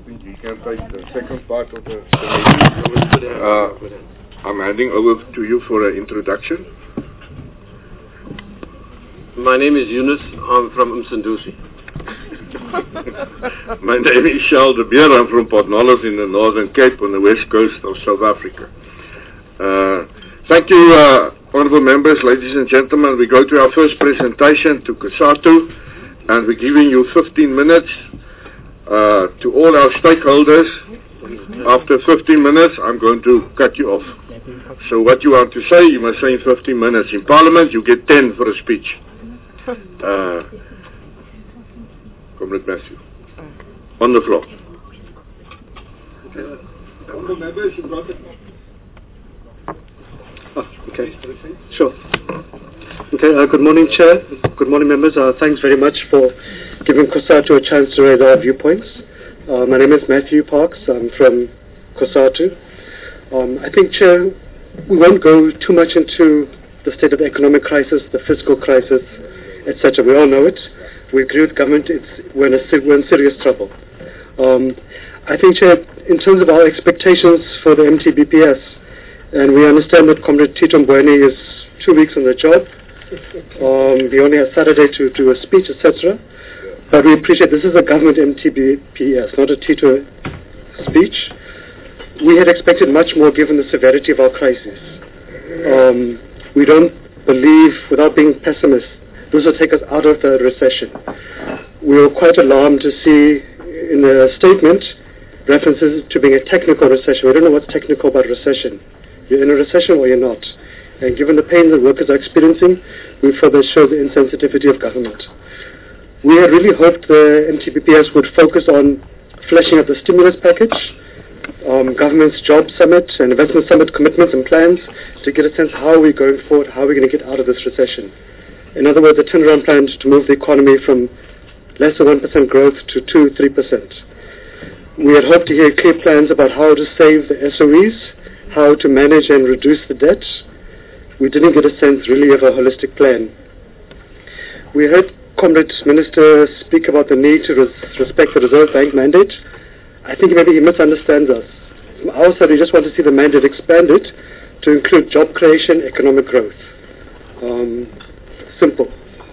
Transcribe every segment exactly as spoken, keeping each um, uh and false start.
think he can take the second part of the, the meeting. Uh, I'm handing over to you for an introduction. My name is Yunus. I'm from Msunduzi. My name is Charles de Beer. I'm from Port Nolloth in the Northern Cape on the west coast of South Africa. Uh, thank you, uh, honorable members, ladies and gentlemen. We go to our first presentation to COSATU, and we're giving you fifteen minutes uh, to all our stakeholders. After fifteen minutes, I'm going to cut you off. So what you want to say, you must say in fifteen minutes. In Parliament, you get ten for a speech. Uh, Comrade Matthew, on the floor. Honorable members, you've got it. Oh, okay, sure. Okay, uh, good morning, Chair. Good morning, members. Uh, thanks very much for giving COSATU a chance to raise our viewpoints. Uh, my name is Matthew Parks. I'm from COSATU. Um, I think, Chair, we won't go too much into the state of the economic crisis, the fiscal crisis, et cetera. We all know it. We agree with government. It's, we're, in a, we're in serious trouble. Um, I think, Chair, in terms of our expectations for the M T B P S, and we understand that Comrade Tito Mboweni is two weeks on the job. Um, we only have Saturday to do a speech, et cetera. But we appreciate this is a government M T B P S, not a Tito speech. We had expected much more given the severity of our crisis. Um, we don't believe, without being pessimists, this will take us out of the recession. We were quite alarmed to see in the statement references to being a technical recession. We don't know what's technical about recession. You're in a recession or you're not. And given the pain that workers are experiencing, we further show the insensitivity of government. We had really hoped the M T B P S would focus on fleshing out the stimulus package, um, government's job summit and investment summit commitments and plans to get a sense how are we going forward, how are we going to get out of this recession. In other words, a turnaround plan to move the economy from less than one percent growth to two to three percent. We had hoped to hear clear plans about how to save the S O Es, how to manage and reduce the debt. We didn't get a sense really of a holistic plan. We heard Comrade Minister speak about the need to res respect the Reserve Bank mandate. I think maybe he misunderstands us. From our side, we just want to see the mandate expanded to include job creation, economic growth. Um, simple.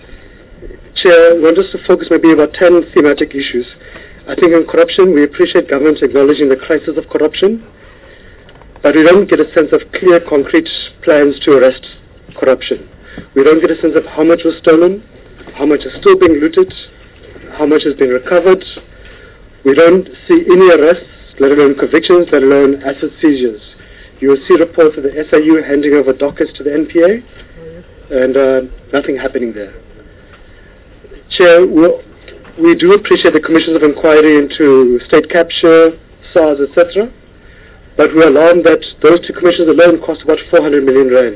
Chair, we want us to focus maybe about ten thematic issues. I think on corruption, we appreciate government acknowledging the crisis of corruption, but we don't get a sense of clear, concrete plans to arrest corruption. We don't get a sense of how much was stolen, how much is still being looted, how much has been recovered. We don't see any arrests, let alone convictions, let alone asset seizures. You will see reports of the S I U handing over dockets to the N P A, and uh, nothing happening there. Chair, we'll, we do appreciate the commissions of inquiry into state capture, SARS, et cetera, but we're alarmed that those two commissions alone cost about four hundred million rand.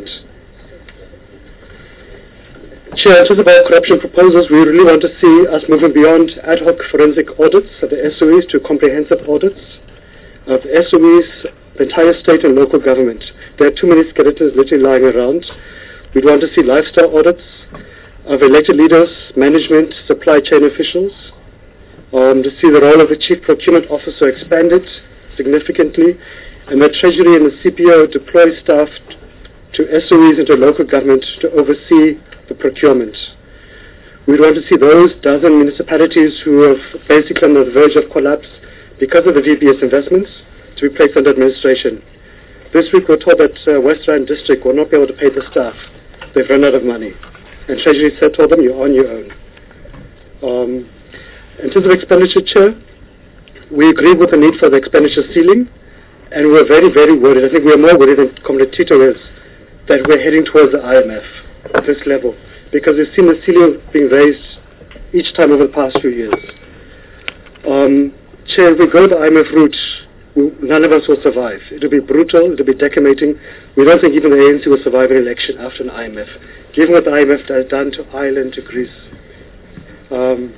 Chair, in terms of our corruption proposals, we really want to see us moving beyond ad hoc forensic audits of the S O Es to comprehensive audits of the S O Es, the entire state and local government. There are too many skeletons literally lying around. We'd want to see lifestyle audits of elected leaders, management, supply chain officials, um, to see the role of the Chief Procurement Officer expanded significantly, and the Treasury and the C P O deploy staff to S O Es and to local government to oversee the procurement. We'd want to see those dozen municipalities who are basically on the verge of collapse because of the V B S investments to be placed under administration. This week we're told that uh, West Rand District will not be able to pay the staff. They've run out of money. And Treasury said told them, you're on your own. Um, in terms of expenditure, Chair, we agree with the need for the expenditure ceiling, and we're very, very worried. I think we're more worried than Comrade Tito is that we're heading towards the I M F at this level, because we've seen the ceiling being raised each time over the past few years. Um, Chair, if we go the I M F route, we, none of us will survive. It'll be brutal, it'll be decimating. We don't think even the A N C will survive an election after an I M F, given what the I M F has done to Ireland, to Greece. Um,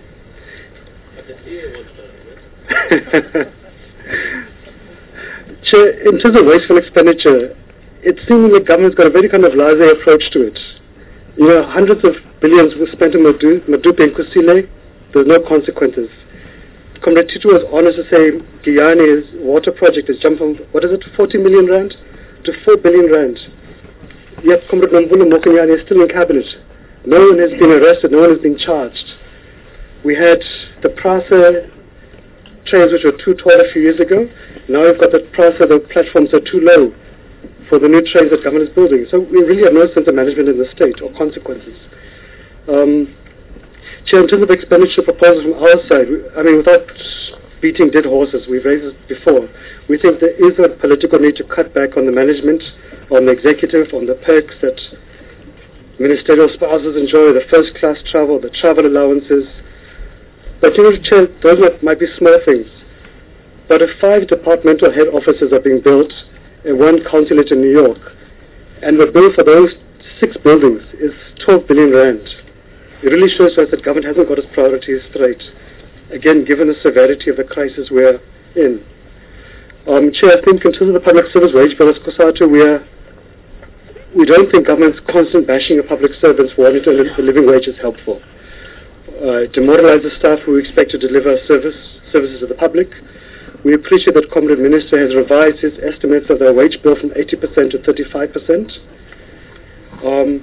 Chair, in terms of wasteful expenditure, it seems the government's got a very kind of laissez approach to it. You know, hundreds of billions were spent in Madu- Madupi and Kusile. There's no consequences. Comrade Titu was honest to say Giyane's water project has jumped from, what is it, forty million rand to four billion rand. Yet Comrade Nomvula Mokonyane is still in cabinet. No one has been arrested, no one has been charged. We had the PRASA trains which were too tall a few years ago. Now we've got the PRASA, the platforms are too low for the new trains that government is building. So we really have no sense of management in the state or consequences. Um, Chair, in terms of expenditure proposals from our side, we, I mean, without beating dead horses, we've raised this before, we think there is a political need to cut back on the management, on the executive, on the perks that ministerial spouses enjoy, the first-class travel, the travel allowances. But, you know, Chair, those might, might be small things. But if five departmental head offices are being built and one consulate in New York, and the bill for those six buildings is twelve billion rand, it really shows us that government hasn't got its priorities straight. Again, given the severity of the crisis we're in. Um, Chair, I think in terms of the public service wage bill, as COSATU, we are, we don't think government's constant bashing of public servants for wanting to live the living wage is helpful. Uh, it demoralizes staff who expect to deliver service, services to the public. We appreciate that Comrade Minister has revised his estimates of the wage bill from eighty percent to thirty-five percent. Um,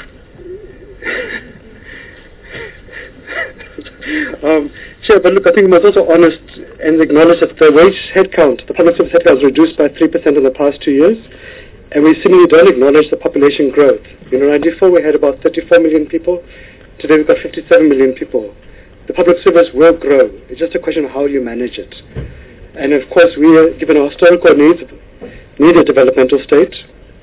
um, Chair, but look, I think we must also honest and acknowledge that the wage headcount, the public service headcount, has reduced by three percent in the past two years, and we similarly don't acknowledge the population growth. In ninety-four, we had about thirty-four million people. Today, we've got fifty-seven million people. The public service will grow. It's just a question of how you manage it. And of course, we, are, given our historical needs, need a developmental state.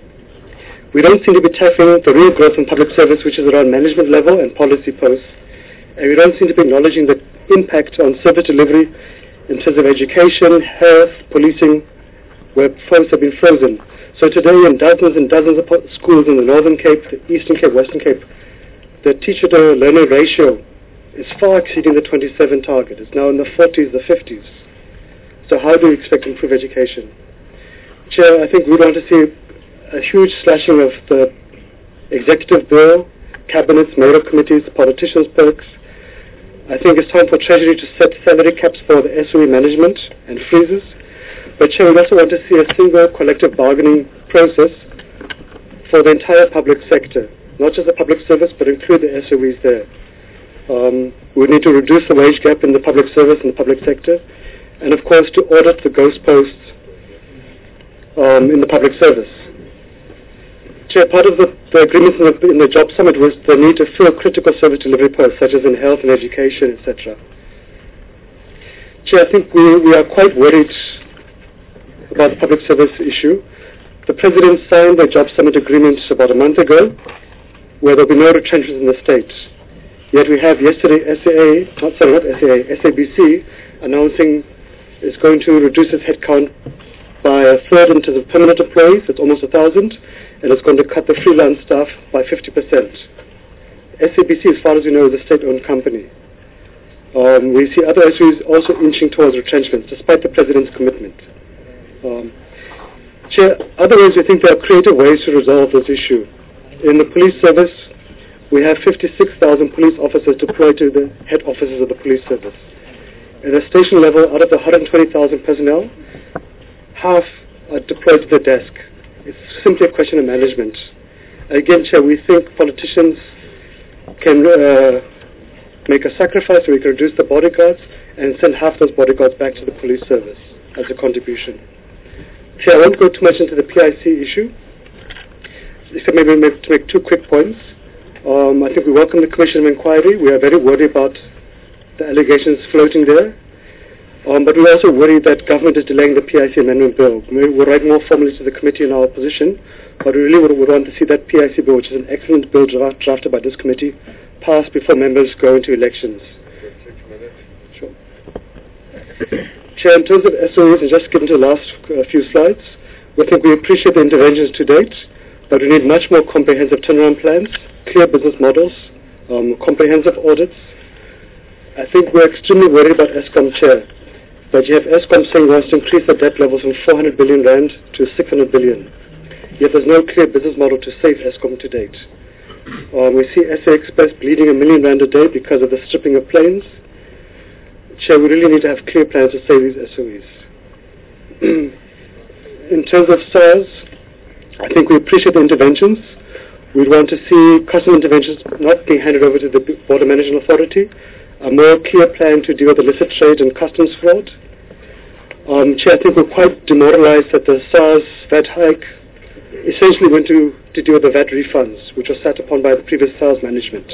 We don't seem to be tackling the real growth in public service, which is around management level and policy posts. And we don't seem to be acknowledging the impact on service delivery in terms of education, health, policing, where funds have been frozen. So today, in dozens and dozens of schools in the Northern Cape, the Eastern Cape, Western Cape, the teacher-to-learner ratio is far exceeding the twenty-seven target. It's now in the forties, the fifties. So how do we expect to improve education? Chair, I think we want to see a huge slashing of the executive bill, cabinets, mayoral committees, politicians' perks. I think it's time for Treasury to set salary caps for the S O E management and freezes. But Chair, we also want to see a single collective bargaining process for the entire public sector, not just the public service, but include the S O Es there. Um, we need to reduce the wage gap in the public service and the public sector, and of course to audit the ghost posts um, in the public service. Chair, part of the, the agreements in the, in the Job Summit was the need to fill critical service delivery posts, such as in health and education, et cetera. Chair, I think we, we are quite worried about the public service issue. The President signed the Job Summit agreement about a month ago, where there will be no retrenchments in the state. Yet we have yesterday S A A, not sorry, not S A A, S A B C announcing it's going to reduce its headcount by a third in terms of permanent employees, it's almost a thousand, and it's going to cut the freelance staff by fifty percent. S A B C, as far as we know, is a state-owned company. Um, we see other S O Es also inching towards retrenchment, despite the President's commitment. Um, Chair, otherwise we think there are creative ways to resolve this issue. In the police service, we have fifty-six thousand police officers deployed to the head offices of the police service. At the station level, out of the one hundred twenty thousand personnel, half are deployed to the desk. It's simply a question of management. Again, Chair, we think politicians can uh, make a sacrifice so we can reduce the bodyguards and send half those bodyguards back to the police service as a contribution. Chair, I won't go too much into the P I C issue, except maybe make, to make two quick points. Um, I think we welcome the Commission of Inquiry. We are very worried about the allegations floating there. Um, but we're also worried that government is delaying the P I C amendment bill. We'll write more formally to the committee in our position, but we really would, would want to see that P I C bill, which is an excellent bill draft, drafted by this committee, passed before members go into elections. Sure. Chair, in terms of S O Es, and just get into the last uh, few slides, we think we appreciate the interventions to date, but we need much more comprehensive turnaround plans, clear business models, um, comprehensive audits. I think we're extremely worried about ESCOM, Chair. But you have ESCOM saying wants to increase the debt levels from four hundred billion rand to six hundred billion. Yet there's no clear business model to save ESCOM to date. Um, we see S A Express bleeding a million rand a day because of the stripping of planes. Chair, we really need to have clear plans to save these S O Es. In terms of SARS, I think we appreciate the interventions. We'd want to see customs interventions not being handed over to the Border Management Authority, a more clear plan to deal with illicit trade and customs fraud. Um, Chair, I think we're quite demoralized that the SARS V A T hike essentially went to, to deal with the V A T refunds, which was sat upon by the previous SARS management.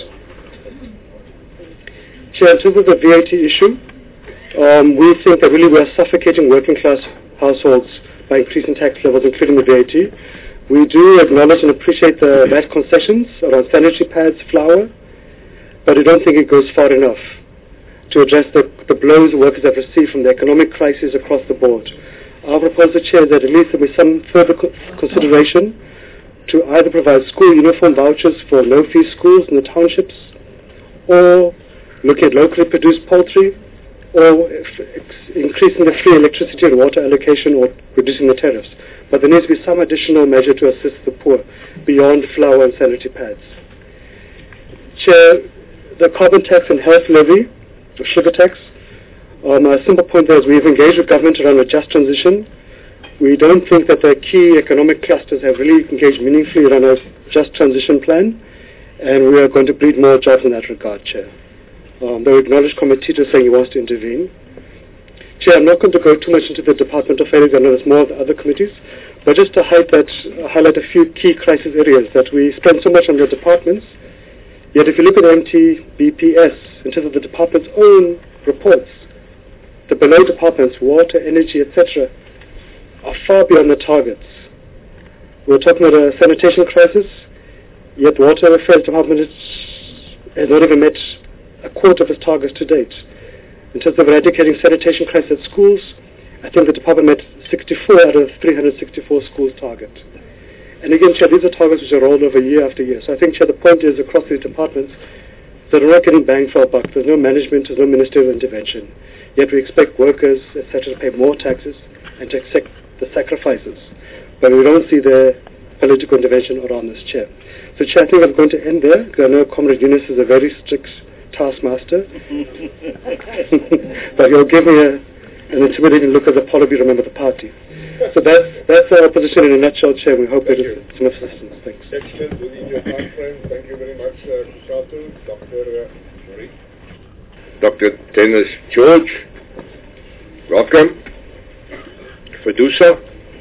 Chair, in terms of the V A T issue, um, we think that really we are suffocating working class households by increasing tax levels, including the V A T. We do acknowledge and appreciate the V A T concessions around sanitary pads, flour, but we don't think it goes far enough to address the, the blows workers have received from the economic crisis across the board. Our proposal, Chair, is that at least there be some further co consideration to either provide school uniform vouchers for low-fee schools in the townships, or look at locally produced poultry, or increasing the free electricity and water allocation, or reducing the tariffs. But there needs to be some additional measure to assist the poor beyond flour and sanitary pads. Chair, the carbon tax and health levy, or sugar tax, um, a simple point there is we've engaged with government around a just transition. We don't think that the key economic clusters have really engaged meaningfully around a just transition plan, and we are going to breed more jobs in that regard, Chair. Um, the acknowledged committee is saying he wants to intervene. Chair, I'm not going to go too much into the Department of Finance. I know there's more of the other committees, but just to highlight, that, uh, highlight a few key crisis areas that we spend so much on the departments. Yet if you look at M T B P S, in terms of the department's own reports, the below departments, water, energy, et cetera, are far beyond the targets. We're talking about a sanitation crisis, yet the Water Affairs Department is, has not even met a quarter of its targets to date. In terms of eradicating sanitation crisis at schools, I think the department met sixty-four out of three hundred sixty-four schools target. And again, Chair, these are targets which are rolled over year after year. So I think, Chair, the point is across these departments that we're not getting bang for our buck. There's no management, there's no ministerial intervention. Yet we expect workers, et cetera, to pay more taxes and to accept the sacrifices. But we don't see the political intervention around this, Chair. So, Chair, I think I'm going to end there, because I know Comrade Yunus is a very strict taskmaster. But he'll give me a, an intimidating look as a polybe member of the party. So that's that's our position in a nutshell, Chair. We hope it is some assistance. Thanks. Excellent. Within your time frame. Thank you very much, uh, Kusatu. Doctor Uh, Marie. Doctor Dennis George, welcome. Fidusa.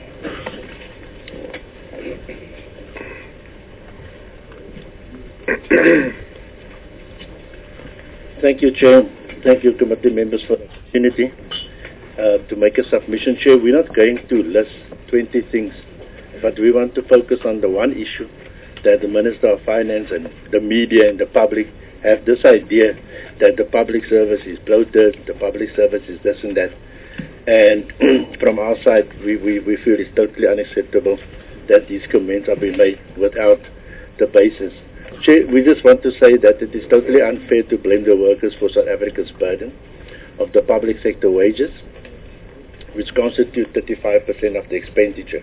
Thank you, Chair. Thank you, committee members, for the opportunity uh, to make a submission. Chair, we're not going to list twenty things, but we want to focus on the one issue that the Minister of Finance and the media and the public have this idea that the public service is bloated, the public service is this and that. And from our side, we, we, we feel it's totally unacceptable that these comments are being made without the basis. Chair, we just want to say that it is totally unfair to blame the workers for South Africa's burden of the public sector wages, which constitute thirty-five percent of the expenditure.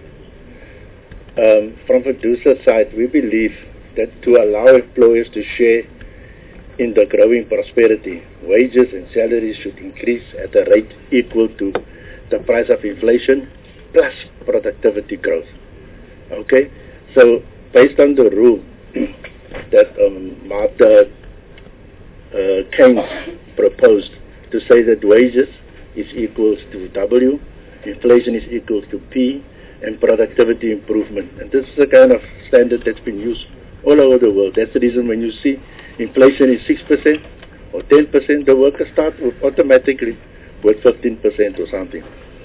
Um, from Fidusa's side, we believe that to allow employers to share in the growing prosperity, wages and salaries should increase at a rate equal to the price of inflation plus productivity growth. Okay? So, based on the rule that um, Martha uh, Keynes proposed to say that wages is equals to W, inflation is equal to P, and productivity improvement. And this is the kind of standard that's been used all over the world. That's the reason when you see inflation is six percent or ten percent, the workers start with automatically with fifteen percent or something.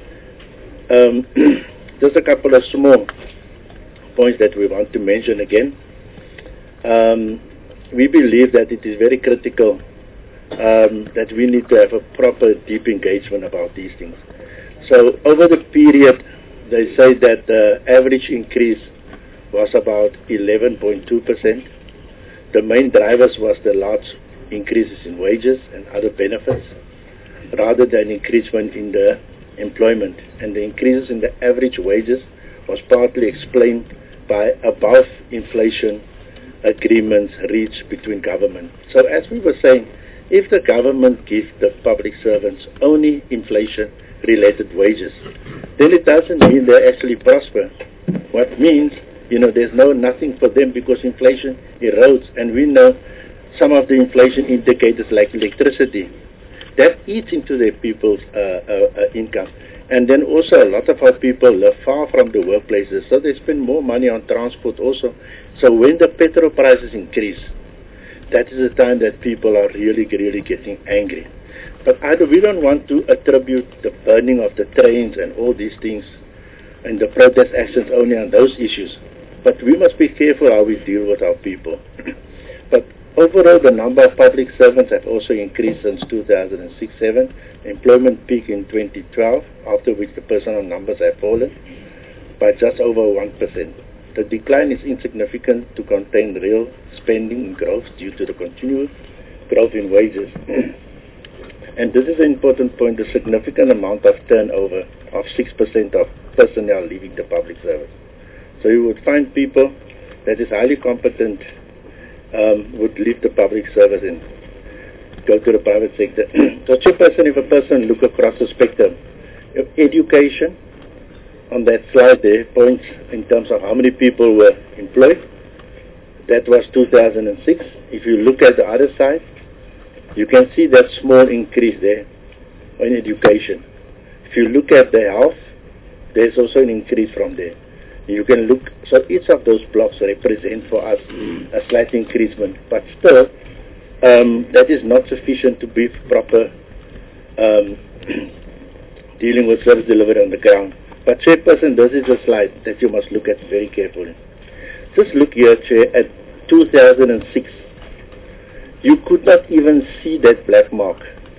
Um, just a couple of small points that we want to mention again. Um, we believe that it is very critical um, that we need to have a proper deep engagement about these things. So over the period, they say that the average increase was about eleven point two percent. The main drivers was the large increases in wages and other benefits rather than increasement in the employment. And the increases in the average wages was partly explained by above inflation agreements reached between government. So as we were saying, if the government gives the public servants only inflation-related wages, then it doesn't mean they actually prosper. What means, you know, there's no nothing for them because inflation erodes, and we know some of the inflation indicators like electricity, that eats into their people's uh, uh, uh, income. And then also a lot of our people live far from the workplaces, so they spend more money on transport also. So when the petrol prices increase, that is the time that people are really, really getting angry. But I do, we don't want to attribute the burning of the trains and all these things and the protest actions only on those issues. But we must be careful how we deal with our people. But overall, the number of public servants have also increased since two thousand six seven. Employment peaked in twenty twelve, after which the personal numbers have fallen by just over one percent. The decline is insignificant to contain real spending growth due to the continued growth in wages. And this is an important point, the significant amount of turnover of six percent of personnel leaving the public service. So you would find people that is highly competent um, would leave the public service and go to the private sector. So Chairperson, if a person look across the spectrum, education, on that slide there, points in terms of how many people were employed. That was two thousand six. If you look at the other side, you can see that small increase there in education. If you look at the health, there's also an increase from there. You can look, so each of those blocks represent for us a slight increasement, but still, um, that is not sufficient to be proper um, dealing with service delivery on the ground. But Chairperson, this is a slide that you must look at very carefully. Just look here, Chair, at two thousand six. You could not even see that black mark.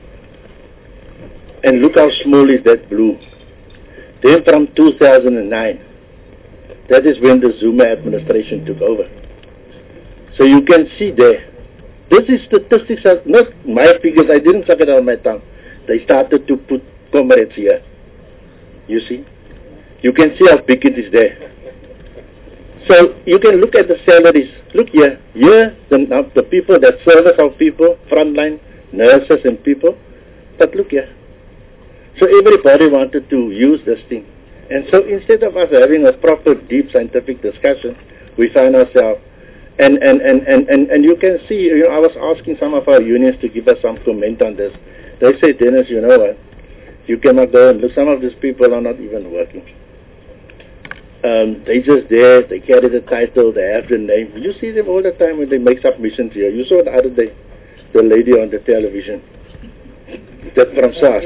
And look how small is that blue. Then from two thousand nine, that is when the Zuma administration took over. So you can see there. This is statistics, are not my figures, I didn't suck it out of my tongue. They started to put comrades here. You see? You can see how big it is there. So you can look at the salaries. Look here. Here, the, the people that service our people, frontline, nurses and people. But look here. So everybody wanted to use this thing. And so instead of us having a proper, deep scientific discussion, we find ourselves, and, and, and, and, and, and you can see, you know, I was asking some of our unions to give us some comment on this. They say, Dennis, you know what, you cannot go and look, some of these people are not even working. Um, they just there, they carry the title, they have the name. You see them all the time when they make submissions here. You saw the other day, the lady on the television, that from SARS.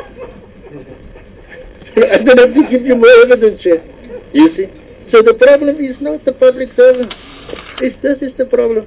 I don't have to give you more evidence here. You see? So the problem is not the public servants. It's, this is the problem.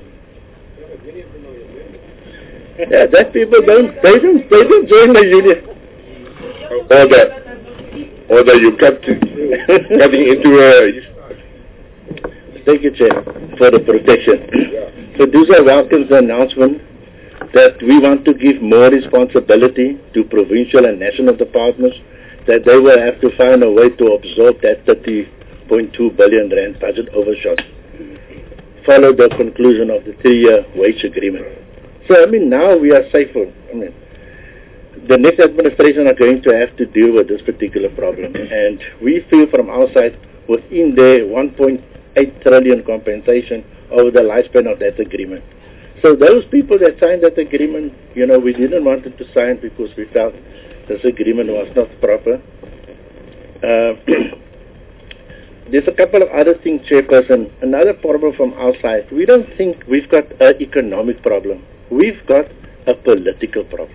Yeah, that people don't, they don't, they don't join the union. Or that, or that you cut to, cutting into a... Thank you, Chair, for the protection. So Dusa welcomes the announcement that we want to give more responsibility to provincial and national departments, that they will have to find a way to absorb that thirty point two billion rand budget overshot. Follow the conclusion of the three-year wage agreement. So, I mean, now we are safer. I mean, the next administration are going to have to deal with this particular problem. And we feel from our side, within the one point eight trillion compensation over the lifespan of that agreement. So those people that signed that agreement, you know, we didn't want them to sign because we felt this agreement was not proper. Uh, there's a couple of other things, Chairperson. Another problem from our side, we don't think we've got an economic problem. We've got a political problem.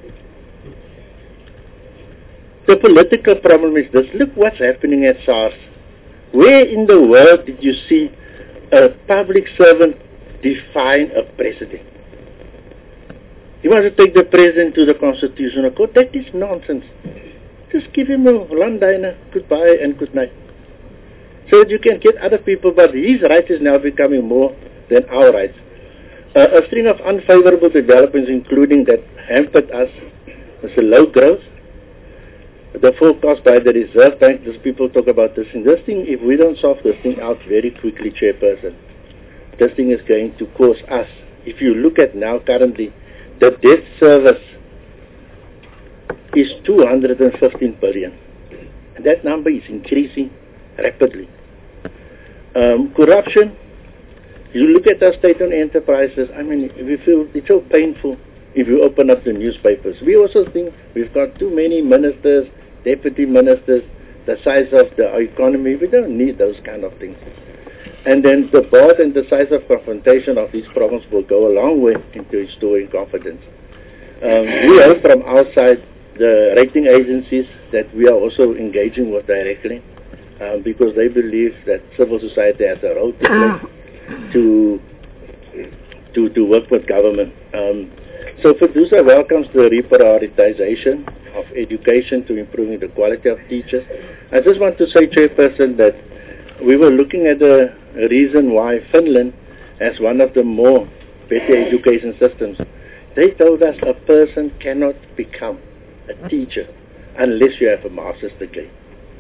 The political problem is this. Look what's happening at SARS. Where in the world did you see a public servant define a president? You want to take the president to the Constitutional Court? That is nonsense. Just give him a landiner, goodbye and good night. So that you can get other people, but his rights is now becoming more than our rights. Uh, a string of unfavorable developments, including that hampered us, was a low growth. The forecast by the Reserve Bank, these people talk about this thing. This thing, if we don't solve this thing out very quickly, Chairperson, this thing is going to cause us. If you look at now currently, the debt service is two hundred fifteen billion. And that number is increasing rapidly. Um, corruption, you look at our state-owned enterprises, I mean, we feel it's so painful if you open up the newspapers. We also think we've got too many ministers, deputy ministers, the size of the economy. We don't need those kind of things. And then the board and the size of confrontation of these problems will go a long way into restoring confidence. Um, we hope from our side, the rating agencies that we are also engaging with directly, um, because they believe that civil society has a role to play to, to, to work with government. Um, so FEDUSA welcomes the reprioritization of education to improving the quality of teachers. I just want to say, Chairperson, that we were looking at the reason why Finland has one of the more better education systems. They told us a person cannot become a teacher unless you have a master's degree.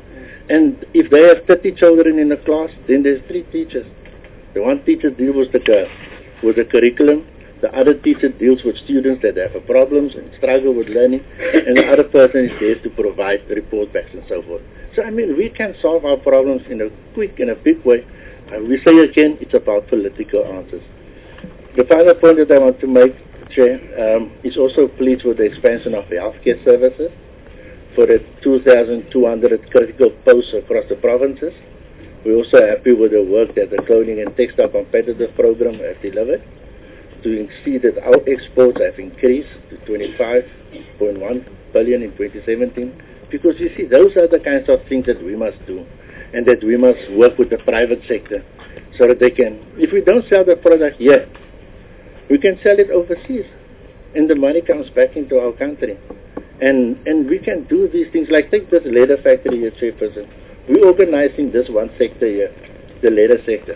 And if they have thirty children in a class, then there's three teachers. The one teacher deals with the, with the curriculum, the other teacher deals with students that have problems and struggle with learning, and the other person is there to provide report backs and so forth. So, I mean, we can solve our problems in a quick and a big way. And we say again, it's about political answers. The final point that I want to make, Chair, um, is also pleased with the expansion of the healthcare services for the two thousand two hundred critical posts across the provinces. We're also happy with the work that the Clothing and Textile Competitive Program has delivered to see that our exports have increased to twenty-five point one billion in twenty seventeen. Because you see, those are the kinds of things that we must do, and that we must work with the private sector so that they can, if we don't sell the product here, we can sell it overseas, and the money comes back into our country. And and we can do these things, like take this leather factory here, Chairperson. We're organizing this one sector here, the leather sector.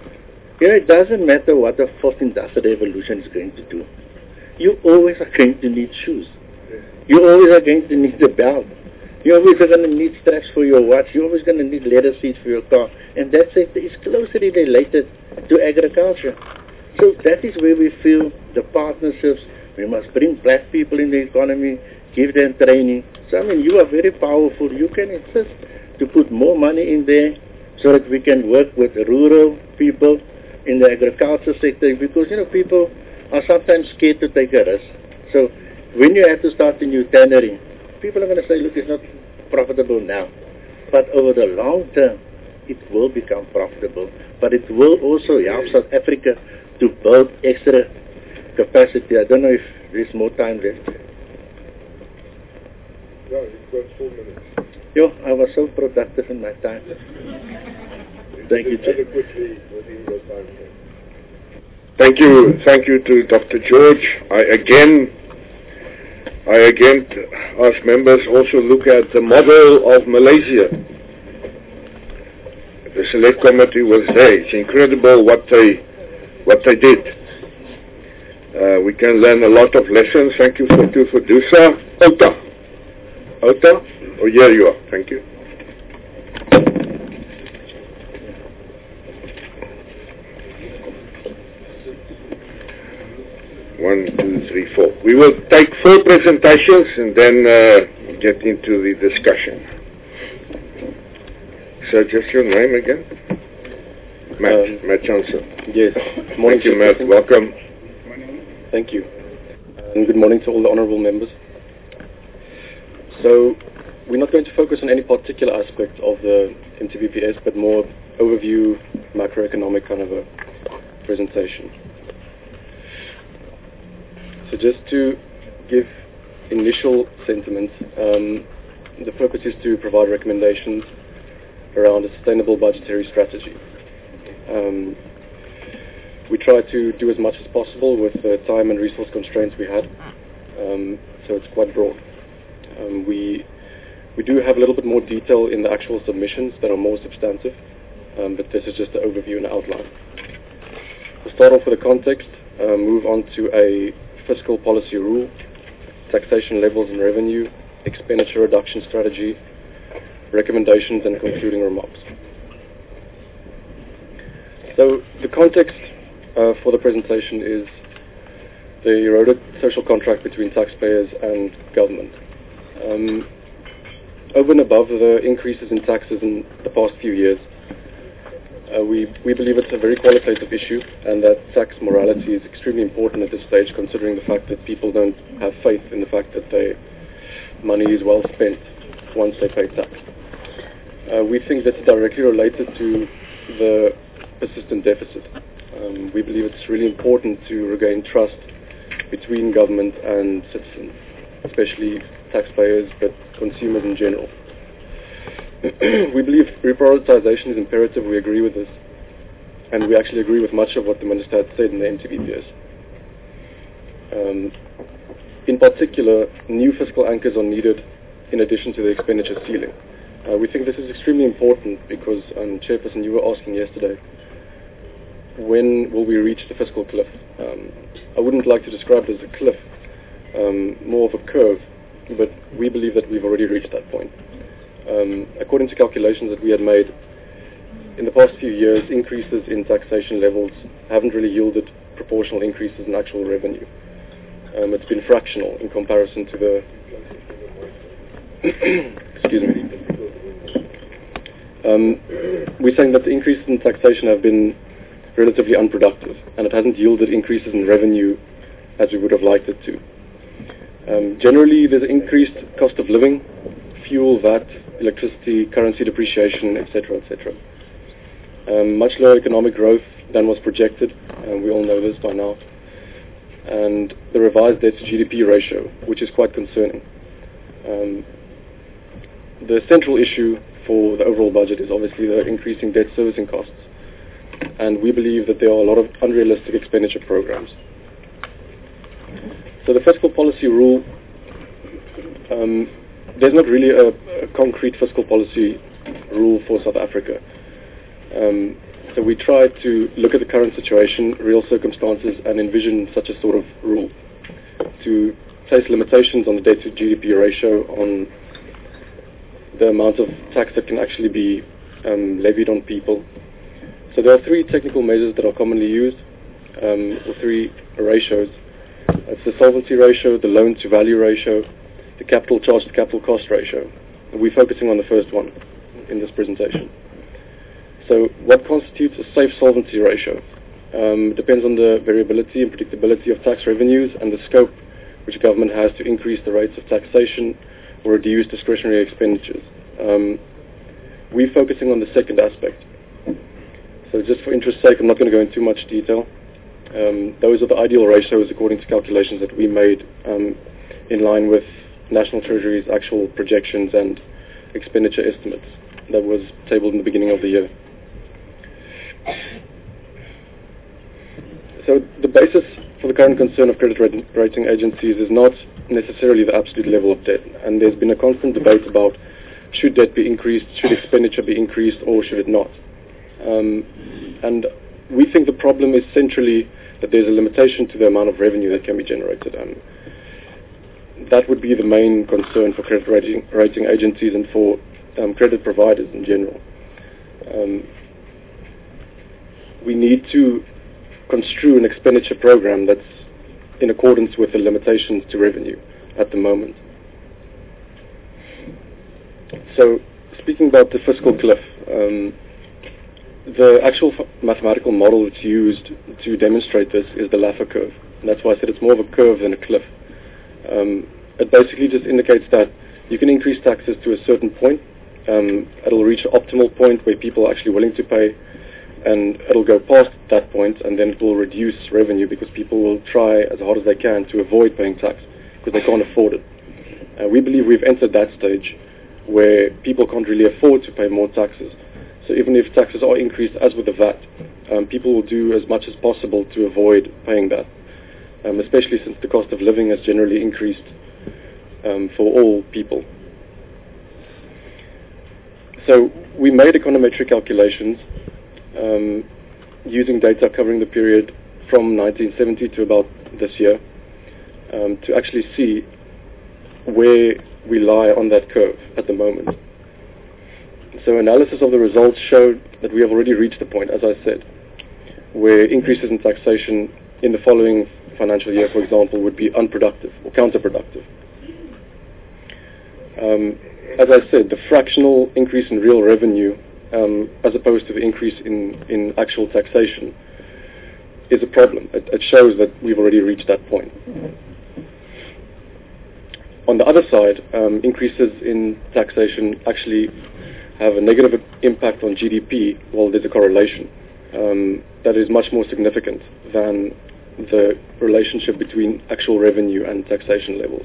You know, it doesn't matter what the fourth industrial revolution is going to do. You always are going to need shoes. You always are going to need the belt. You're always going to need straps for your watch. You're always going to need leather seats for your car. And that sector is closely related to agriculture. So that is where we feel the partnerships. We must bring black people in the economy, give them training. So, I mean, you are very powerful. You can insist to put more money in there so that we can work with rural people in the agriculture sector, because, you know, people are sometimes scared to take a risk. So when you have to start a new tannery, people are going to say, look, it's not profitable now. But over the long term, it will become profitable. But it will also help South Africa to build extra capacity. I don't know if there's more time left. Yeah, you've got four minutes. Yo, I was so productive in my time. Thank you, Chair. Adequately within your time frame. Thank you, thank you to Doctor George. I again, I again ask members also look at the model of Malaysia. The select committee was there. It's incredible what they, what they did. Uh, we can learn a lot of lessons. Thank you for to FEDUSA. Ota, Ota. Oh, here you are. Thank you. One, two, three, four. We will take four presentations and then uh, get into the discussion. So just your name again? Matt, um, Matt Johnson. Yes. Morning. Thank you, Matt. Welcome. Thank you. And good morning to all the honourable members. So, we're not going to focus on any particular aspect of the M T B P S, but more overview, macroeconomic kind of a presentation. So just to give initial sentiments, um, the purpose is to provide recommendations around a sustainable budgetary strategy. Um, we try to do as much as possible with the time and resource constraints we had, um, so it's quite broad. Um, we we do have a little bit more detail in the actual submissions that are more substantive, um, but this is just an overview and outline. We'll start off with the context, uh, move on to a fiscal policy rule, taxation levels and revenue, expenditure reduction strategy, recommendations and concluding remarks. So the context uh, for the presentation is the eroded social contract between taxpayers and government. Um, over and above the increases in taxes in the past few years, uh, we, we believe it's a very qualitative issue, and that tax morality is extremely important at this stage, considering the fact that people don't have faith in the fact that their money is well spent once they pay tax. Uh, we think that's directly related to the persistent deficit. Um, we believe it's really important to regain trust between government and citizens, especially taxpayers, but consumers in general. We believe reprioritization is imperative. We agree with this, and we actually agree with much of what the Minister had said in the M T B P S. Um, in particular, new fiscal anchors are needed in addition to the expenditure ceiling. Uh, we think this is extremely important because, um, Chairperson, you were asking yesterday, when will we reach the fiscal cliff? Um, I wouldn't like to describe it as a cliff, um, more of a curve, but we believe that we've already reached that point. Um, according to calculations that we had made, in the past few years, increases in taxation levels haven't really yielded proportional increases in actual revenue. Um, it's been fractional in comparison to the... excuse me. Um, we're saying that the increases in taxation have been relatively unproductive, and it hasn't yielded increases in revenue as we would have liked it to. Um, generally, there's increased cost of living, fuel, V A T, electricity, currency depreciation, et cetera, et cetera. Um, much lower economic growth than was projected, and we all know this by now. And the revised debt to G D P ratio, which is quite concerning. Um, the central issue for the overall budget is obviously the increasing debt servicing costs. And we believe that there are a lot of unrealistic expenditure programs. So the fiscal policy rule, um, there's not really a, a concrete fiscal policy rule for South Africa. Um, so we try to look at the current situation, real circumstances, and envision such a sort of rule to place limitations on the debt to G D P ratio, on the amount of tax that can actually be um, levied on people. So there are three technical measures that are commonly used, um, or three ratios. It's the solvency ratio, the loan to value ratio, the capital charge to capital cost ratio. And we're focusing on the first one in this presentation. So what constitutes a safe solvency ratio? Um, depends on the variability and predictability of tax revenues and the scope which government has to increase the rates of taxation or reduce discretionary expenditures. Um, we're focusing on the second aspect. So just for interest's sake, I'm not going to go into too much detail. Um, those are the ideal ratios according to calculations that we made um, in line with National Treasury's actual projections and expenditure estimates that was tabled in the beginning of the year. So the basis for the current concern of credit rating, rating agencies is not necessarily the absolute level of debt, and there's been a constant debate about should debt be increased, should expenditure be increased, or should it not. Um, and we think the problem is centrally that there's a limitation to the amount of revenue that can be generated. Um, that would be the main concern for credit rating, rating agencies and for um, credit providers in general. Um, we need to construe an expenditure program that's in accordance with the limitations to revenue at the moment. So, speaking about the fiscal cliff, um, the actual f- mathematical model that's used to demonstrate this is the Laffer curve. And that's why I said it's more of a curve than a cliff. Um, it basically just indicates that you can increase taxes to a certain point. Um, it'll reach an optimal point where people are actually willing to pay, and it'll go past that point, and then it will reduce revenue because people will try as hard as they can to avoid paying tax because they can't afford it. Uh, we believe we've entered that stage where people can't really afford to pay more taxes. So even if taxes are increased, as with the V A T, um, people will do as much as possible to avoid paying that, um, especially since the cost of living has generally increased um, for all people. So we made econometric calculations um, using data covering the period from nineteen seventy to about this year um, to actually see where we lie on that curve at the moment. So analysis of the results showed that we have already reached the point, as I said, where increases in taxation in the following financial year, for example, would be unproductive or counterproductive. Um, as I said, the fractional increase in real revenue, um, as opposed to the increase in, in actual taxation, is a problem. It, it shows that we've already reached that point. On the other side, um, increases in taxation actually have a negative impact on G D P. Well, there's a correlation um, that is much more significant than the relationship between actual revenue and taxation levels.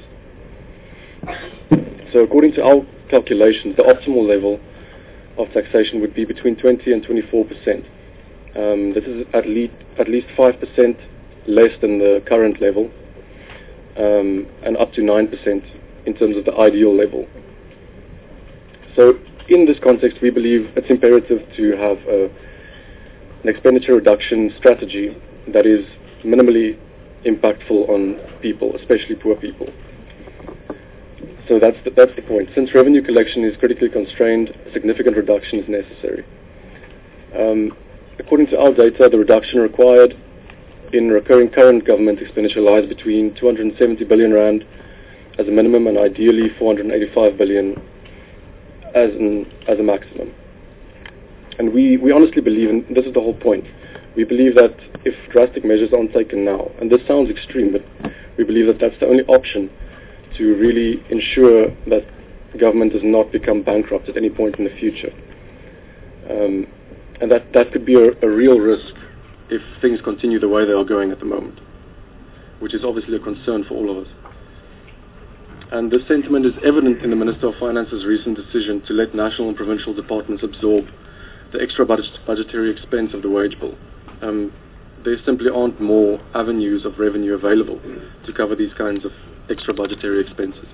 So according to our calculations, the optimal level of taxation would be between twenty and twenty-four percent. Um, this is at least at least five percent less than the current level, um, and up to nine percent in terms of the ideal level. So in this context, we believe it's imperative to have a, an expenditure reduction strategy that is minimally impactful on people, especially poor people. So that's the, that's the point. Since revenue collection is critically constrained, a significant reduction is necessary. Um, according to our data, the reduction required in recurring current government expenditure lies between two hundred seventy billion rand as a minimum and ideally four hundred eighty-five billion as an as a maximum. And we, we honestly believe, and this is the whole point, we believe that if drastic measures aren't taken now, and this sounds extreme, but we believe that that's the only option to really ensure that government does not become bankrupt at any point in the future. Um, and that, that could be a, a real risk if things continue the way they are going at the moment, which is obviously a concern for all of us. And this sentiment is evident in the Minister of Finance's recent decision to let national and provincial departments absorb the extra budget, budgetary expense of the wage bill. Um, there simply aren't more avenues of revenue available to cover these kinds of extra budgetary expenses.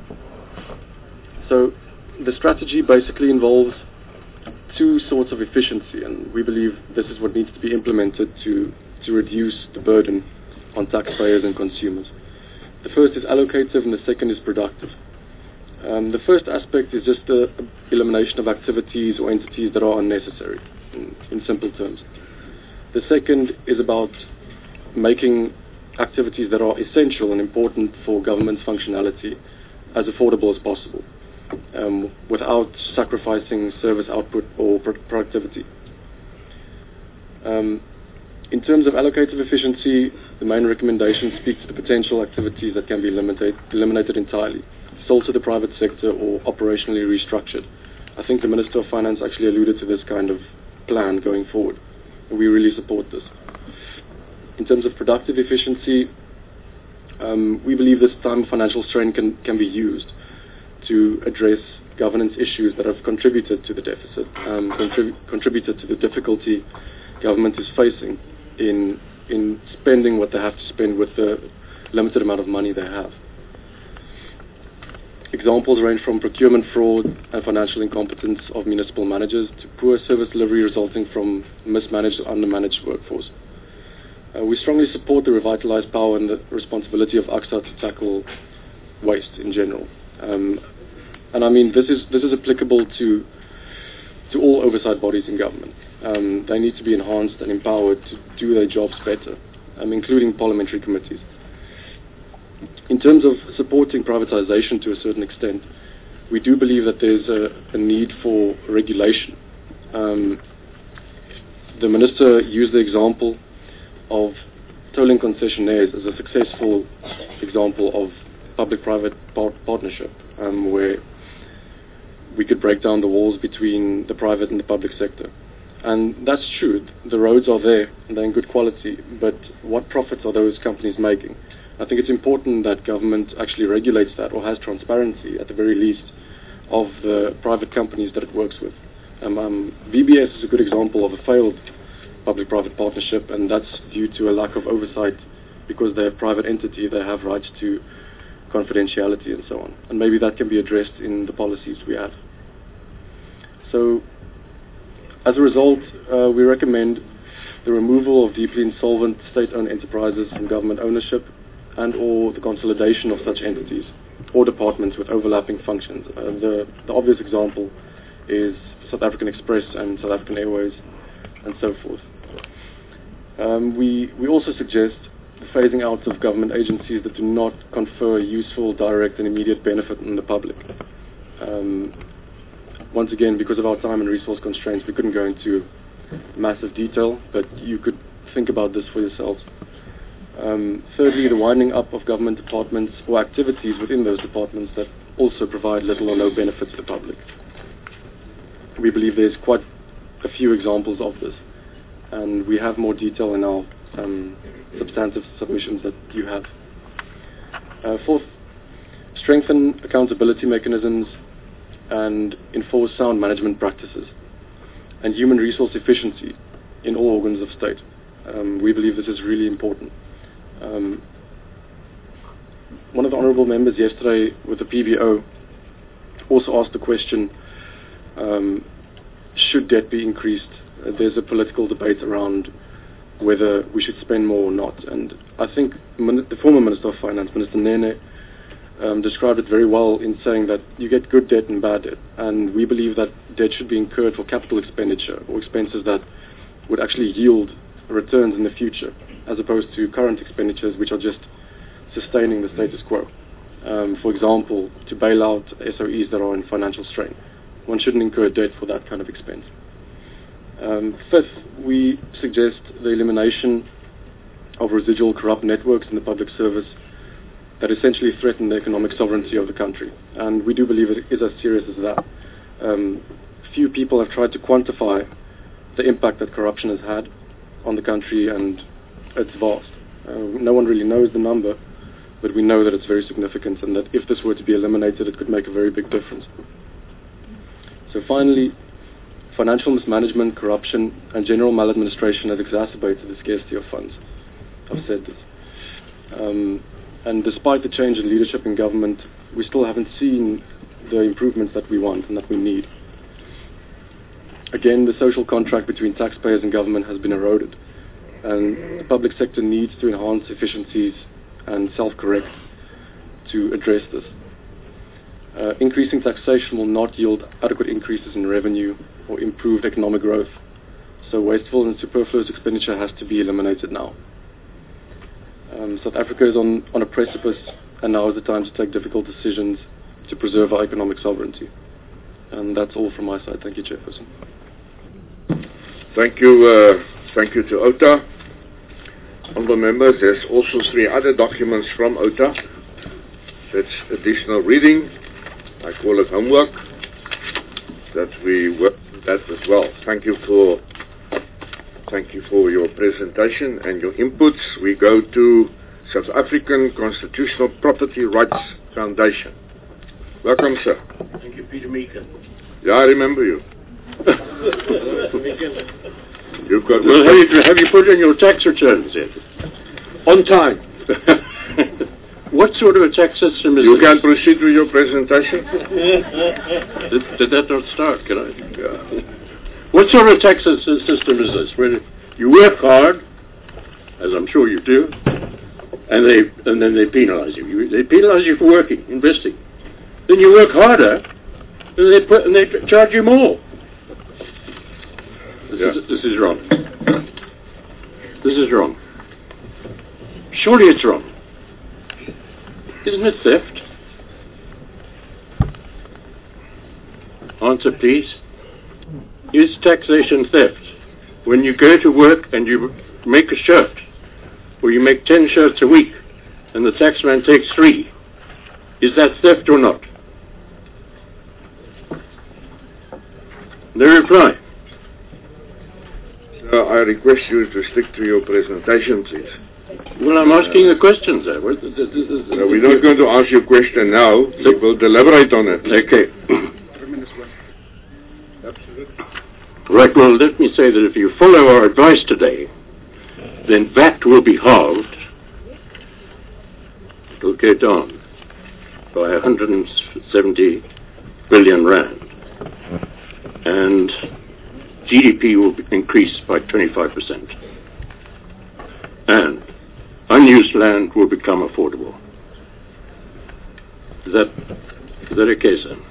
So the strategy basically involves two sorts of efficiency, and we believe this is what needs to be implemented to, to reduce the burden on taxpayers and consumers. The first is allocative and the second is productive. Um, the first aspect is just the elimination of activities or entities that are unnecessary, in, in simple terms. The second is about making activities that are essential and important for government's functionality as affordable as possible, um, without sacrificing service output or pro productivity. Um, in terms of allocative efficiency, the main recommendations speak to the potential activities that can be eliminated, eliminated entirely, sold to the private sector or operationally restructured. I think the Minister of Finance actually alluded to this kind of plan going forward, and we really support this. In terms of productive efficiency, um, we believe this time of financial strain can, can be used to address governance issues that have contributed to the deficit, um, contrib contributed to the difficulty government is facing in, in spending what they have to spend with the limited amount of money they have. Examples range from procurement fraud and financial incompetence of municipal managers to poor service delivery resulting from mismanaged or undermanaged workforce. Uh, we strongly support the revitalized power and the responsibility of A C S A to tackle waste in general. Um, and I mean, this is, this is applicable to, to all oversight bodies in government. Um, they need to be enhanced and empowered to do their jobs better, um, including parliamentary committees. In terms of supporting privatization to a certain extent, we do believe that there's a, a need for regulation. Um, the Minister used the example of tolling concessionaires as a successful example of public-private par partnership, um, where we could break down the walls between the private and the public sector. And that's true, the roads are there, and they're in good quality, but what profits are those companies making? I think it's important that government actually regulates that or has transparency, at the very least, of the private companies that it works with. Um, um, V B S is a good example of a failed public-private partnership, and that's due to a lack of oversight because they're a private entity, they have rights to confidentiality and so on. And maybe that can be addressed in the policies we have. So, as a result, uh, we recommend the removal of deeply insolvent state-owned enterprises from government ownership and or the consolidation of such entities or departments with overlapping functions. Uh, the, the obvious example is South African Express and South African Airways and so forth. Um, we, we also suggest the phasing out of government agencies that do not confer useful, direct and immediate benefit on the public. Um, once again, because of our time and resource constraints, we couldn't go into massive detail, but you could think about this for yourselves. Um, thirdly, the winding up of government departments or activities within those departments that also provide little or no benefit to the public. We believe there's quite a few examples of this, and we have more detail in our um, substantive submissions that you have. Uh, fourth, strengthen accountability mechanisms and enforce sound management practices and human resource efficiency in all organs of state. Um, we believe this is really important. Um, one of the honourable members yesterday with the P B O also asked the question, um, should debt be increased? Uh, there's a political debate around whether we should spend more or not. And I think min- the former Minister of Finance, Minister Nene, um, described it very well in saying that you get good debt and bad debt. And we believe that debt should be incurred for capital expenditure or expenses that would actually yield returns in the future, as opposed to current expenditures which are just sustaining the status quo. Um, for example, to bail out S O Es that are in financial strain. One shouldn't incur debt for that kind of expense. Um, fifth, we suggest the elimination of residual corrupt networks in the public service that essentially threaten the economic sovereignty of the country. And we do believe it is as serious as that. Um, few people have tried to quantify the impact that corruption has had on the country, and it's vast. Uh, no one really knows the number, but we know that it's very significant, and that if this were to be eliminated, it could make a very big difference. So finally, financial mismanagement, corruption, and general maladministration has exacerbated the scarcity of funds. I've said this. Um, and despite the change in leadership in government, we still haven't seen the improvements that we want and that we need. Again, the social contract between taxpayers and government has been eroded, and the public sector needs to enhance efficiencies and self-correct to address this. Uh, increasing taxation will not yield adequate increases in revenue or improved economic growth, so wasteful and superfluous expenditure has to be eliminated now. Um, South Africa is on, on a precipice, and now is the time to take difficult decisions to preserve our economic sovereignty. And that's all from my side. Thank you, Chairperson. Thank you, uh, thank you to OTA. Honourable members, there's also three other documents from OTA. That's additional reading. I call it homework. That we work with that as well. Thank you for, thank you for your presentation and your inputs. We go to South African Constitutional Property Rights Foundation. Welcome, sir. Thank you, Peter Meekin. Yeah, I remember you. You've got well, have you, have you put in your tax returns yet? On time. What sort of a tax system is you this? You can proceed with your presentation. did, did that not start? Can I? Yeah. What sort of tax system is this? Where you work hard, as I'm sure you do, and they and then they penalize you. you they penalize you for working, investing. Then you work harder, and they put and they charge you more. This, yeah. is, this is wrong. This is wrong. Surely it's wrong. Isn't it theft? Answer, please. Is taxation theft? When you go to work and you make a shirt, or you make ten shirts a week, and the taxman takes three, is that theft or not? The reply. Uh, I request you to stick to your presentation, please. Well, I'm asking uh, the questions there. What, the, the, the, no, we're not going to ask your question now. So we'll deliberate on it. Okay. Right, well, let me say that if you follow our advice today, then V A T will be halved. It will go down by one hundred seventy billion rand. And G D P will increase by twenty-five percent. And unused land will become affordable. Is that, is that okay, sir?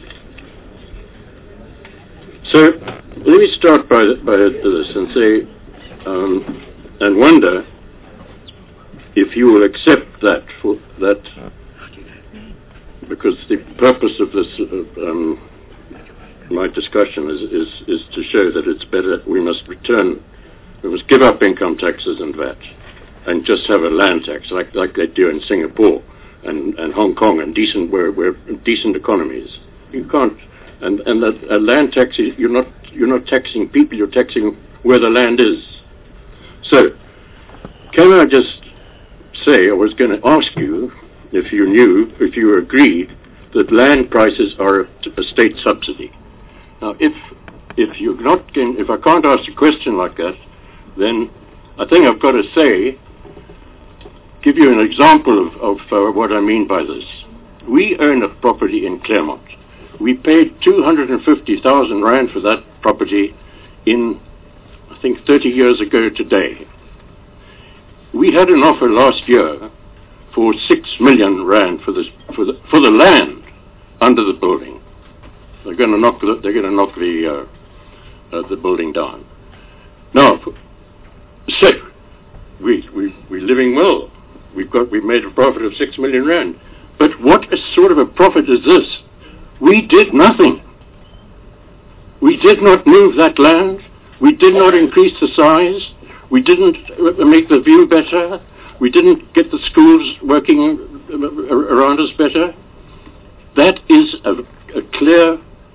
So, let me start by, by this and say, um, and wonder if you will accept that, for that, because the purpose of this, uh, um, my discussion is, is, is to show that it's better, we must return, we must give up income taxes and V A T, and just have a land tax, like, like they do in Singapore and, and Hong Kong, and decent, where, where decent economies. You can't, and, and that, a land tax, you're not, you're not taxing people, you're taxing where the land is. So, can I just say, I was going to ask you if you knew, if you agreed that land prices are a, a state subsidy. Now, if if you're not, getting, if I can't ask a question like that, then I think I've got to say, give you an example of, of uh, what I mean by this. We own a property in Claremont. We paid two hundred fifty thousand rand for that property in, I think, thirty years ago today. We had an offer last year for six million rand for this for the for the land under the building. They're going to knock the, they're going to knock the uh, uh, the building down. Now, so we we we're living well. We've got we've made a profit of six million rand. But what a sort of a profit is this? We did nothing. We did not move that land. We did not increase the size. We didn't make the view better. We didn't get the schools working around us better. That is a, a clear,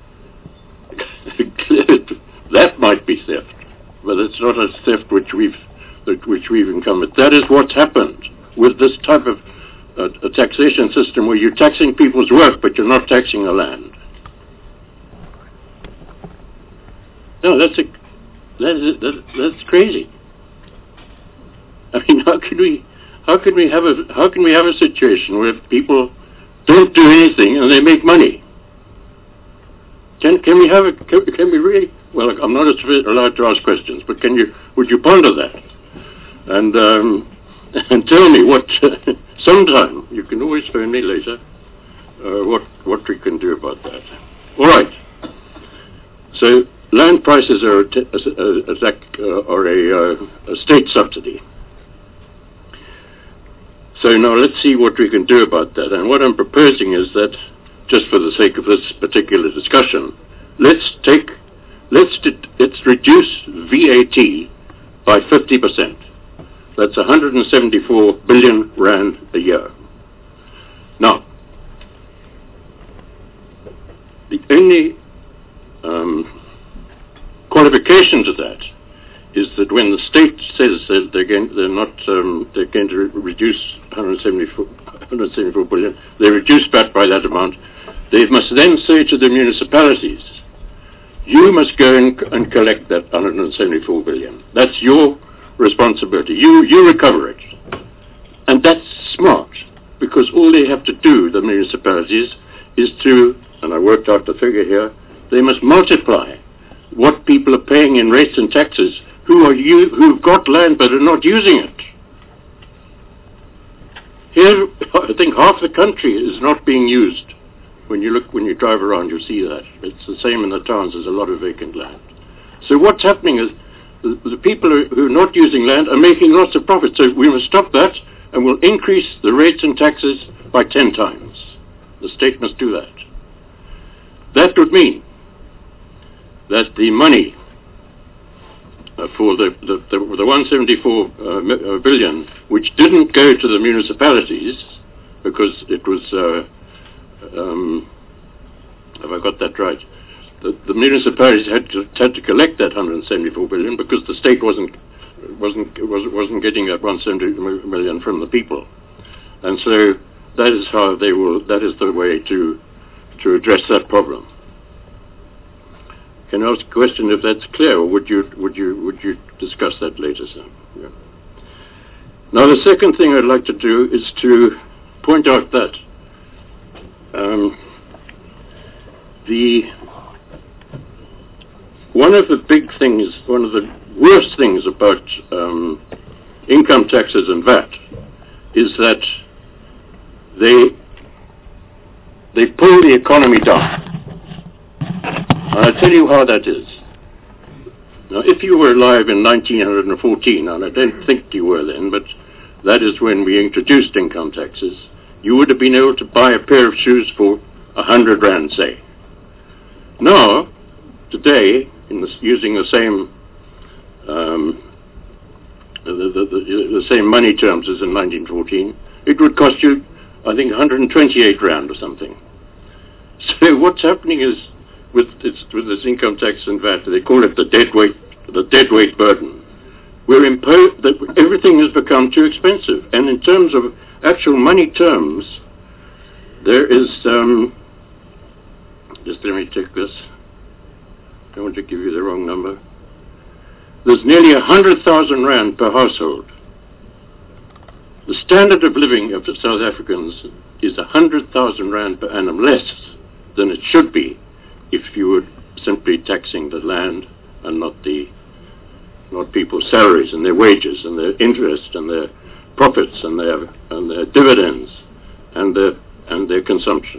clear, that might be theft, but it's not a theft which we've, which we've encountered. That is what's happened with this type of uh, a taxation system where you're taxing people's work, but you're not taxing the land. No, that's a, that is, that, that's crazy. I mean, how could we, how can we have a, how can we have a situation where people don't do anything and they make money? Can can we have a, can, can we really? Well, I'm not allowed to ask questions, but can you, would you ponder that, and um, and tell me what? Uh, sometime you can always phone me later. Uh, what what we can do about that? All right. So land prices are a, a, a, a, are a, uh, a state subsidy. So now let's see what we can do about that. And what I'm proposing is that, just for the sake of this particular discussion, let's take, let's let's reduce V A T by fifty percent. That's one hundred seventy-four billion rand a year. Now, the only um, qualification to that is that when the state says that they're going, they're not, um, they're going to re reduce one hundred seventy-four billion, they reduce V A T by that amount, they must then say to the municipalities, you must go and, and collect that one hundred seventy-four billion. That's your responsibility. You, you recover it. And that's smart, because all they have to do, the municipalities, is to, and I worked out the figure here, they must multiply what people are paying in rates and taxes who are you, who've got land but are not using it. Here, I think half the country is not being used. When you look, when you drive around, you see that. It's the same in the towns. There's a lot of vacant land. So what's happening is the, the people who, who are not using land are making lots of profit. So we must stop that, and we'll increase the rates and taxes by ten times. The state must do that. That would mean that the money uh, for the, the, the, the one hundred seventy-four uh, billion, which didn't go to the municipalities, because it was, uh, um, have I got that right? The, the municipalities had to, had to collect that one hundred seventy-four billion because the state wasn't, wasn't, wasn't, wasn't getting that one hundred seventy million from the people. And so that is how they will, that is the way to, to address that problem. Can I ask a question if that's clear, or would you would you would you discuss that later, sir? Yeah. Now, the second thing I'd like to do is to point out that um, the one of the big things, one of the worst things about um, income taxes and V A T is that they they pull the economy down. I'll tell you how that is. Now, if you were alive in nineteen fourteen, and I don't think you were then, but that is when we introduced income taxes, you would have been able to buy a pair of shoes for a hundred rand, say. Now, today, in the, using the same um, the, the, the, the same money terms as in nineteen fourteen, it would cost you, I think, one hundred twenty-eight rand or something. So what's happening is, with this, with this income tax and V A T, they call it the dead weight, the dead weight burden. We're impo- that everything has become too expensive, and in terms of actual money terms, there is. Um, just let me check this. I don't want to give you the wrong number. There's nearly a hundred thousand rand per household. The standard of living of the South Africans is a hundred thousand rand per annum less than it should be if you were simply taxing the land and not the not people's salaries and their wages and their interest and their profits and their and their dividends and their and their consumption.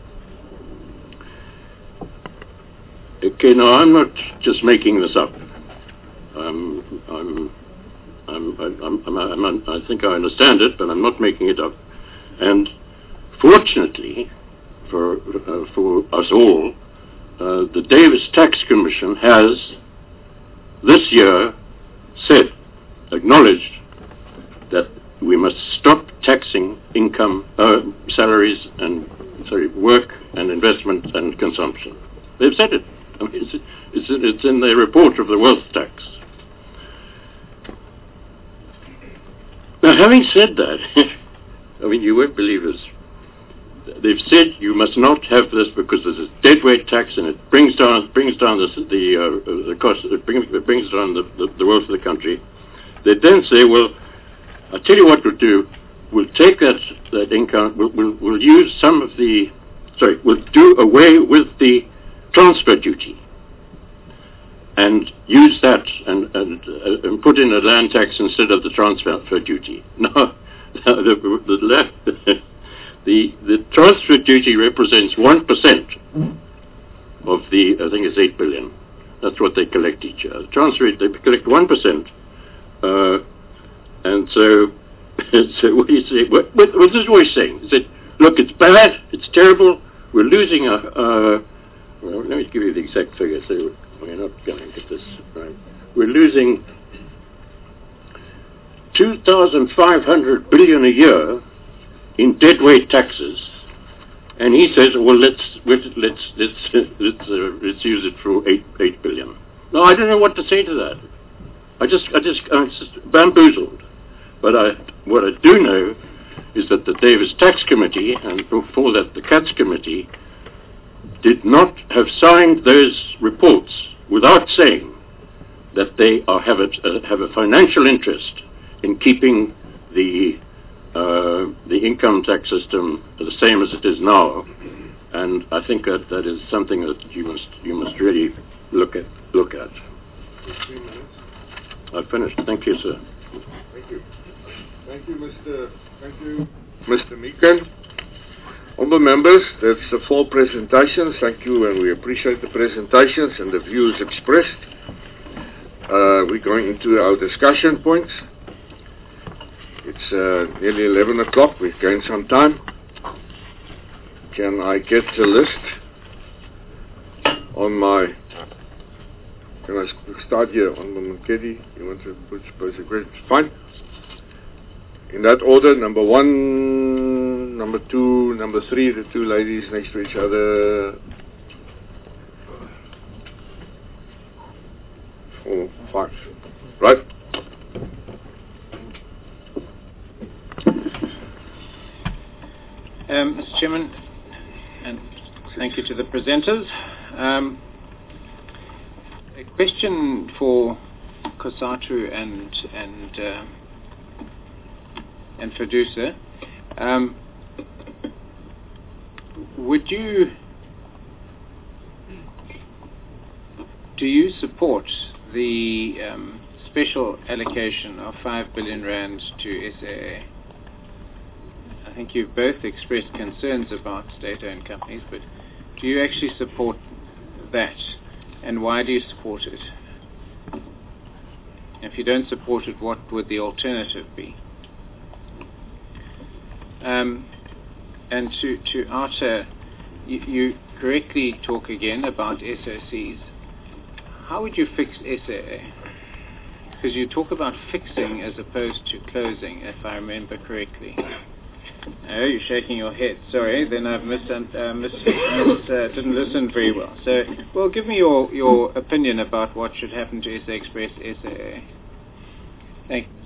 Okay, now I'm not just making this up. I'm, I'm, I'm, I'm, I'm, I'm, I'm, I think I understand it, but I'm not making it up. And fortunately for uh, for us all, uh, the Davis Tax Commission has this year said, acknowledged, that we must stop taxing income, uh, salaries, and sorry, work and investment and consumption. They've said it. I mean, it's, it's, it's in the report of the wealth tax. Now, having said that, I mean, you won't believe this. They've said you must not have this because there's a deadweight tax and it brings down brings down the the, uh, the cost. It brings, it brings down the, the, the wealth of the country. They then say, well, I'll tell you what we'll do. We'll take that that income. We'll, we'll, we'll use some of the. Sorry, we'll do away with the transfer duty and use that and and, uh, and put in a land tax instead of the transfer duty. No, the, the left. The, the transfer duty represents one percent of the, I think it's eight billion. That's what they collect each year. The transfer, they collect one percent. Uh, and so, so what do you say? What, what, what this is what he's saying. He said, look, it's bad, it's terrible, we're losing a, uh, well, let me give you the exact figure so we're not going to get this right. We're losing two thousand five hundred billion a year in deadweight taxes, and he says, "Well, let's let's let's let's let's, uh, let's use it for eight eight billion." No, I don't know what to say to that. I just I just I'm just bamboozled. But I what I do know is that the Davis Tax Committee and before that the Katz Committee did not have signed those reports without saying that they are have a uh, have a financial interest in keeping the Uh, the income tax system the same as it is now, and I think that that is something that you must you must really look at look at. I've finished. Thank you, sir. Thank you. Thank you, Mister Thank you, Mister Meekan. Honourable members, that's the full presentations. Thank you, and we appreciate the presentations and the views expressed. Uh, we're going into our discussion points. It's uh, nearly eleven o'clock. We've gained some time. Can I get a list on my... Can I start here on the Mukedi? You want to put, pose a question? Fine. In that order, number one, number two, number three, the two ladies next to each other. Four, five. Right? Um, Mister Chairman, and thank you to the presenters. Um, a question for Cosatu and and uh, and Fiducia. Um, would you do you support the um, special allocation of five billion rand to S A A? I think you've both expressed concerns about state-owned companies, but do you actually support that? And why do you support it? If you don't support it, what would the alternative be? Um, and to, to Arthur, you, you correctly talk again about S O Cs. How would you fix S A A? Because you talk about fixing as opposed to closing, if I remember correctly. Oh, you're shaking your head. Sorry, then I've missed, uh, missed, missed uh, didn't listen very well. So, well, give me your, your opinion about what should happen to S A Express S A A. Thank you.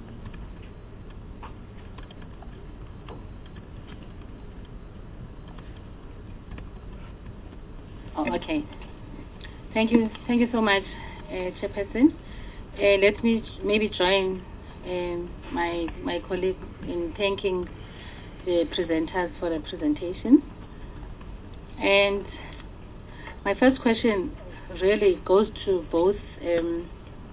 Oh, okay. Thank you. Thank you so much, uh, Chairperson. Uh, let me maybe join uh, my my colleague in thanking the presenters for the presentation. And my first question really goes to both um,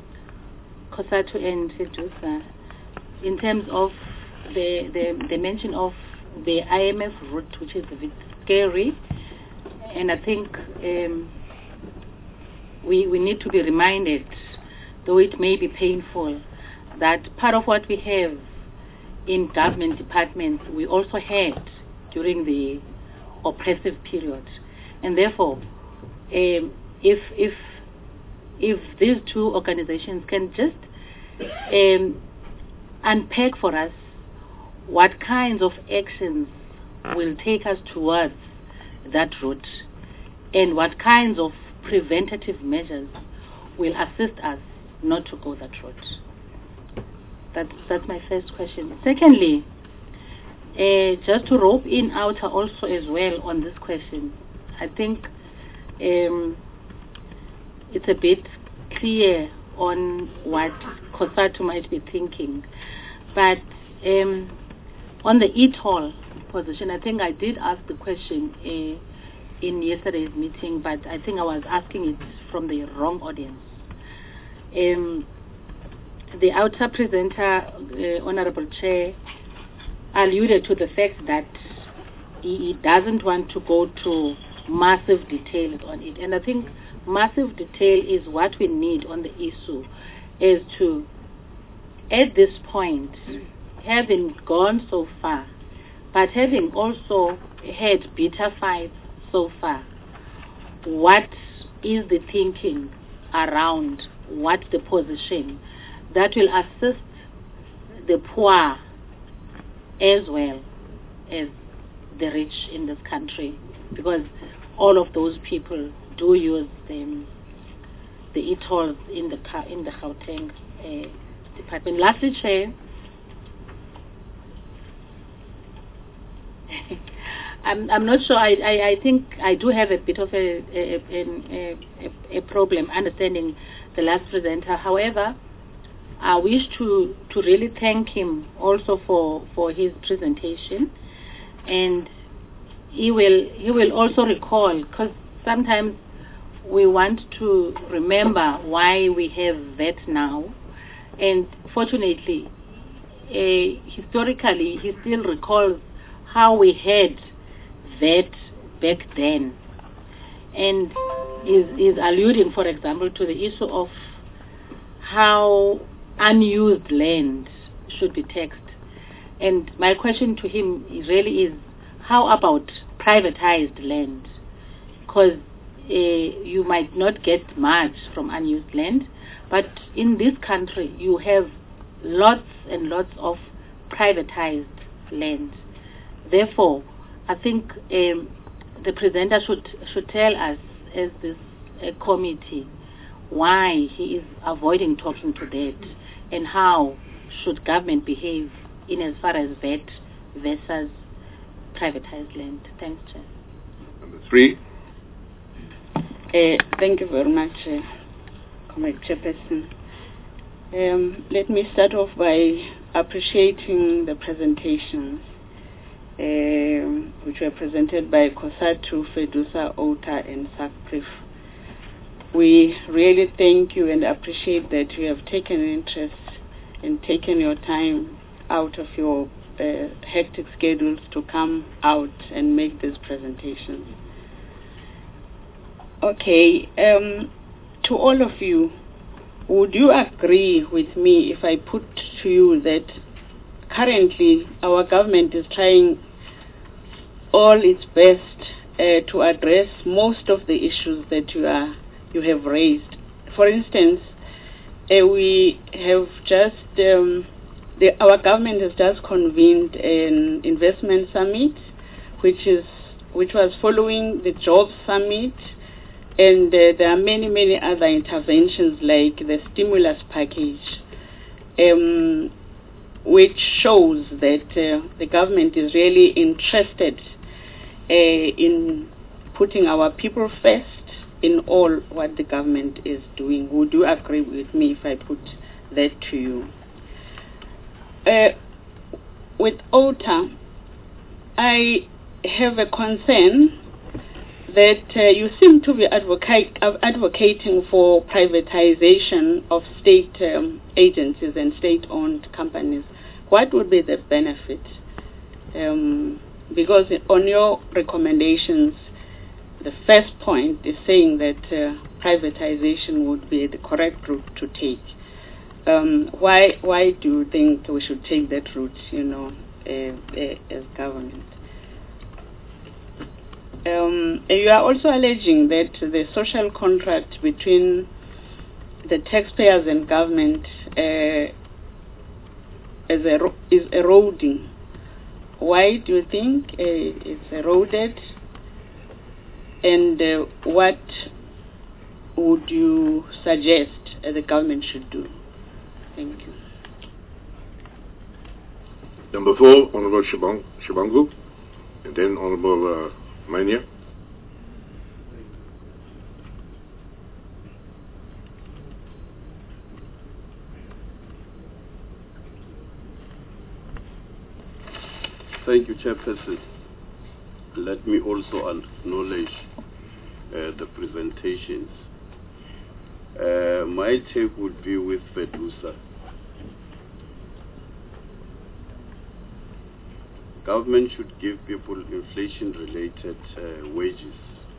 COSATU and Fedusa in terms of the, the, the mention of the I M F route, which is a bit scary. And I think um, we, we need to be reminded, though it may be painful, that part of what we have in government departments we also had during the oppressive period. And therefore, um, if, if, if these two organizations can just um, unpack for us what kinds of actions will take us towards that route, and what kinds of preventative measures will assist us not to go that route. That's, that's my first question. Secondly, uh, just to rope in Outer also as well on this question, I think um, it's a bit clear on what COSATU might be thinking. But um, on the E T O L position, I think I did ask the question uh, in yesterday's meeting, but I think I was asking it from the wrong audience. Um, the outer presenter, uh, Honorable Chair, alluded to the fact that he, he doesn't want to go to massive details on it. And I think massive detail is what we need on the issue, is to, at this point, having gone so far, but having also had bitter fights so far, what is the thinking around, what's the position that will assist the poor as well as the rich in this country, because all of those people do use the, the E T O Ls in the, in the Gauteng uh, department. Lastly, Chair, I'm, I'm not sure. I, I, I think I do have a bit of a, a, a, a, a problem understanding the last presenter. However, I wish to, to really thank him also for, for his presentation, and he will he will also recall, because sometimes we want to remember why we have that now, and fortunately, uh, historically, he still recalls how we had that back then, and is, is alluding, for example, to the issue of how unused land should be taxed. And my question to him really is, how about privatized land? Because uh, you might not get much from unused land, but in this country you have lots and lots of privatized land. Therefore, I think um, the presenter should should tell us, as this uh, committee, why he is avoiding talking to that, and how should government behave in as far as V A T versus privatized land. Thanks, Chair. Number three. Uh, thank you very much, uh, Comrade Chairperson. Um, let me start off by appreciating the presentations uh, which were presented by COSATU, Fedusa, O T A, and SACPRIF. We really thank you and appreciate that you have taken interest and taken your time out of your uh, hectic schedules to come out and make these presentations. Okay, um, to all of you, would you agree with me if I put to you that currently our government is trying all its best uh, to address most of the issues that you are you have raised. For instance, uh, we have just um, the, our government has just convened an investment summit, which is which was following the jobs summit, and uh, there are many many other interventions like the stimulus package, um, which shows that uh, the government is really interested uh, in putting our people first in all what the government is doing. Would you agree with me if I put that to you? Uh, with O T A, I have a concern that uh, you seem to be advocate, uh, advocating for privatization of state um, agencies and state-owned companies. What would be the benefit? Um, because on your recommendations, the first point is saying that uh, privatization would be the correct route to take. Um, why why do you think we should take that route, you know, uh, uh, as government? Um, you are also alleging that the social contract between the taxpayers and government uh, is, ero- is eroding. Why do you think uh, it's eroded? And uh, what would you suggest uh, the government should do? Thank you. Number four, Honorable Shibang, Shibangu, and then Honorable uh, Mania. Thank you, Chairperson. Let me also acknowledge uh, the presentations. Uh, my take would be with Fedusa. Government should give people inflation-related uh, wages.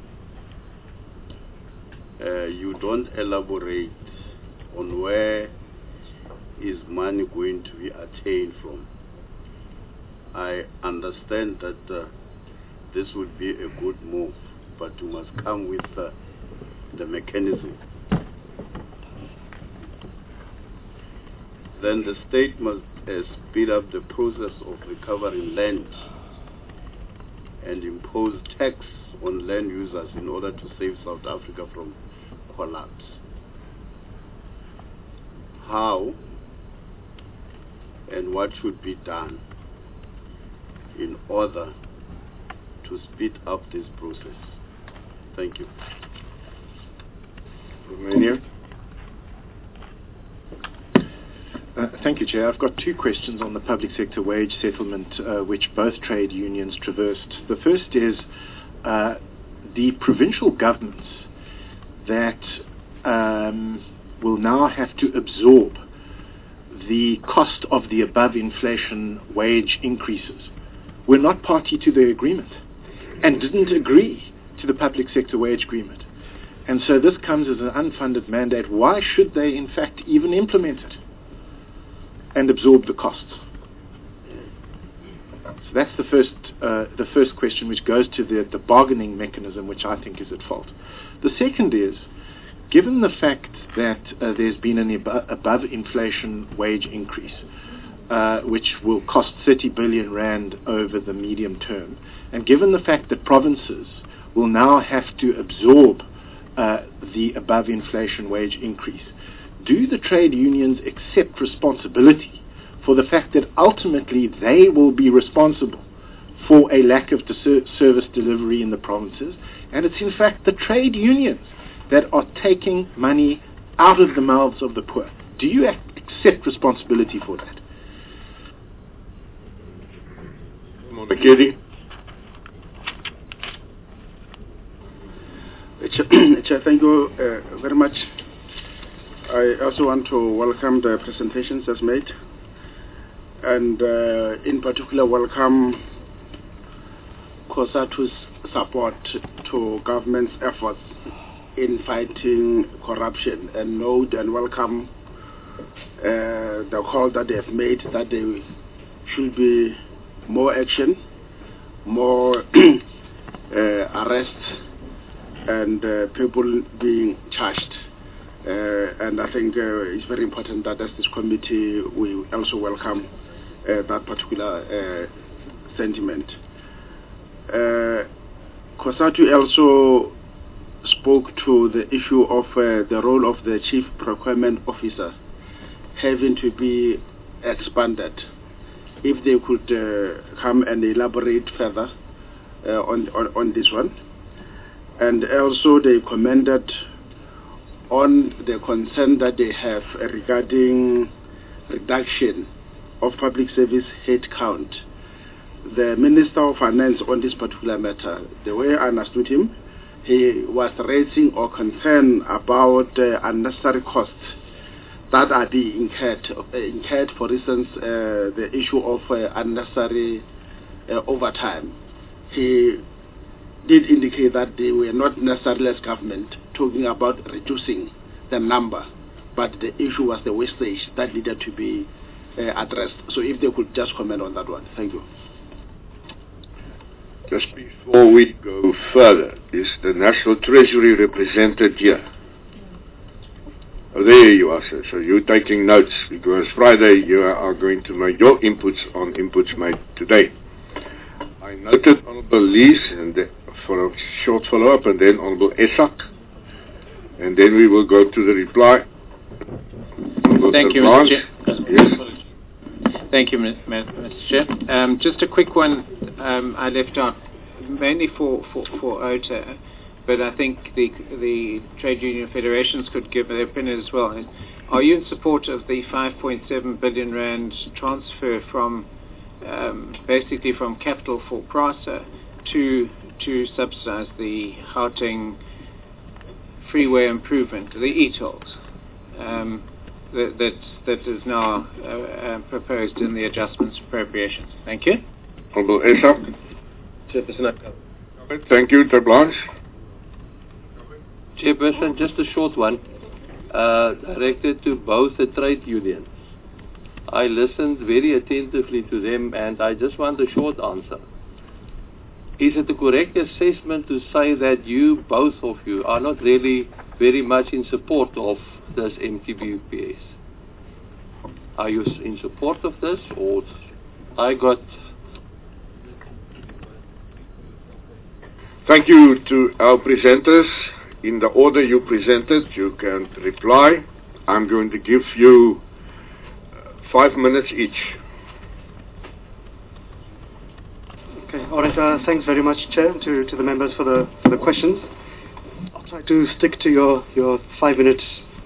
Uh, you don't elaborate on where is money going to be attained from. I understand that uh, this would be a good move, but you must come with uh, the mechanism. Then the state must uh, speed up the process of recovering land and impose tax on land users in order to save South Africa from collapse. How and what should be done in order to speed up this process? Thank you. Romania. Uh, thank you, Chair. I've got two questions on the public sector wage settlement, uh, which both trade unions traversed. The first is uh, the provincial governments that um, will now have to absorb the cost of the above-inflation wage increases were not party to the agreement and didn't agree to the public sector wage agreement. And so this comes as an unfunded mandate. Why should they, in fact, even implement it and absorb the costs? So that's the first uh, the first question, which goes to the, the bargaining mechanism, which I think is at fault. The second is, given the fact that uh, there's been an ab- above-inflation wage increase, uh, which will cost thirty billion rand over the medium term, and given the fact that provinces will now have to absorb uh, the above-inflation wage increase, do the trade unions accept responsibility for the fact that ultimately they will be responsible for a lack of de- service delivery in the provinces, and it's in fact the trade unions that are taking money out of the mouths of the poor? Do you ac- accept responsibility for that? Makedi. Chair, thank you uh, very much. I also want to welcome the presentations as made, and uh, in particular welcome COSATU's support to government's efforts in fighting corruption, and note and welcome uh, the call that they have made that there should be more action more uh, arrests and uh, people being charged. Uh, and I think uh, it's very important that as this committee we also welcome uh, that particular uh, sentiment. Uh, COSATU also spoke to the issue of uh, the role of the chief procurement officer having to be expanded. If they could uh, come and elaborate further uh, on, on on this one. And also they commented on the concern that they have regarding reduction of public service headcount. The Minister of Finance on this particular matter, the way I understood him, he was raising or concerned about uh, unnecessary costs that are being incurred, uh, incurred for instance, uh, the issue of uh, unnecessary uh, overtime. He did indicate that they were not necessarily as government talking about reducing the number, but the issue was the wastage that needed to be uh, addressed. So if they could just comment on that one. Thank you. Just before we go further, is the National Treasury represented here? Oh, there you are, sir. So you're taking notes, because Friday you are going to make your inputs on inputs made today. I noted Honourable Lees and the, for a short follow-up, and then Honourable Esak, and then we will go to the reply. Honourable Thank you, Mister Chair. Yes. Thank you, Mister Chair. Um, just a quick one um, I left out, mainly for, for, for O T A, but I think the, the trade union federations could give their opinion as well. Are you in support of the five point seven billion rand transfer from um, basically from capital for PRASA to to subsidize the Gauteng freeway improvement, the e-tolls, um, that, that that is now uh, uh, proposed in the adjustments appropriations? Thank you. Honourable Esak. Thank you, Ter Blanche. Chairperson, just a short one, uh, directed to both the trade unions. I listened very attentively to them, and I just want a short answer. Is it a correct assessment to say that you, both of you, are not really very much in support of this M T B U P S? Are you in support of this, or I got... Thank you to our presenters. In the order you presented, you can reply. I'm going to give you uh, five minutes each. Okay, all right. Uh, thanks very much, Chair, to, to the members for the for the questions. I'll try to stick to your, your five-minute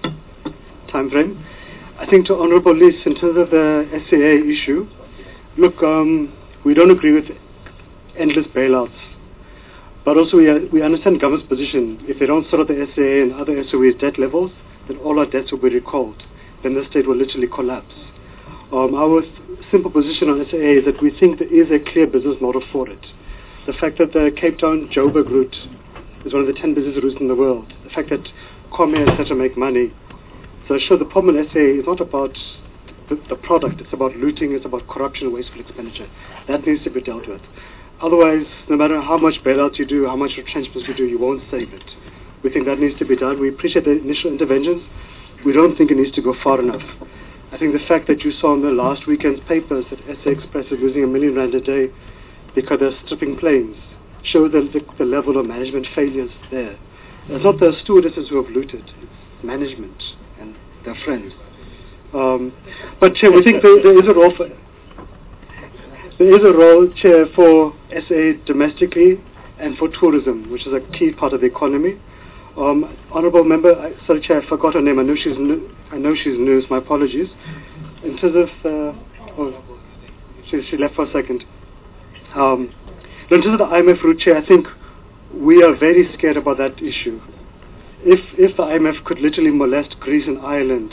time frame. I think to Honourable Lees, in terms of the S A A issue, look, um, we don't agree with endless bailouts. But also we, uh, we understand government's position. If they don't sort out the S A A and other S O E's debt levels, then all our debts will be recalled. Then the state will literally collapse. Um, our simple position on S A A is that we think there is a clear business model for it. The fact that the Cape Town-Joburg route is one of the ten business routes in the world. The fact that Kwame et cetera make money. So sure, the problem in S A A is not about the, the product. It's about looting. It's about corruption and wasteful expenditure. That needs to be dealt with. Otherwise, no matter how much bailouts you do, how much retrenchments you do, you won't save it. We think that needs to be done. We appreciate the initial interventions. We don't think it needs to go far enough. I think the fact that you saw in the last weekend's papers that S A Express is losing a million rand a day because they're stripping planes show the, the, the level of management failures there. It's not the stewardesses who have looted. It's management and their friends. Um, but, Chair, we think there, there is a role for... There is a role, Chair, for S A domestically and for tourism, which is a key part of the economy. Um, Honourable Member, I, sorry, Chair, I forgot her name. I know she's new. I know she's new. My apologies. In terms of, uh, oh, she, she left for a second. Um, in terms of the I M F route, Chair, I think we are very scared about that issue. If if the I M F could literally molest Greece and Ireland,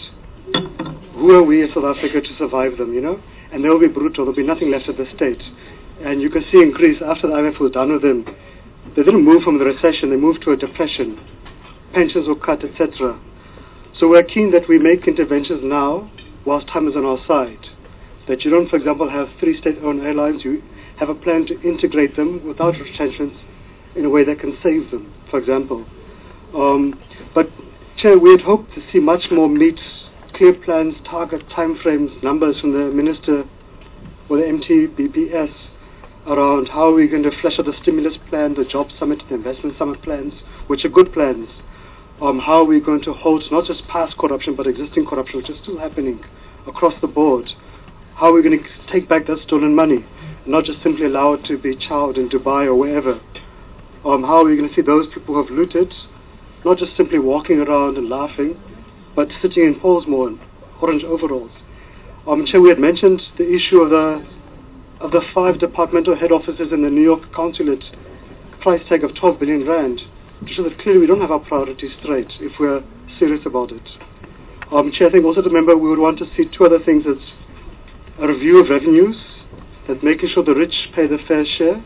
who are we in South Africa to survive them? You know. And they'll be brutal. There'll be nothing left of the state. And you can see in Greece, after the I M F was done with them, they didn't move from the recession, they moved to a depression. Pensions were cut, et cetera. So we're keen that we make interventions now, whilst time is on our side. That you don't, for example, have three state-owned airlines, you have a plan to integrate them without retrenchments in a way that can save them, for example. Um, but, Chair, we had hoped to see much more meat, clear plans, target, timeframes, numbers from the Minister or the M T B P S around how we're going to flesh out the stimulus plan, the job summit, the investment summit plans, which are good plans. Um, how we're going to halt not just past corruption, but existing corruption, which is still happening across the board. How we're going to take back that stolen money, not just simply allow it to be chowed in Dubai or wherever. Um, how are we going to see those people who have looted, not just simply walking around and laughing, but sitting in Pollsmoor in orange overalls. Um, Chair, we had mentioned the issue of the of the five departmental head offices in the New York consulate, price tag of twelve billion rand, to show that clearly we don't have our priorities straight if we're serious about it. Um, Chair, I think also to remember we would want to see two other things. It's a review of revenues, that making sure the rich pay their fair share,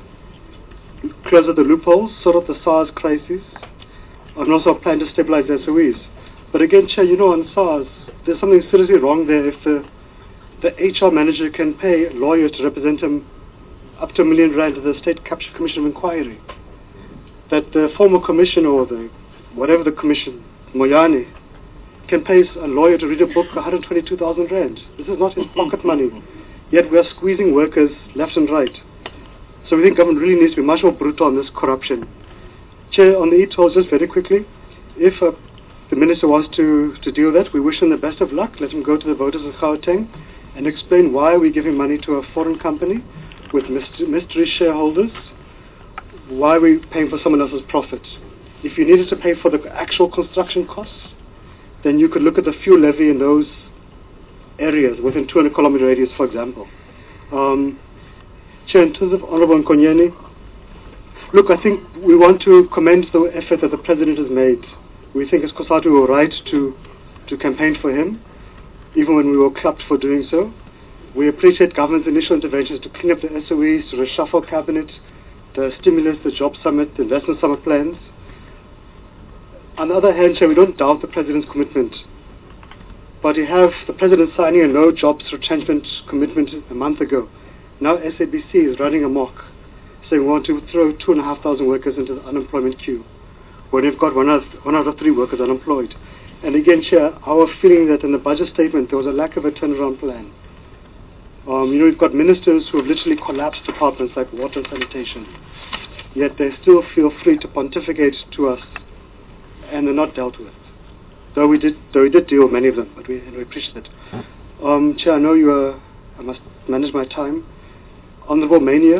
close up the loopholes, sort out the SARS crisis, and also a plan to stabilize S O Es. But again, Chair, you know, on SARS, there's something seriously wrong there if the, the H R manager can pay a lawyer to represent him up to a million rand to the State Capture Commission of Inquiry. That the former commissioner or the, whatever the commission, Moyane, can pay a lawyer to read a book one hundred twenty-two thousand rand. This is not his pocket money. Yet we are squeezing workers left and right. So we think government really needs to be much more brutal on this corruption. Chair, on the e-tolls, just very quickly, if uh, the Minister wants to, to deal with that, we wish him the best of luck. Let him go to the voters of Gauteng and explain why we're giving money to a foreign company with mystery shareholders, why we're paying for someone else's profit. If you needed to pay for the actual construction costs, then you could look at the fuel levy in those areas within two hundred kilometer radius, for example. Um, Chair, in terms of Honorable Nkonyeni, look, I think we want to commend the effort that the President has made. We think as COSATU we were right to, to campaign for him, even when we were clapped for doing so. We appreciate government's initial interventions to clean up the S O Es, to reshuffle cabinet, the stimulus, the job summit, the investment summit plans. On the other hand, Chair, we don't doubt the President's commitment. But you have the President signing a no jobs retrenchment commitment a month ago. Now S A B C is running amok, saying we want to throw two and a half thousand workers into the unemployment queue, when we've got one out, of, one out of three workers unemployed. And again, Chair, our feeling that in the budget statement there was a lack of a turnaround plan. Um, you know, we've got ministers who have literally collapsed departments like water and sanitation, yet they still feel free to pontificate to us, and they're not dealt with. Though we did, though we did deal with many of them, but we, and we appreciate it. Um, Chair, I know you are, I must manage my time. Honorable Mania,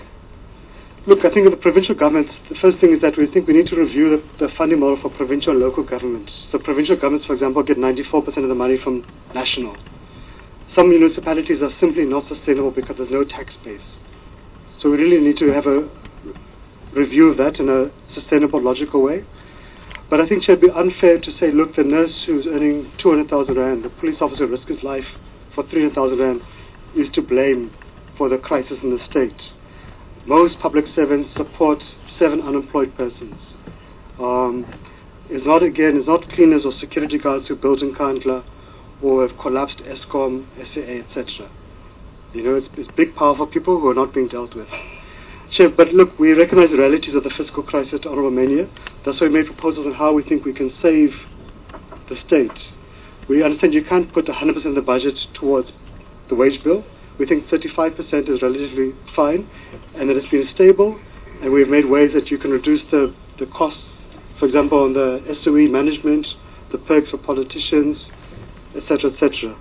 look, I think of the provincial governments, the first thing is that we think we need to review the, the funding model for provincial and local governments. So provincial governments, for example, get ninety-four percent of the money from national. Some municipalities are simply not sustainable because there's no tax base. So we really need to have a review of that in a sustainable, logical way. But I think it should be unfair to say, look, the nurse who's earning two hundred thousand rand, the police officer who risks his life for three hundred thousand rand, is to blame for the crisis in the state. Most public servants support seven unemployed persons. Um, it's not, again, it's not cleaners or security guards who built in Kandla or have collapsed ESCOM, S A A, et cetera. You know, it's, it's big, powerful people who are not being dealt with. Chair, but look, we recognize the realities of the fiscal crisis to Honorable Mania. That's why we made proposals on how we think we can save the state. We understand you can't put one hundred percent of the budget towards the wage bill. We think thirty-five percent is relatively fine, and that it's been stable, and we've made ways that you can reduce the, the costs, for example, on the S O E management, the perks for politicians, et cetera, et cetera.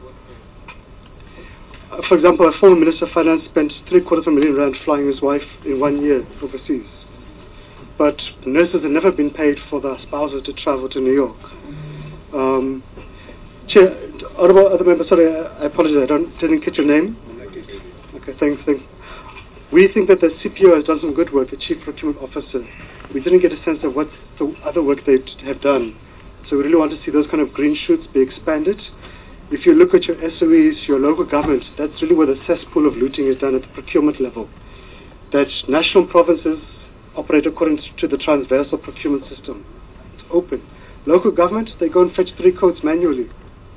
Uh, for example, a former Minister of Finance spent three quarters of a million rand flying his wife in one year overseas. But nurses have never been paid for their spouses to travel to New York. Um, Chair, honorable other members, sorry, I, I apologize, I don't, didn't catch your name. Okay, thanks, thanks. We think that the C P O has done some good work, the Chief Procurement Officer. We didn't get a sense of what the other work they have done. So we really want to see those kind of green shoots be expanded. If you look at your S O Es, your local government, that's really where the cesspool of looting is done at the procurement level. That national provinces operate according to the transversal procurement system. It's open. Local government, they go and fetch three codes manually.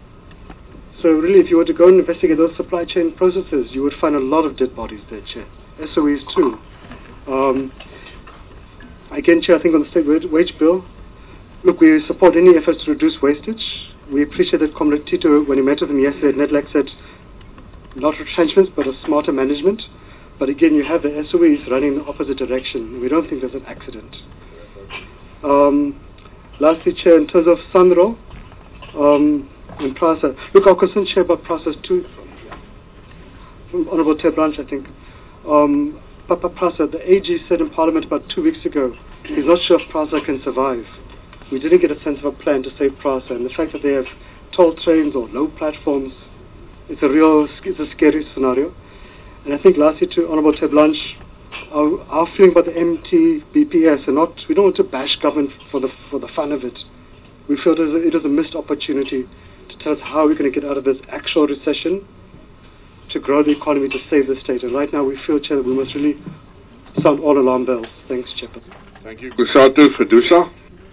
So really, if you were to go and investigate those supply chain processes, you would find a lot of dead bodies there, Chair. S O Es too. Um, again, Chair, I think on the state wage bill, look, we support any efforts to reduce wastage. We appreciate that Comrade Tito, when he met with him yesterday at NEDLAC, said not retrenchments, but a smarter management. But again, you have the S O Es running in the opposite direction. We don't think there's an accident. Um, lastly, Chair, in terms of Sanro um, and PRASA, look, our concern, Chair, about PRASA is two, from Honourable Ted Branch, I think. Um, Papa PRASA, the A G said in Parliament about two weeks ago, he's not sure if PRASA can survive. We didn't get a sense of a plan to save PRASA, and the fact that they have toll trains or low platforms, it's a real, it's a scary scenario. And I think lastly to Honourable Ted Blanche, our, our feeling about the M T B P S, and not, we don't want to bash government for the for the fun of it. We feel it is, a, it is a missed opportunity to tell us how we're going to get out of this actual recession, to grow the economy, to save the state. And right now we feel, Chair, that we must really sound all alarm bells. Thanks, Chair. Thank you. Kusatu Fedusa.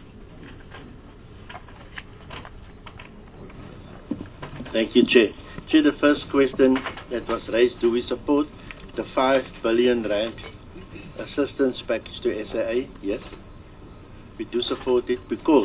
Thank you, Chair. Chair, the first question that was raised, do we support the five billion rand assistance package to S A A? Yes, we do support it because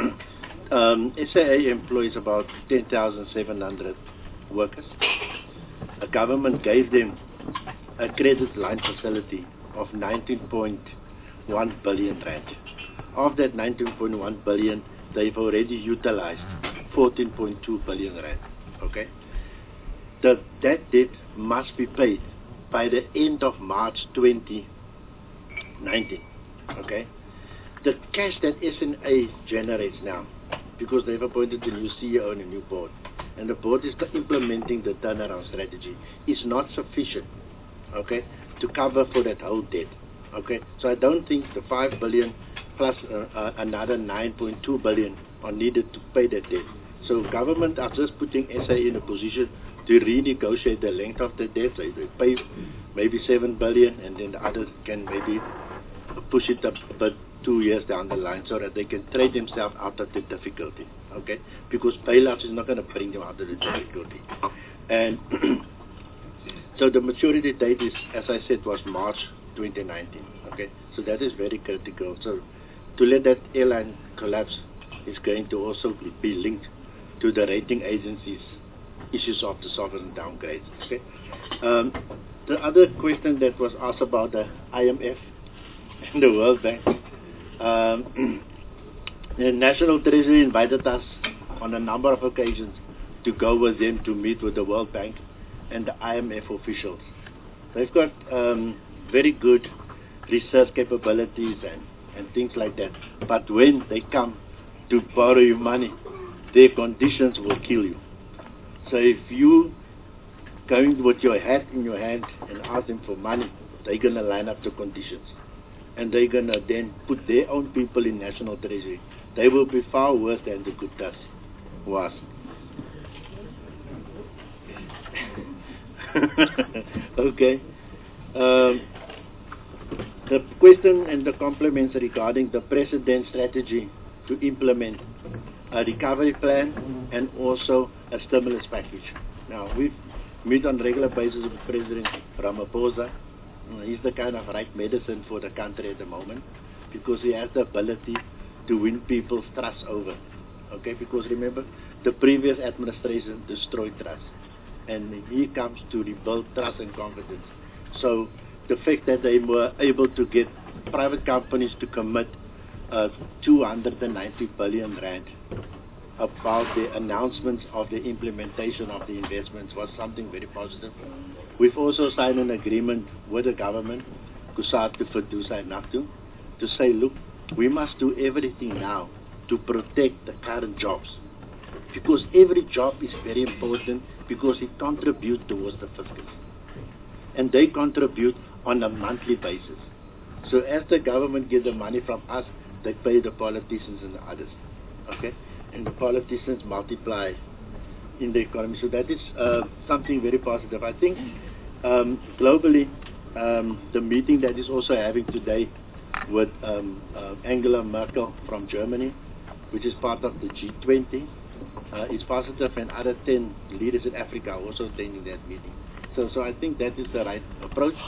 um, S A A employs about ten thousand seven hundred workers. The government gave them a credit line facility of nineteen point one billion rand. Of that nineteen point one billion, they've already utilized fourteen point two billion rand. Okay? The, that debt must be paid by the end of March twenty nineteen. Okay? The cash that S N A generates now, because they've appointed a new C E O and a new board, and the board is implementing the turnaround strategy, is not sufficient, okay, to cover for that whole debt. Okay? So I don't think the five billion plus uh, uh, another nine point two billion are needed to pay that debt. So government are just putting S A in a position to renegotiate the length of the debt. So they pay maybe seven billion, and then the others can maybe push it up but two years down the line, so that they can trade themselves out of the difficulty. Okay, because bailouts is not going to bring them out of the difficulty. And so the maturity date is, as I said, was March twenty nineteen. Okay, so that is very critical. So to let that airline collapse is going to also be linked to the rating agencies' issues of the sovereign downgrades. Okay. Um, the other question that was asked about the I M F and the World Bank, um, the National Treasury invited us on a number of occasions to go with them to meet with the World Bank and the I M F officials. They've got um, very good research capabilities and, and things like that. But when they come to borrow you money, their conditions will kill you. So if you going with your hat in your hand and ask them for money, they're going to line up the conditions. And they're going to then put their own people in National Treasury. They will be far worse than the Guptas was. Okay. Um, the question and the compliments regarding the President's strategy to implement a recovery plan and also a stimulus package. Now, we meet on a regular basis with President Ramaphosa. He's the kind of right medicine for the country at the moment because he has the ability to win people's trust over. Okay, because remember, the previous administration destroyed trust. And he comes to rebuild trust and confidence. So the fact that they were able to get private companies to commit uh, two hundred ninety billion rand about the announcements of the implementation of the investments was something very positive. We've also signed an agreement with the government, Kusatu Fedusa and Naftu, to say, look, we must do everything now to protect the current jobs. Because every job is very important because it contributes towards the fiscal. And they contribute on a monthly basis. So as the government gets the money from us, they pay the politicians and the others. Okay? And the politicians multiply in the economy. So that is uh, something very positive. I think um, globally, um, the meeting that is also having today with um, uh, Angela Merkel from Germany, which is part of the G twenty, uh, is positive, and other ten leaders in Africa are also attending that meeting. So, so I think that is the right approach.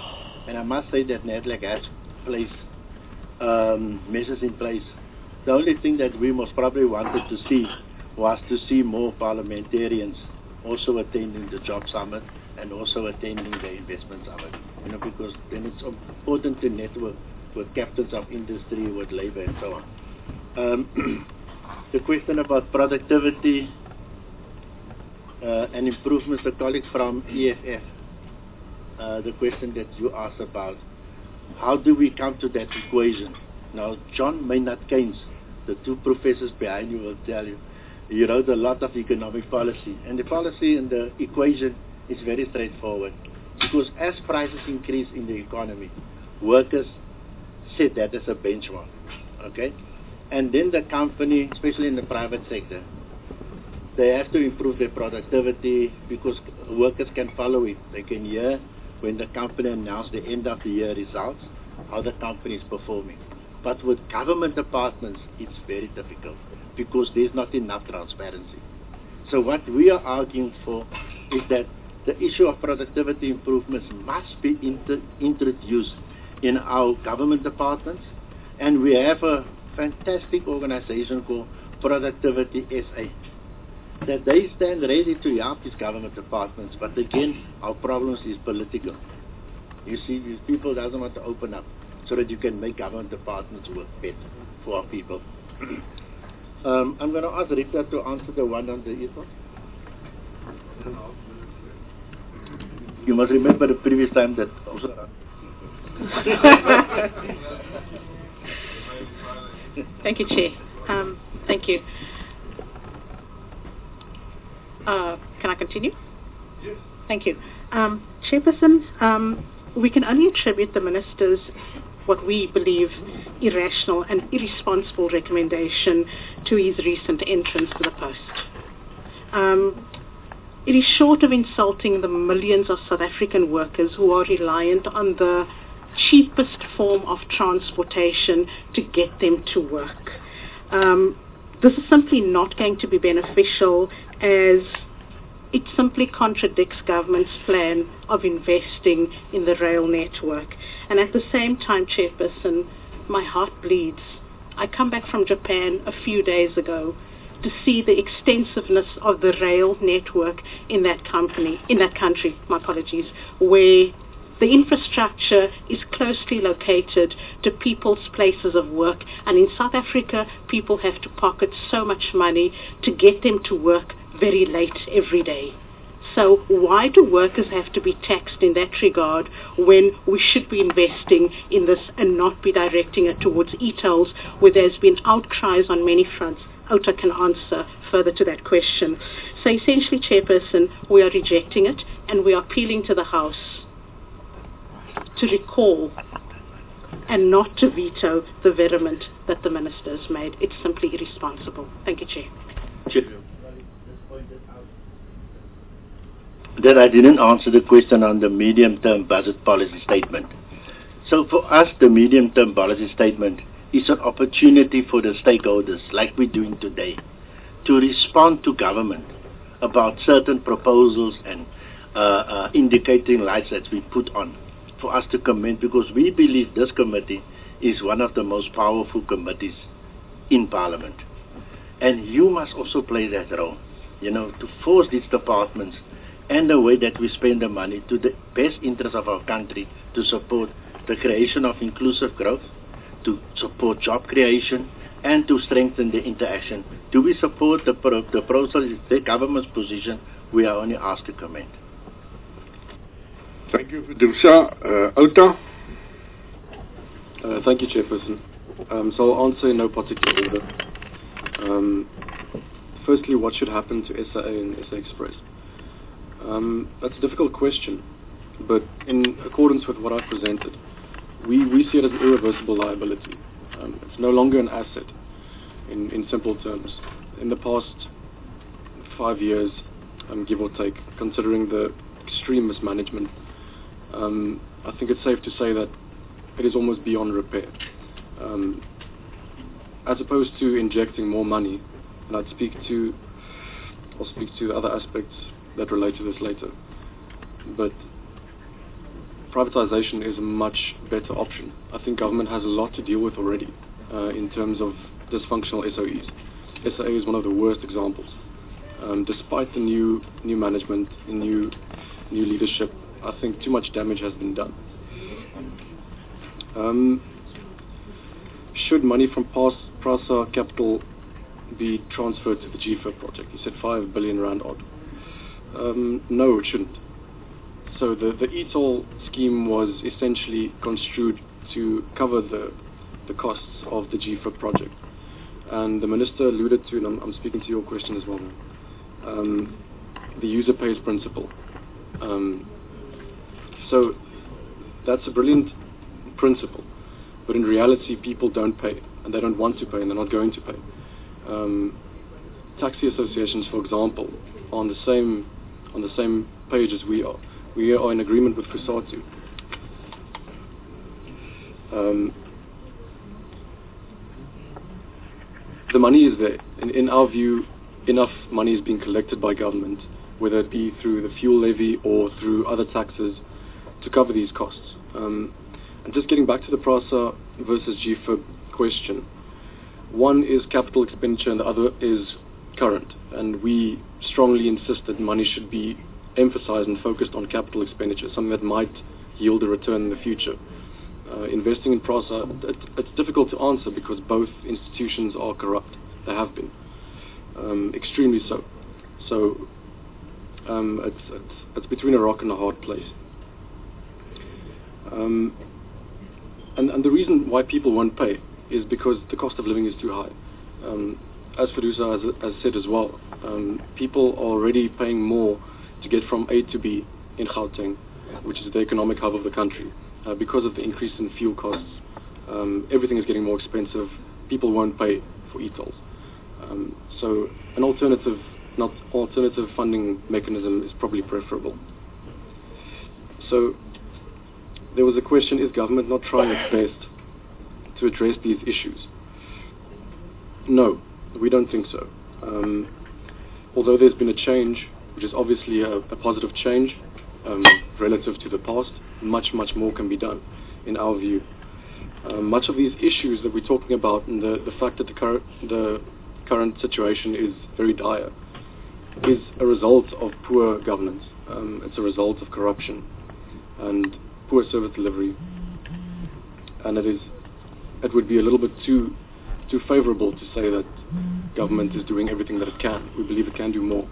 And I must say that NADLAC has placed um, measures in place. The only thing that we most probably wanted to see was to see more parliamentarians also attending the job summit and also attending the investment summit. You know, because then it's important to network with captains of industry, with labor, and so on. Um, the question about productivity uh, and improvements, the colleague from E F F, uh, the question that you asked about, how do we come to that equation? Now, John Maynard Keynes, the two professors behind you will tell you, he wrote a lot of economic policy, and the policy and the equation is very straightforward. Because as prices increase in the economy, workers set that as a benchmark, okay? And then the company, especially in the private sector, they have to improve their productivity because workers can follow it. They can hear when the company announces the end of the year results, how the company is performing. But with government departments, it's very difficult because there's not enough transparency. So what we are arguing for is that the issue of productivity improvements must be inter introduced in our government departments, and we have a fantastic organization called Productivity S A that they stand ready to help these government departments, but again, our problems is political. You see, these people doesn't want to open up so that you can make government departments work better for our people. um, I'm going to ask Rita to answer the one on the ethos. You must remember the previous time that also. Thank you, Chair. Um, thank you. Uh, can I continue? Yes. Thank you. Um, Chairperson, um, we can only attribute the Minister's what we believe irrational and irresponsible recommendation to his recent entrance to the post. Um, it is short of insulting the millions of South African workers who are reliant on the cheapest form of transportation to get them to work. Um, this is simply not going to be beneficial, as it simply contradicts government's plan of investing in the rail network. And at the same time, Chairperson, my heart bleeds. I come back from Japan a few days ago to see the extensiveness of the rail network in that company, in that country, my apologies, where the infrastructure is closely located to people's places of work, and in South Africa, people have to pocket so much money to get them to work very late every day. So why do workers have to be taxed in that regard when we should be investing in this and not be directing it towards e-tolls, where there's been outcries on many fronts? Outa can answer further to that question. So essentially, Chairperson, we are rejecting it, and we are appealing to the House to recall and not to veto the veriment that the Minister has made. It's simply irresponsible. Thank you, Chair. Chair. That I didn't answer the question on the medium-term budget policy statement. So for us, the medium-term policy statement is an opportunity for the stakeholders, like we're doing today, to respond to government about certain proposals and uh, uh, indicating lights that we put on, for us to comment, because we believe this committee is one of the most powerful committees in Parliament. And you must also play that role, you know, to force these departments and the way that we spend the money to the best interest of our country, to support the creation of inclusive growth, to support job creation, and to strengthen the interaction. Do we support the, pro the process, the government's position? We are only asked to comment. Thank you, Vidusa. Uh, Outa? Uh, thank you, Chairperson. Um, so I'll answer in no particular order. Um, firstly, what should happen to S A A and S A Express? Um, that's a difficult question, but in accordance with what I've presented, we, we see it as an irreversible liability. Um, it's no longer an asset, in, in simple terms. In the past five years, um, give or take, considering the extreme mismanagement, um, I think it's safe to say that it is almost beyond repair. Um, as opposed to injecting more money, and I'd speak to, I'll speak to other aspects that relate to this later. But privatization is a much better option. I think government has a lot to deal with already uh, in terms of dysfunctional S O Es. S O A is one of the worst examples. Um, despite the new new management, the new new leadership, I think too much damage has been done. Um, should money from PRASA Capital be transferred to the G F I B project? You said five billion rand odd. Um, no, it shouldn't. So the, the E T O L scheme was essentially construed to cover the, the costs of the G F I B project. And the Minister alluded to, and I'm, I'm speaking to your question as well, um, the user pays principle. Um, so that's a brilliant principle, but in reality people don't pay, and they don't want to pay, and they're not going to pay. Um, taxi associations, for example, are on the same on the same page as we are. We are in agreement with COSATU. Um, the money is there. In, in our view, enough money is being collected by government, whether it be through the fuel levy or through other taxes, to cover these costs. Um, and just getting back to the PRASA versus G F I B question, one is capital expenditure and the other is current. And we strongly insist that money should be emphasized and focused on capital expenditure, something that might yield a return in the future. Uh, investing in PRASA, it, it's difficult to answer because both institutions are corrupt. They have been. Um, extremely so. So um, it's, it's, it's between a rock and a hard place. Um, and, and the reason why people won't pay is because the cost of living is too high. Um, as Fidusa has, has said as well, um, people are already paying more to get from A to B in Gauteng, which is the economic hub of the country. Uh, because of the increase in fuel costs, um, everything is getting more expensive. People won't pay for E T O Ls. Um, so an alternative, not alternative funding mechanism is probably preferable. So there was a question: is government not trying its best to address these issues? No, we don't think so. Um, although there's been a change, which is obviously a, a positive change um, relative to the past, much, much more can be done, in our view. Uh, much of these issues that we're talking about, and the, the fact that the, cur the current situation is very dire, is a result of poor governance. Um, it's a result of corruption and poor service delivery. And it is, it would be a little bit too, too favorable to say that government is doing everything that it can. We believe it can do more.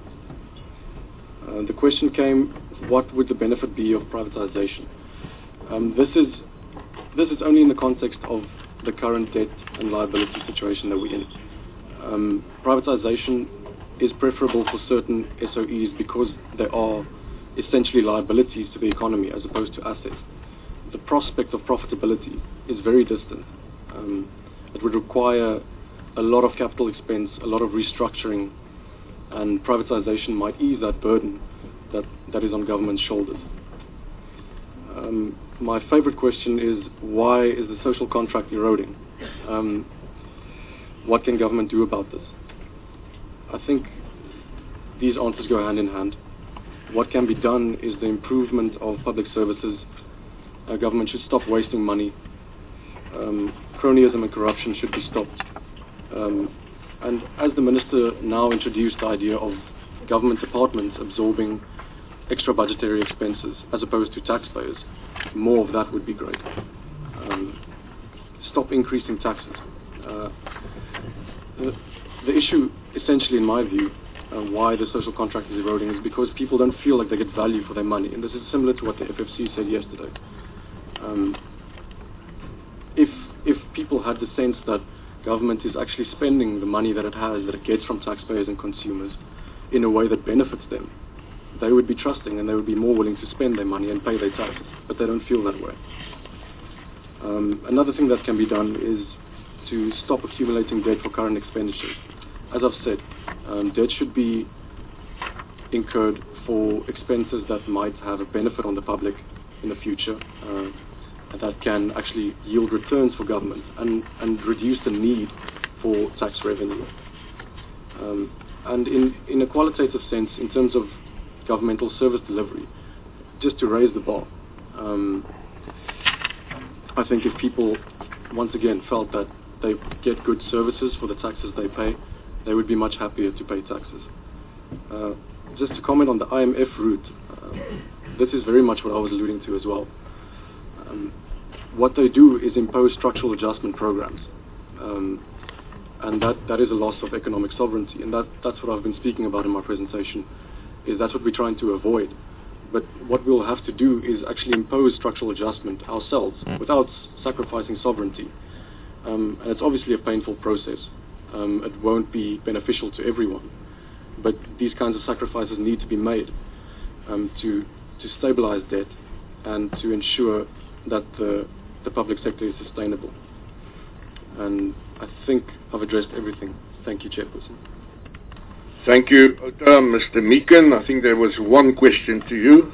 Uh, the question came, what would the benefit be of privatization? Um, this is this is only in the context of the current debt and liability situation that we're in. Um, privatization is preferable for certain S O Es because they are essentially liabilities to the economy as opposed to assets. The prospect of profitability is very distant. Um, it would require a lot of capital expense, a lot of restructuring, and privatization might ease that burden that, that is on government's shoulders. Um, my favorite question is, why is the social contract eroding? Um, what can government do about this? I think these answers go hand in hand. What can be done is the improvement of public services. Uh, government should stop wasting money. Um, cronyism and corruption should be stopped. Um, and as the Minister now introduced the idea of government departments absorbing extra budgetary expenses as opposed to taxpayers, more of that would be great. Um, stop increasing taxes. Uh, the, the issue, essentially in my view, uh, why the social contract is eroding is because people don't feel like they get value for their money. And this is similar to what the F F C said yesterday. Um, if, if people had the sense that government is actually spending the money that it has, that it gets from taxpayers and consumers, in a way that benefits them, they would be trusting and they would be more willing to spend their money and pay their taxes, but they don't feel that way. Um, another thing that can be done is to stop accumulating debt for current expenditures. As I've said, um, debt should be incurred for expenses that might have a benefit on the public in the future, uh, that can actually yield returns for government and, and reduce the need for tax revenue. Um, and in, in a qualitative sense, in terms of governmental service delivery, just to raise the bar, Um, I think if people, once again, felt that they get good services for the taxes they pay, they would be much happier to pay taxes. Uh, just to comment on the I M F route, uh, this is very much what I was alluding to as well. Um, what they do is impose structural adjustment programs. Um, and that, that is a loss of economic sovereignty. And that, that's what I've been speaking about in my presentation, is that's what we're trying to avoid. But what we'll have to do is actually impose structural adjustment ourselves without sacrificing sovereignty. Um, and it's obviously a painful process. Um, it won't be beneficial to everyone. But these kinds of sacrifices need to be made um, to, to stabilize debt and to ensure that the, the public sector is sustainable. And I think I've addressed everything. Thank you, Chairperson. Thank you, uh, Mister Meekin. I think there was one question to you.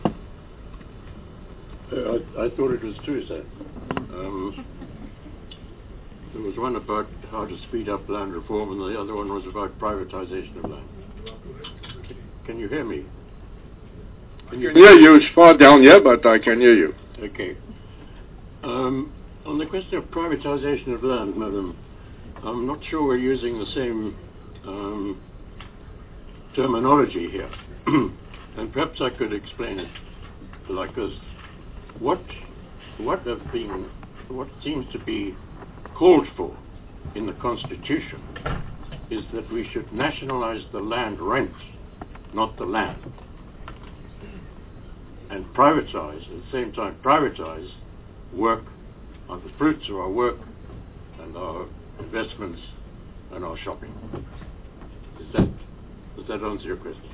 Uh, I, I thought it was two, sir. Um, there was one about how to speed up land reform, and the other one was about privatization of land. Can you hear me? Can you I can hear you. It's far down here, but I can hear you. Okay. Um, on the question of privatization of land, madam, I'm not sure we're using the same um, terminology here. And perhaps I could explain it like this. What, what have been, what seems to be called for in the Constitution is that we should nationalize the land rent, not the land. And privatize, at the same time, privatize work on the fruits of our work and our investments and our shopping. Is that, does that answer your question?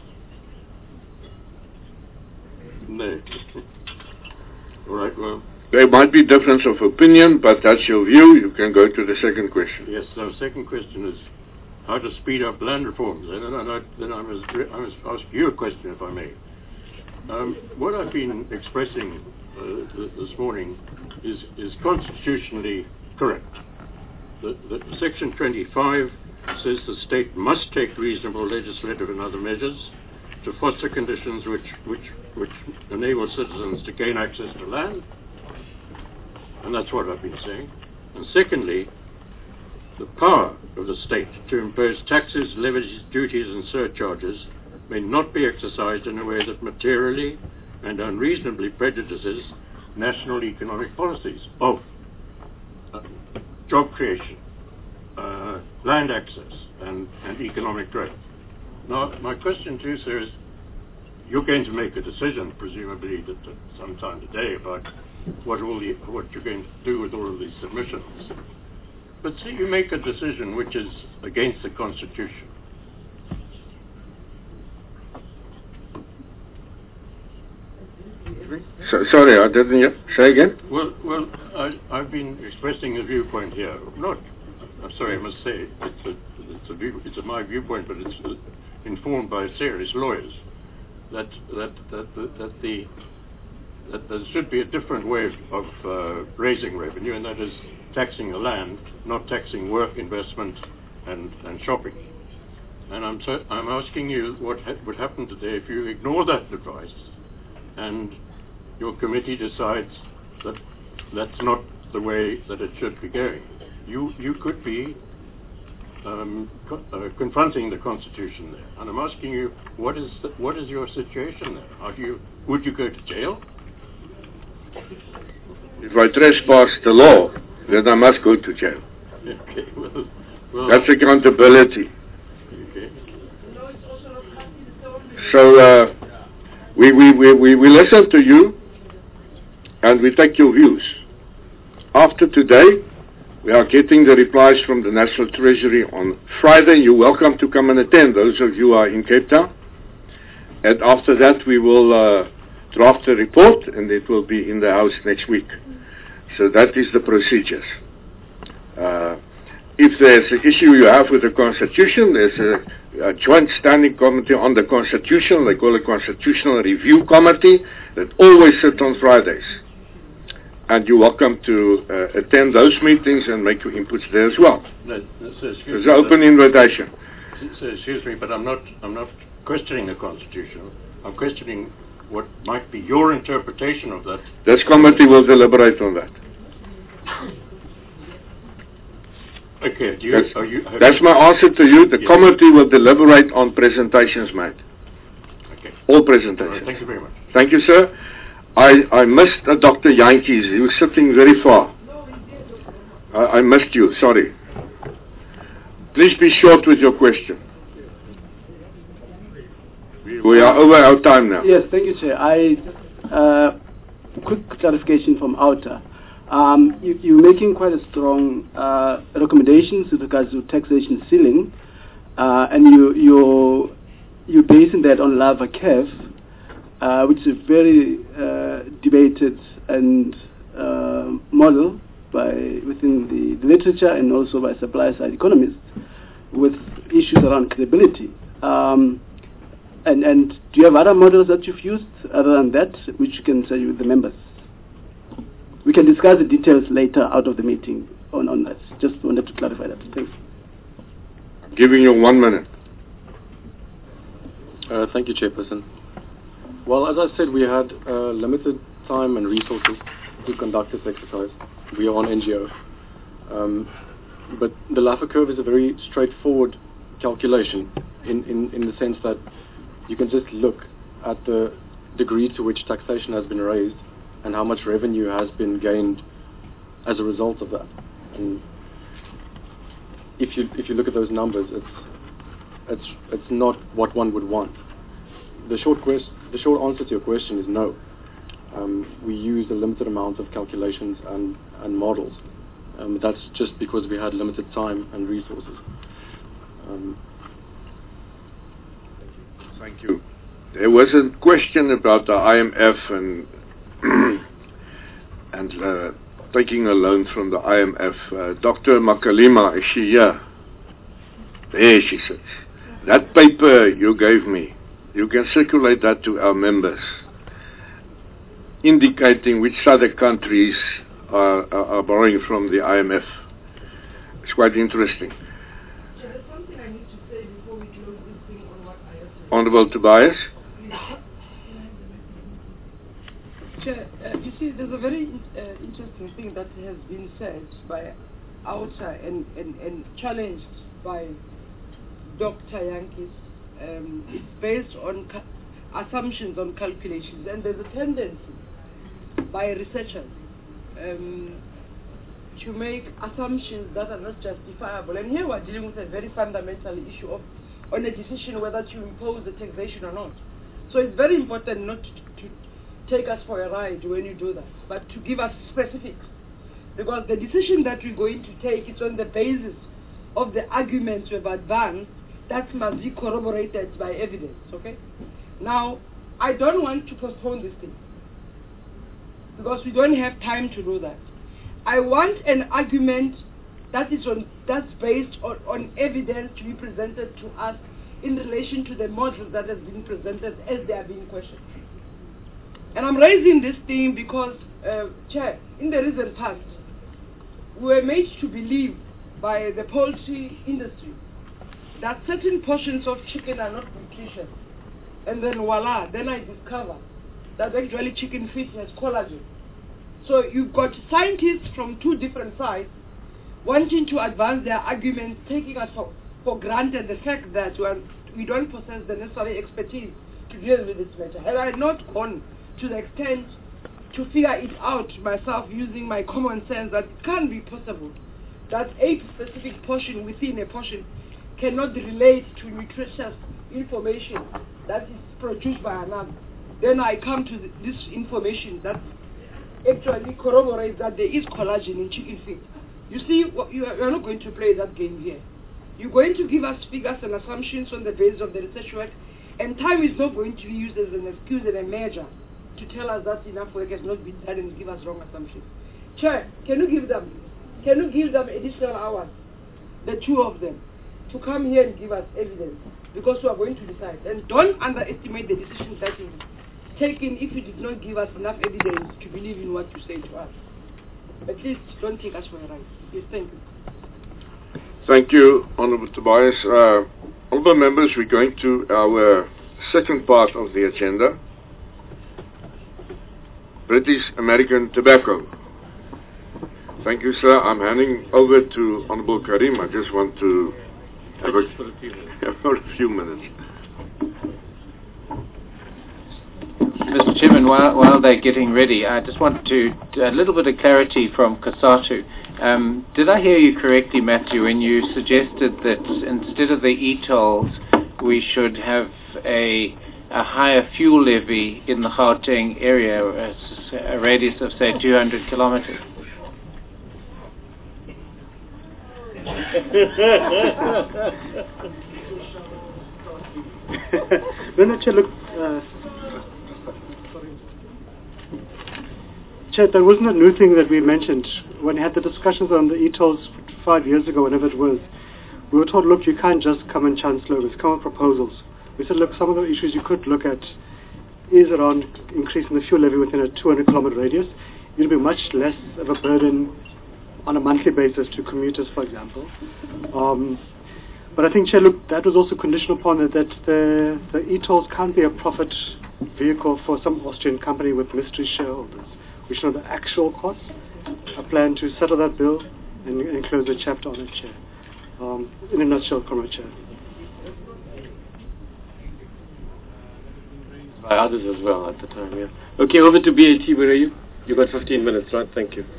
No. All right, well. There might be difference of opinion, but that's your view. You can go to the second question. Yes, so the second question is how to speed up land reforms. And then I, then I, must, I must ask you a question, if I may. Um, what I've been expressing uh, th this morning is, is constitutionally correct. The, the Section twenty-five says the state must take reasonable legislative and other measures to foster conditions which, which, which enable citizens to gain access to land. And that's what I've been saying. And secondly, the power of the state to impose taxes, levies, duties and surcharges may not be exercised in a way that materially and unreasonably prejudices national economic policies of uh, job creation, uh, land access and, and economic growth. Now, my question to you, sir, is you're going to make a decision, presumably that, uh, sometime today, about what, all the, what you're going to do with all of these submissions. But see, you make a decision which is against the Constitution. So, sorry, I didn't hear. Say again? Well, well, I, I've been expressing a viewpoint here. Not, I'm sorry, I must say, it's a, it's a, view, it's a my viewpoint, but it's uh, informed by serious lawyers. That that that that, that the that there should be a different way of, of uh, raising revenue, and that is taxing the land, not taxing work, investment, and and shopping. And I'm so, I'm asking you what ha would happen today if you ignore that advice, and your committee decides that that's not the way that it should be going. You you could be um, co uh, confronting the Constitution there, and I'm asking you what is the, what is your situation there? Are you would you go to jail? If I trespass the law, then I must go to jail. Okay, well, well, that's accountability. Okay. So uh, we, we, we, we, we listen to you and we take your views. After today, we are getting the replies from the National Treasury on Friday. You're welcome to come and attend, those of you who are in Cape Town. And after that, we will uh, draft a report, and it will be in the House next week. So that is the procedures. Uh, if there's an issue you have with the Constitution, there's a, a joint standing committee on the Constitution. They call it Constitutional Review Committee that always sit on Fridays. And you're welcome to uh, attend those meetings and make your inputs there as well. No, no, so excuse it's me, an open invitation. So excuse me, but I'm not, I'm not questioning the Constitution. I'm questioning what might be your interpretation of that. This committee will deliberate on that. Okay, do you, That's, are you, that's my answer to you. The yes. committee will deliberate on presentations made. Okay. All presentations. All right, thank you very much. Thank you, sir. I, I missed uh, Doctor Yankees. He was sitting very far. I, I missed you. Sorry. Please be short with your question. We, we are over our time now. Yes, thank you, Chair. I, uh, quick clarification from Outer. Um, you, you're making quite a strong uh, recommendations with regards to taxation ceiling, uh, and you, you're, you're basing that on Lava Kev, uh, which is a very uh, debated and uh, model by within the, the literature and also by supply-side economists with issues around credibility. Um, and, and do you have other models that you've used other than that, which you can share with the members? We can discuss the details later out of the meeting on, on that. Just wanted to clarify that. Thanks. Giving you one minute. Uh, thank you, Chairperson. Well, as I said, we had uh, limited time and resources to conduct this exercise. We are on N G O. Um, but the Laffer curve is a very straightforward calculation in, in, in the sense that you can just look at the degree to which taxation has been raised and how much revenue has been gained as a result of that. And if you if you look at those numbers, it's it's it's not what one would want. The short quest, the short answer to your question is no. Um, we used a limited amount of calculations and and models. Um, that's just because we had limited time and resources. Um, Thank you. There was a question about the I M F and and uh, taking a loan from the I M F. Uh, Doctor Makalima, is she here? There she sits. That paper you gave me, you can circulate that to our members, indicating which other countries are, are, are borrowing from the I M F. It's quite interesting. There's something I need to say before we close this thing on what I have said. Honorable Tobias. Chair, uh, you see, there's a very uh, interesting thing that has been said by Outer and, and, and challenged by Doctor Yankees. Um, it's based on assumptions, on calculations, and there's a tendency by researchers um, to make assumptions that are not justifiable. And here we're dealing with a very fundamental issue of on a decision whether to impose the taxation or not. So it's very important not to, to take us for a ride when you do that, but to give us specifics. Because the decision that we're going to take is on the basis of the arguments we've advanced that must be corroborated by evidence, okay? Now, I don't want to postpone this thing because we don't have time to do that. I want an argument that is on that's based on, on evidence to be presented to us in relation to the models that has been presented as they are being questioned. And I'm raising this thing because, uh, Chair, in the recent past, we were made to believe by the poultry industry that certain portions of chicken are not nutritious. And then voila, then I discover that actually chicken feet has collagen. So you've got scientists from two different sides wanting to advance their arguments, taking us for, for granted the fact that we, are, we don't possess the necessary expertise to deal with this matter. Had I not gone to the extent to figure it out myself using my common sense that it can't be possible that a specific portion within a portion cannot relate to nutritious information that is produced by another. Then I come to the, this information that actually corroborates that there is collagen in chicken feet. You see, you are not going to play that game here. You're going to give us figures and assumptions on the basis of the research work, and time is not going to be used as an excuse and a measure to tell us that enough work has not been done and give us wrong assumptions. Chair, can you give them, can you give them additional hours, the two of them, to come here and give us evidence, because we are going to decide. And don't underestimate the decisions that you taken if you did not give us enough evidence to believe in what you say to us. At least don't take us for a ride. Yes, thank you. Thank you, Honourable Tobias. Uh, Honourable members, we're going to our second part of the agenda. British American Tobacco. Thank you, sir. I'm handing over to Honorable Karim. I just want to have a, for a few minutes. for a few minutes. Mister Chairman, while, while they're getting ready, I just want to, a little bit of clarity from COSATU. Um, did I hear you correctly, Matthew, when you suggested that instead of the e-tolls, we should have a, a higher fuel levy in the Gauteng area, a, a radius of, say, two hundred kilometers? No, no, Chair, look, uh, Chair, that wasn't a new thing that we mentioned. When we had the discussions on the e-tolls five years ago, whenever it was, we were told, look, you can't just come and chant slogans, come with proposals. We said, look, some of the issues you could look at is around increasing the fuel levy within a two hundred kilometer radius. It'll be much less of a burden on a monthly basis to commuters, for example. Um, but I think, Chair, look, that was also conditional upon it that the, the e-tolls can't be a profit vehicle for some Austrian company with mystery shareholders. We should know the actual costs, a plan to settle that bill, and, and close the chapter on it, Chair. Um, in a nutshell, Comrade Chair. By others as well at the time, yeah. Okay, over to B A T, where are you? You've got fifteen minutes, right? Thank you.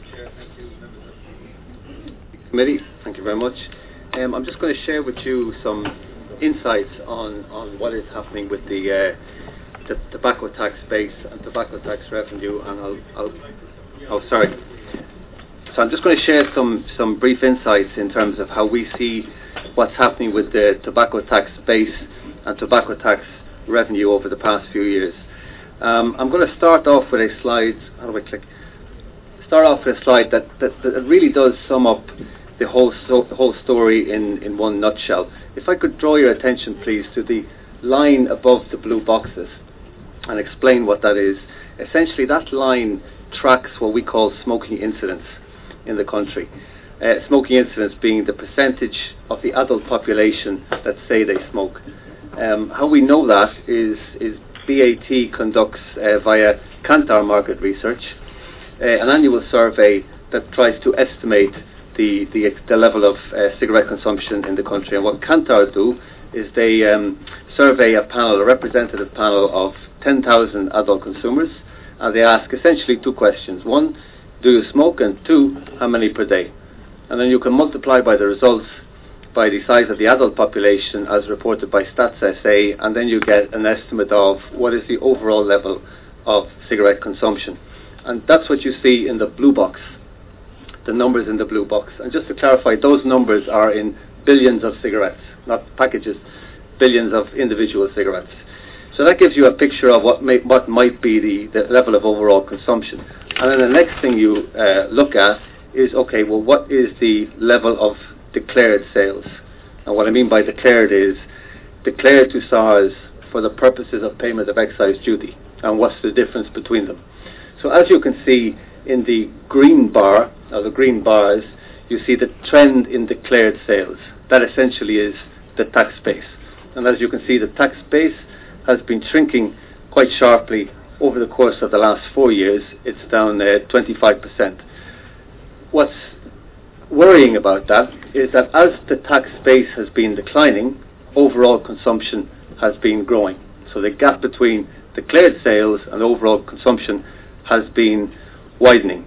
Committee, thank you very much. Um, I'm just going to share with you some insights on, on what is happening with the, uh, the tobacco tax base and tobacco tax revenue, and I'll, I'll oh sorry. So I'm just going to share some, some brief insights in terms of how we see what's happening with the tobacco tax base and tobacco tax revenue over the past few years. Um, I'm going to start off with a slide. How do I click? Start off with a slide that, that, that really does sum up the whole so, the whole story in, in one nutshell. If I could draw your attention, please, to the line above the blue boxes and explain what that is. Essentially, that line tracks what we call smoking incidents in the country. Uh, smoking incidents being the percentage of the adult population that say they smoke. Um, how we know that is, is B A T conducts uh, via Kantar Market Research uh, an annual survey that tries to estimate the, the, the level of uh, cigarette consumption in the country. And what Kantar do is they um, survey a panel, a representative panel of ten thousand adult consumers, and they ask essentially two questions. One, do you smoke? And two, how many per day? And then you can multiply by the results by the size of the adult population as reported by Stats S A, and then you get an estimate of what is the overall level of cigarette consumption. And that's what you see in the blue box, the numbers in the blue box. And just to clarify, those numbers are in billions of cigarettes, not packages, billions of individual cigarettes. So that gives you a picture of what may, what might be the, the level of overall consumption. And then the next thing you uh, look at is, okay, well, what is the level of declared sales? And what I mean by declared is declared to S A R S for the purposes of payment of excise duty, and what's the difference between them. So as you can see in the green bar, or the green bars, you see the trend in declared sales. That essentially is the tax base. And as you can see, the tax base has been shrinking quite sharply over the course of the last four years. It's down uh, twenty-five percent. What's worrying about that is that as the tax base has been declining, overall consumption has been growing. So the gap between declared sales and overall consumption has been widening.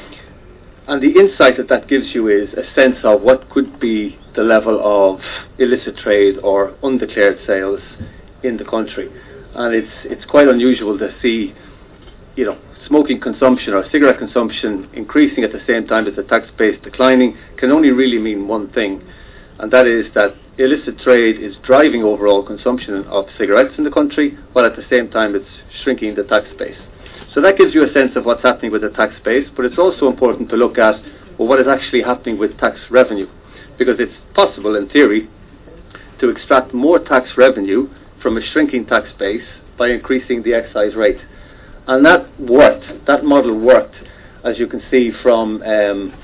And the insight that that gives you is a sense of what could be the level of illicit trade or undeclared sales in the country. And it's it's quite unusual to see, you know, smoking consumption or cigarette consumption increasing at the same time as the tax base declining can only really mean one thing, and that is that illicit trade is driving overall consumption of cigarettes in the country, while at the same time it's shrinking the tax base. So that gives you a sense of what's happening with the tax base, but it's also important to look at, well, what is actually happening with tax revenue, because it's possible in theory to extract more tax revenue from a shrinking tax base by increasing the excise rate. And that worked, that model worked, as you can see, from um,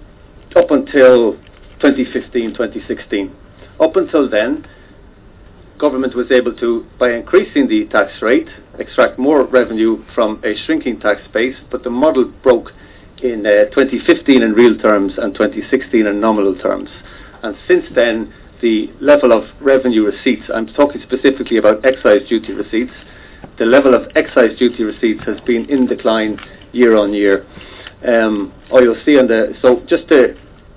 up until twenty fifteen, twenty sixteen. Up until then, government was able to, by increasing the tax rate, extract more revenue from a shrinking tax base, but the model broke in uh, twenty fifteen in real terms and twenty sixteen in nominal terms. And since then, the level of revenue receipts, I'm talking specifically about excise duty receipts, the level of excise duty receipts has been in decline year on year. Um, or you'll see on the, so just to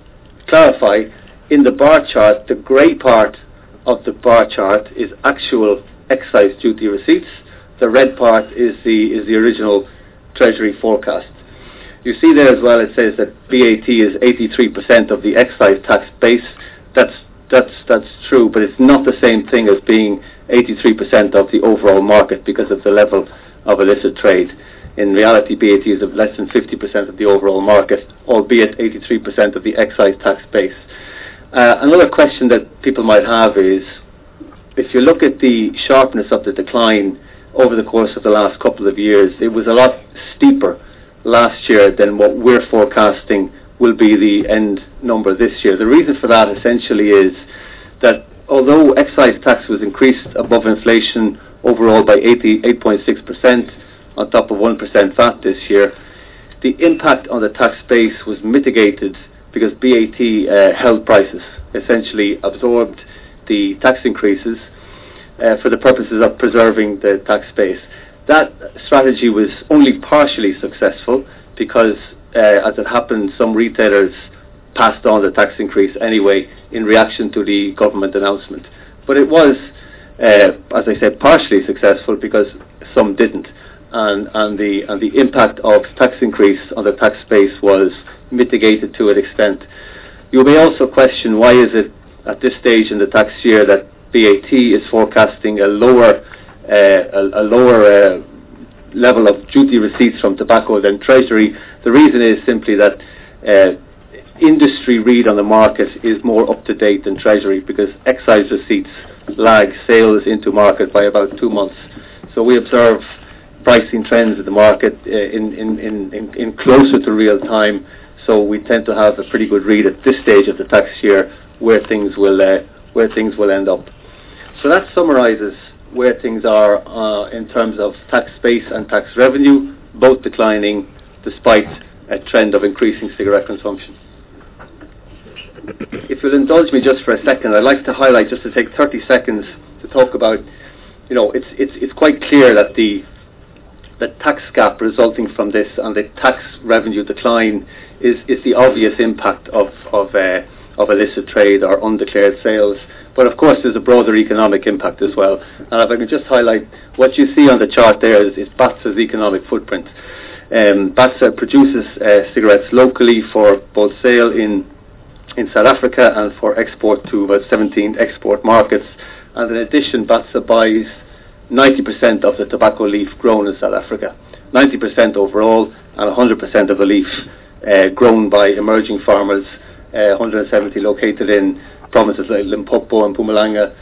clarify, in the bar chart, the grey part of the bar chart is actual excise duty receipts. The red part is the is the original Treasury forecast. You see there as well, it says that B A T is eighty-three percent of the excise tax base. That's that's that's true, but it's not the same thing as being eighty-three percent of the overall market because of the level of illicit trade. In reality, B A T is of less than fifty percent of the overall market, albeit eighty-three percent of the excise tax base. Uh, another question that people might have is, if you look at the sharpness of the decline over the course of the last couple of years, it was a lot steeper last year than what we're forecasting will be the end number this year. The reason for that essentially is that although excise tax was increased above inflation overall by eighty-eight point six percent on top of one percent V A T this year, the impact on the tax base was mitigated because B A T uh, held prices, essentially absorbed the tax increases uh, for the purposes of preserving the tax base. That strategy was only partially successful because, uh, as it happened, some retailers passed on the tax increase anyway in reaction to the government announcement. But it was, uh, as I said, partially successful because some didn't. And, and, the, and the impact of tax increase on the tax base was mitigated to an extent. You may also question why is it at this stage in the tax year that B A T is forecasting a lower uh, a, a lower uh, level of duty receipts from tobacco than Treasury. The reason is simply that uh, industry read on the market is more up to date than Treasury because excise receipts lag sales into market by about two months. So we observe pricing trends in the market uh, in, in, in, in closer to real time. So we tend to have a pretty good read at this stage of the tax year where things will uh, where things will end up. So that summarises where things are uh, in terms of tax base and tax revenue, both declining despite a trend of increasing cigarette consumption. If you'll indulge me just for a second, I'd like to highlight, just to take thirty seconds to talk about, you know, it's it's it's quite clear that the the tax gap resulting from this and the tax revenue decline is, is the obvious impact of of, uh, of illicit trade or undeclared sales. But of course there's a broader economic impact as well. And if I can just highlight, what you see on the chart there is, is BATSA's economic footprint. Um, BATSA produces uh, cigarettes locally for both sale in, in South Africa and for export to about seventeen export markets. And in addition, BATSA buys ninety percent of the tobacco leaf grown in South Africa, ninety percent overall, and one hundred percent of the leaf uh, grown by emerging farmers, uh, one hundred seventy located in provinces like Limpopo and Mpumalanga,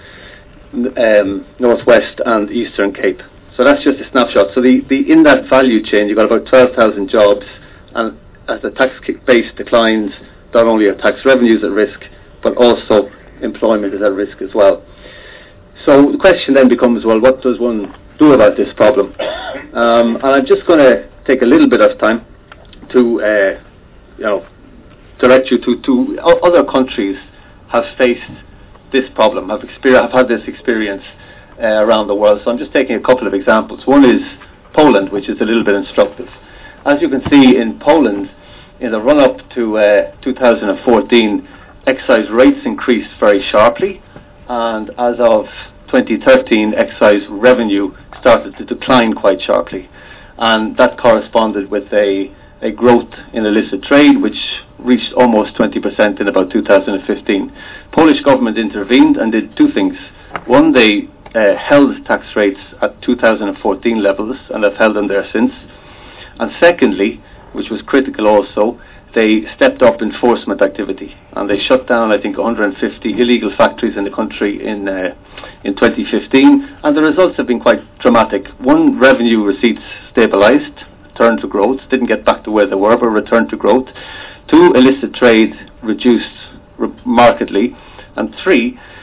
um, Northwest and Eastern Cape. So that's just a snapshot. So the, the in that value chain, you've got about twelve thousand jobs, and as the tax base declines, not only are tax revenues at risk, but also employment is at risk as well. So the question then becomes, well, what does one do about this problem? Um, and I'm just going to take a little bit of time to, uh, you know, direct you to, to other countries have faced this problem, have, exper- have had this experience uh, around the world. So I'm just taking a couple of examples. One is Poland, which is a little bit instructive. As you can see, in Poland, in the run-up to uh, two thousand fourteen, excise rates increased very sharply, and as of twenty thirteen, excise revenue started to decline quite sharply, and that corresponded with a, a growth in illicit trade which reached almost twenty percent in about two thousand fifteen. Polish government intervened and did two things. One, they uh, held tax rates at two thousand fourteen levels and have held them there since. And secondly, which was critical also, they stepped up enforcement activity, and they shut down, I think, one hundred fifty illegal factories in the country in uh, in twenty fifteen, and the results have been quite dramatic. One, revenue receipts stabilized, turned to growth, didn't get back to where they were, but returned to growth. Two, illicit trade reduced re- markedly. And three,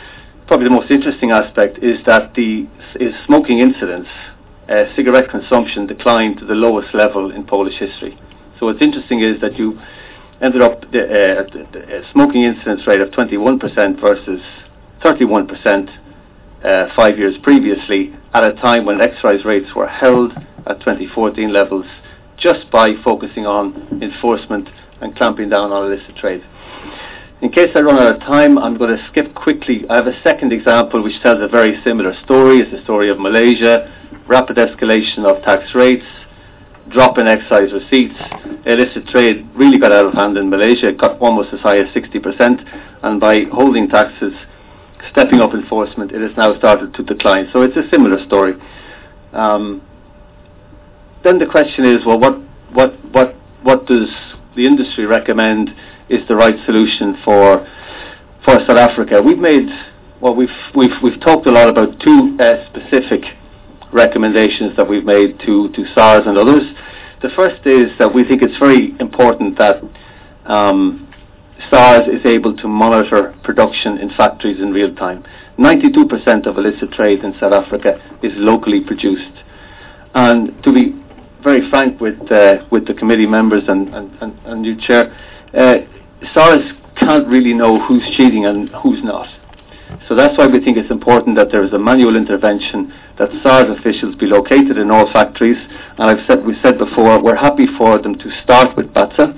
probably the most interesting aspect is that the is smoking incidence, uh, cigarette consumption declined to the lowest level in Polish history. So what's interesting is that you ended up the, uh, the, the smoking incidence rate of twenty-one percent versus thirty-one percent uh, five years previously, at a time when excise rates were held at twenty fourteen levels, just by focusing on enforcement and clamping down on illicit trade. In case I run out of time, I'm going to skip quickly. I have a second example which tells a very similar story. It's the story of Malaysia, rapid escalation of tax rates, drop in excise receipts. Illicit trade really got out of hand in Malaysia. It got almost as high as sixty percent, and by holding taxes, stepping up enforcement, it has now started to decline. So it's a similar story. Um, then the question is, well, what, what, what, what does the industry recommend is the right solution for for South Africa? We've made, well, we've we've we've talked a lot about two uh, specific recommendations that we've made to to SARS and others. The first is that we think it's very important that um, SARS is able to monitor production in factories in real time. ninety-two percent of illicit trade in South Africa is locally produced, and to be very frank with uh, with the committee members and and, and, and you, Chair, uh, SARS can't really know who's cheating and who's not. So that's why we think it's important that there is a manual intervention, that SARS officials be located in all factories. And I've said, we said before, we're happy for them to start with BATSA,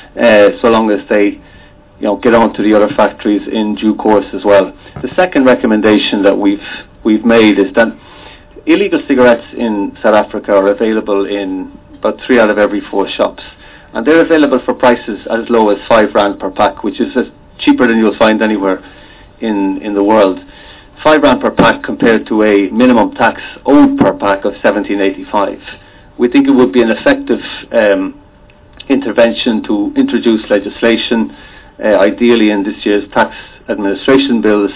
uh, so long as they, you know, get on to the other factories in due course as well. The second recommendation that we've we've made is that illegal cigarettes in South Africa are available in about three out of every four shops. And they're available for prices as low as five rand per pack, which is uh, cheaper than you'll find anywhere in, in the world. Five rand per pack compared to a minimum tax owed per pack of seventeen eighty-five. We think it would be an effective um, intervention to introduce legislation, uh, ideally in this year's tax administration bills,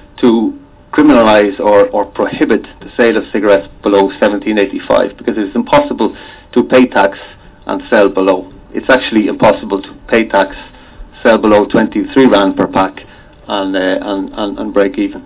to criminalize or, or prohibit the sale of cigarettes below seventeen eighty-five, because it's impossible to pay tax and sell below. It's actually impossible to pay tax, sell below twenty-three rand per pack, and, uh, and, and, and break even.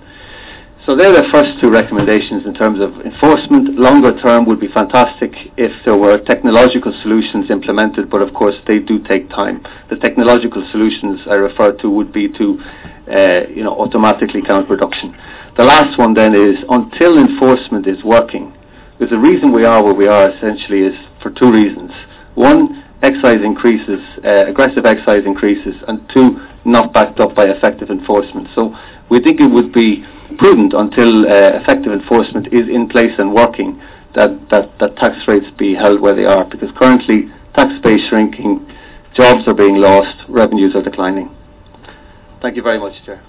So they're the first two recommendations in terms of enforcement. Longer term would be fantastic if there were technological solutions implemented, but of course they do take time. The technological solutions I refer to would be to uh, you know, automatically count production. The last one then is, until enforcement is working, because the reason we are where we are essentially is for two reasons. One, excise increases, uh, aggressive excise increases, and two, not backed up by effective enforcement. So we think it would be prudent, until uh, effective enforcement is in place and working, that, that, that tax rates be held where they are, because currently tax base shrinking, jobs are being lost, revenues are declining. Thank you very much, Chair.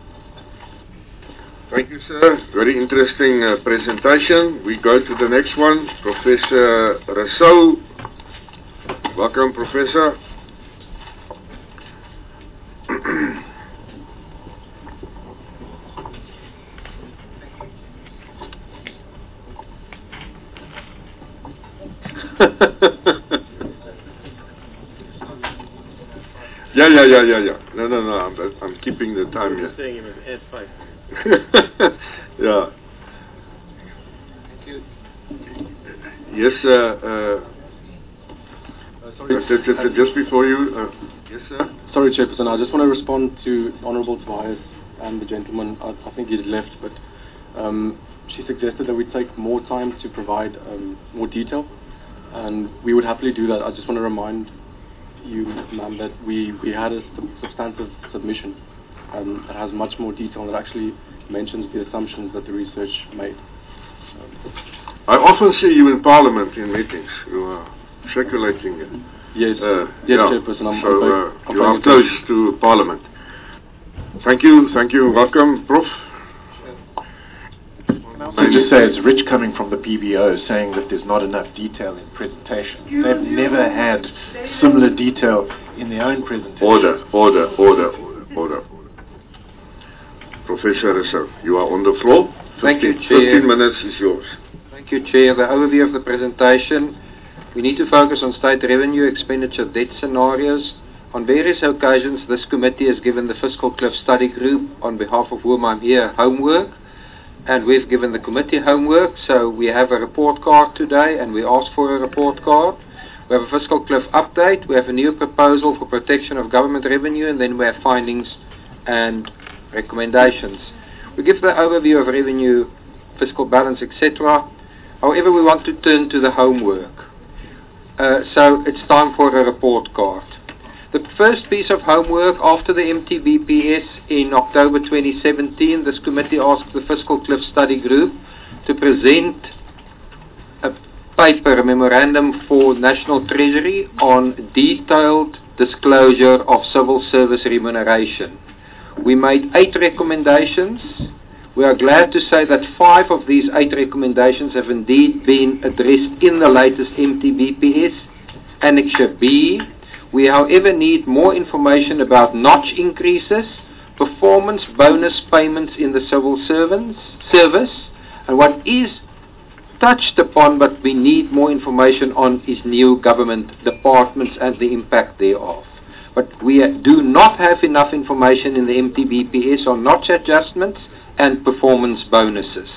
Thank you, sir. Very interesting uh, presentation. We go to the next one, Professor Rousseau. Welcome, Professor. yeah, yeah, yeah, yeah, yeah. No, no, no. I'm, I'm keeping the time here. Saying him as five. yeah. Thank you. Yes, uh, uh, Uh, sorry, uh, just, just, just before you, uh, yes, sir. Sorry, Chairperson. I just want to respond to Honourable Tobias and the gentleman. I, I think he's left, but um, she suggested that we take more time to provide um, more detail, and we would happily do that. I just want to remind you, ma'am, that we, we had a sub substantive submission um, that has much more detail, and that actually mentions the assumptions that the research made. Um, I often see you in Parliament in meetings. You are circulating. Yes, uh, yes, yeah. Chairperson. I'm, so I'm uh, I'm you are close to Parliament. Thank you, thank you. Welcome, Prof. I just say it's rich coming from the P B O saying that there's not enough detail in presentation. They've never had similar detail in their own presentation. Order, order, order, order, order. Professor Rousseau, you are on the floor. Thank you, Chair. fifteen minutes is yours. Thank you, Chair. The overview of the presentation. We need to focus on state revenue expenditure debt scenarios. On various occasions, this committee has given the Fiscal Cliff Study Group, on behalf of whom I'm here, homework. and we've given the committee homework, so we have a report card today, and we asked for a report card. We have a fiscal cliff update, we have a new proposal for protection of government revenue, and then we have findings and recommendations. We give the overview of revenue, fiscal balance, et cetera. However, we want to turn to the homework. Uh, so it's time for a report card. The first piece of homework after the M T B P S in October twenty seventeen, this committee asked the Fiscal Cliff Study Group to present a paper, a memorandum for National Treasury on detailed disclosure of civil service remuneration. We made eight recommendations. We are glad to say that five of these eight recommendations have indeed been addressed in the latest M T B P S, Annexure B. We, however, need more information about notch increases, performance bonus payments in the civil servants, service, and what is touched upon but we need more information on is new government departments and the impact thereof. But we do not have enough information in the M T B P S on notch adjustments and performance bonuses.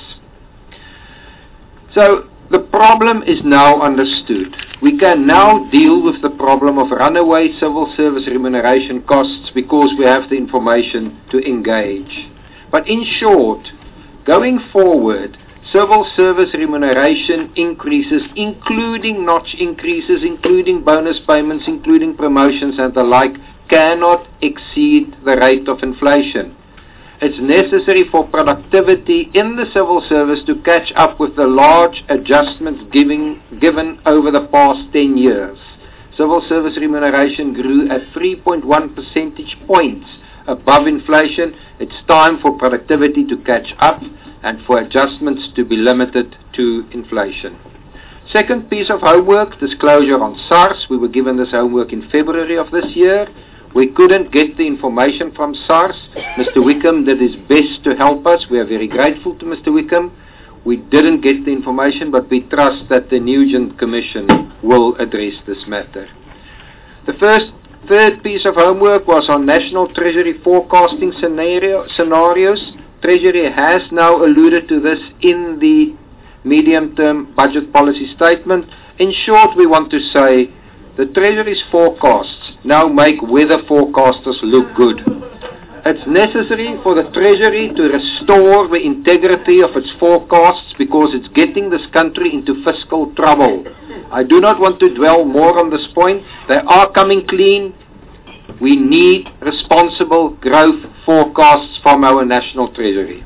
So the problem is now understood. We can now deal with the problem of runaway civil service remuneration costs because we have the information to engage. But in short, going forward, civil service remuneration increases, including notch increases, including bonus payments, including promotions and the like, cannot exceed the rate of inflation. It's necessary for productivity in the civil service to catch up with the large adjustments giving, given over the past ten years. Civil service remuneration grew at three point one percentage points above inflation. It's time for productivity to catch up and for adjustments to be limited to inflation. Second piece of homework, disclosure on SARS. We were given this homework in February of this year. We couldn't get the information from SARS. Mister Wickham did his best to help us. We are very grateful to Mister Wickham. We didn't get the information, but we trust that the Nugent Commission will address this matter. The first, third piece of homework was on National Treasury forecasting scenario, scenarios. Treasury has now alluded to this in the medium-term budget policy statement. In short, we want to say the Treasury's forecasts now make weather forecasters look good. It's necessary for the Treasury to restore the integrity of its forecasts because it's getting this country into fiscal trouble. I do not want to dwell more on this point. They are coming clean. We need responsible growth forecasts from our National Treasury.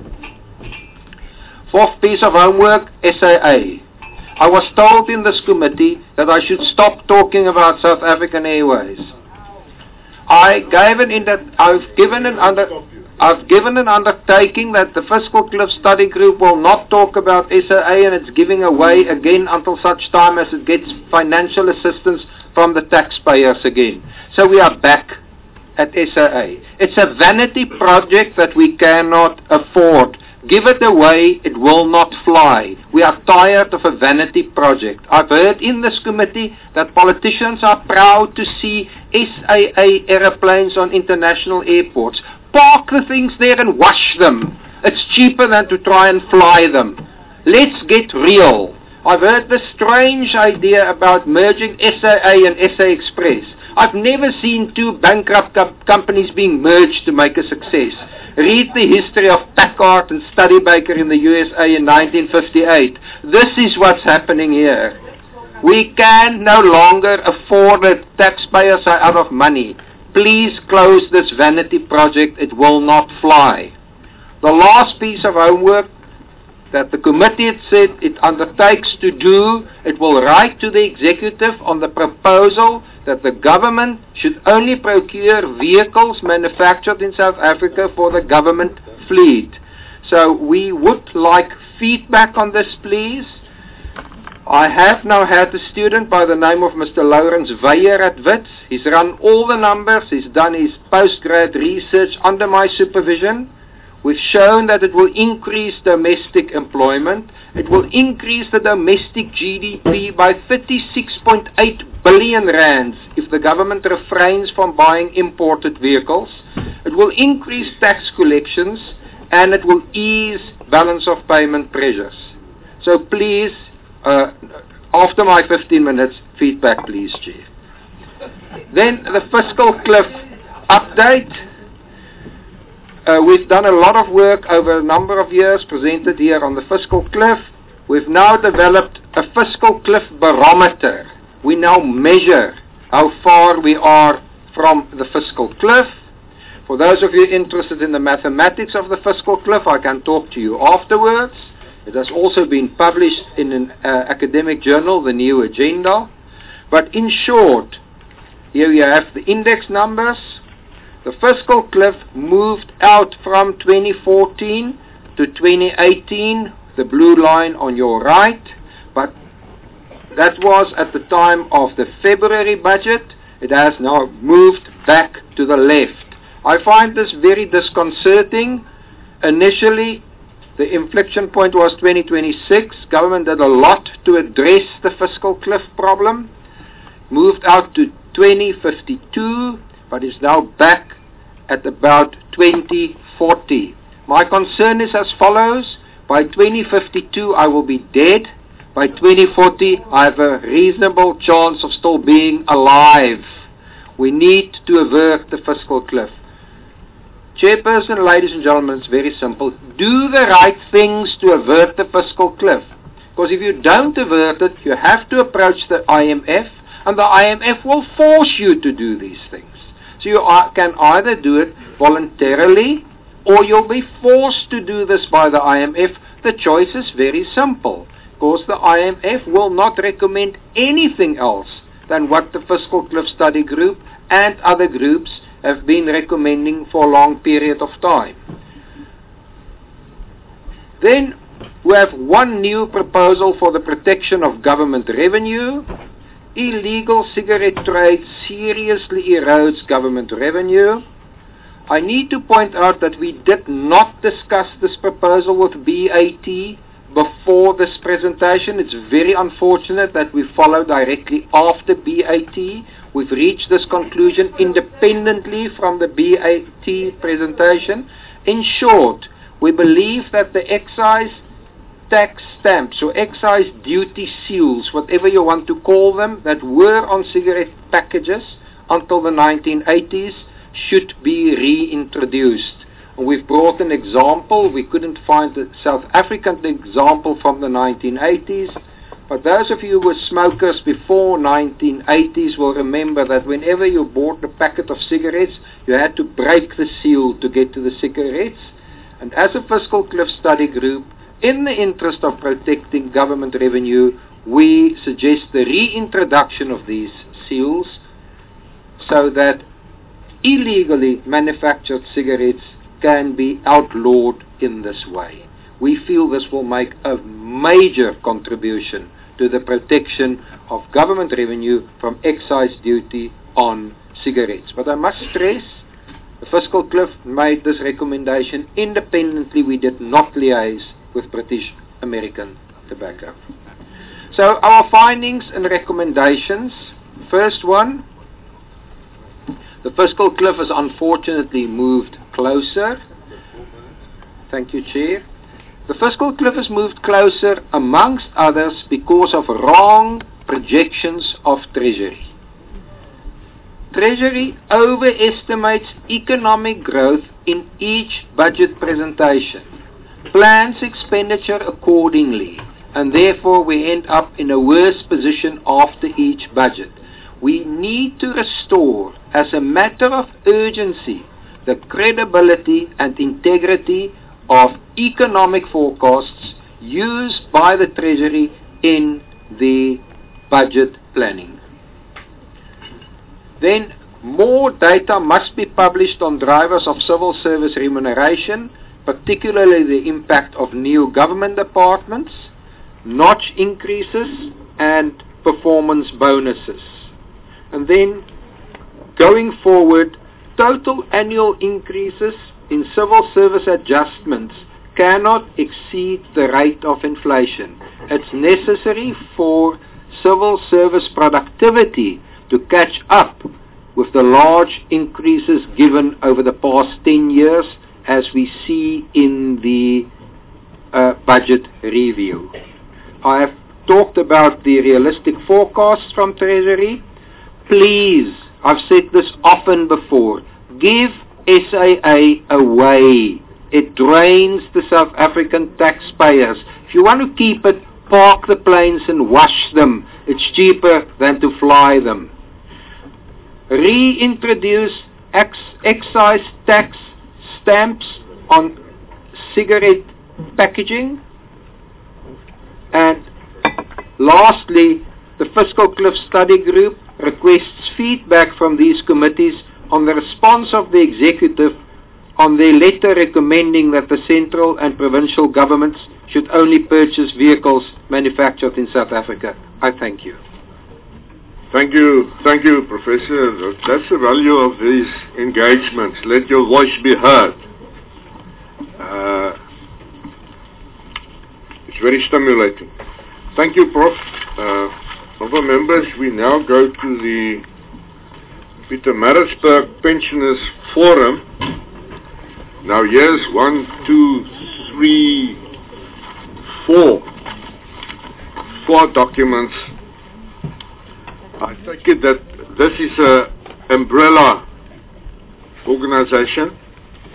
Fourth piece of homework, S A A. I was told in this committee that I should stop talking about South African Airways. I gave an I've given an under I've given an undertaking that the Fiscal Cliff Study Group will not talk about S A A, and it's giving away again until such time as it gets financial assistance from the taxpayers again. So we are back at S A A. It's a vanity project that we cannot afford. Give it away, it will not fly. We are tired of a vanity project. I've heard in this committee that politicians are proud to see S A A aeroplanes on international airports. Park the things there and wash them. It's cheaper than to try and fly them. Let's get real. I've heard the strange idea about merging S A A and S A Express. I've never seen two bankrupt co- companies being merged to make a success. Read the history of Packard and Studebaker in the U S A in nineteen fifty-eight. This is what's happening here. We can no longer afford it. Taxpayers are out of money. Please close this vanity project. It will not fly. The last piece of homework that the committee had said it undertakes to do, it will write to the executive on the proposal that the government should only procure vehicles manufactured in South Africa for the government fleet. So we would like feedback on this, please. I have now had a student by the name of Mister Lawrence Weyer at Wits. He's run all the numbers. He's done his postgrad research under my supervision. We've shown that it will increase domestic employment. It will increase the domestic G D P by thirty-six point eight billion rands if the government refrains from buying imported vehicles. It will increase tax collections, and it will ease balance of payment pressures. So please, uh, after my fifteen minutes, feedback please, Chair. Then the fiscal cliff update. Uh, we've done a lot of work over a number of years presented here on the fiscal cliff. We've now developed a fiscal cliff barometer. We now measure how far we are from the fiscal cliff. For those of you interested in the mathematics of the fiscal cliff, I can talk to you afterwards. It has also been published in an uh, academic journal, the New Agenda. But in short, here you have the index numbers. The fiscal cliff moved out from twenty fourteen to twenty eighteen, the blue line on your right, but that was at the time of the February budget. It has now moved back to the left. I find this very disconcerting. Initially, the inflection point was twenty twenty-six. Government did a lot to address the fiscal cliff problem. Moved out to twenty fifty-two, but is now back at about twenty forty. My concern is as follows. By twenty fifty-two, I will be dead. By twenty forty, I have a reasonable chance of still being alive. We need to avert the fiscal cliff. Chairperson, ladies and gentlemen, it's very simple. Do the right things to avert the fiscal cliff. Because if you don't avert it, you have to approach the I M F, and the I M F will force you to do these things. So you are, can either do it voluntarily, or you'll be forced to do this by the I M F. The choice is very simple, because the I M F will not recommend anything else than what the Fiscal Cliff Study Group and other groups have been recommending for a long period of time. Then we have one new proposal for the protection of government revenue. Illegal cigarette trade seriously erodes government revenue. I need to point out that we did not discuss this proposal with B A T before this presentation. It's very unfortunate that we followed directly after B A T. We've reached this conclusion independently from the B A T presentation. In short, we believe that the excise tax stamps or excise duty seals, whatever you want to call them, that were on cigarette packages until the nineteen eighties should be reintroduced. And we've brought an example. We couldn't find a South African example from the nineteen eighties, but those of you who were smokers before nineteen eighties will remember that whenever you bought a packet of cigarettes, you had to break the seal to get to the cigarettes. And as a Fiscal Cliff Study Group, in the interest of protecting government revenue, we suggest the reintroduction of these seals so that illegally manufactured cigarettes can be outlawed in this way. We feel this will make a major contribution to the protection of government revenue from excise duty on cigarettes. But I must stress, the Fiscal Cliff made this recommendation independently. We did not liaise with British American Tobacco. So our findings and recommendations. First one, the fiscal cliff has unfortunately moved closer. Thank you, Chair. The fiscal cliff has moved closer, amongst others, because of wrong projections of Treasury. Treasury overestimates economic growth in each budget presentation, plans expenditure accordingly, and therefore we end up in a worse position after each budget. We need to restore, as a matter of urgency, the credibility and integrity of economic forecasts used by the Treasury in the budget planning. Then, more data must be published on drivers of civil service remuneration, particularly the impact of new government departments, notch increases, and performance bonuses. And then, going forward, total annual increases in civil service adjustments cannot exceed the rate of inflation. It's necessary for civil service productivity to catch up with the large increases given over the past ten years as we see in the uh, budget review. I have talked about the realistic forecasts from Treasury. Please, I've said this often before, give S A A away. It drains the South African taxpayers. If you want to keep it, park the planes and wash them. It's cheaper than to fly them. Reintroduce ex excise tax stamps on cigarette packaging. And lastly, the Fiscal Cliff Study Group requests feedback from these committees on the response of the executive on their letter recommending that the central and provincial governments should only purchase vehicles manufactured in South Africa. I thank you. Thank you, thank you, Professor. That's the value of these engagements. Let your voice be heard. Uh, it's very stimulating. Thank you, Prof. Uh, Honourable members, we now go to the Pietermaritzburg Pensioners Forum. Now here's one, two, three, four, four documents. I take it that this is a umbrella organization.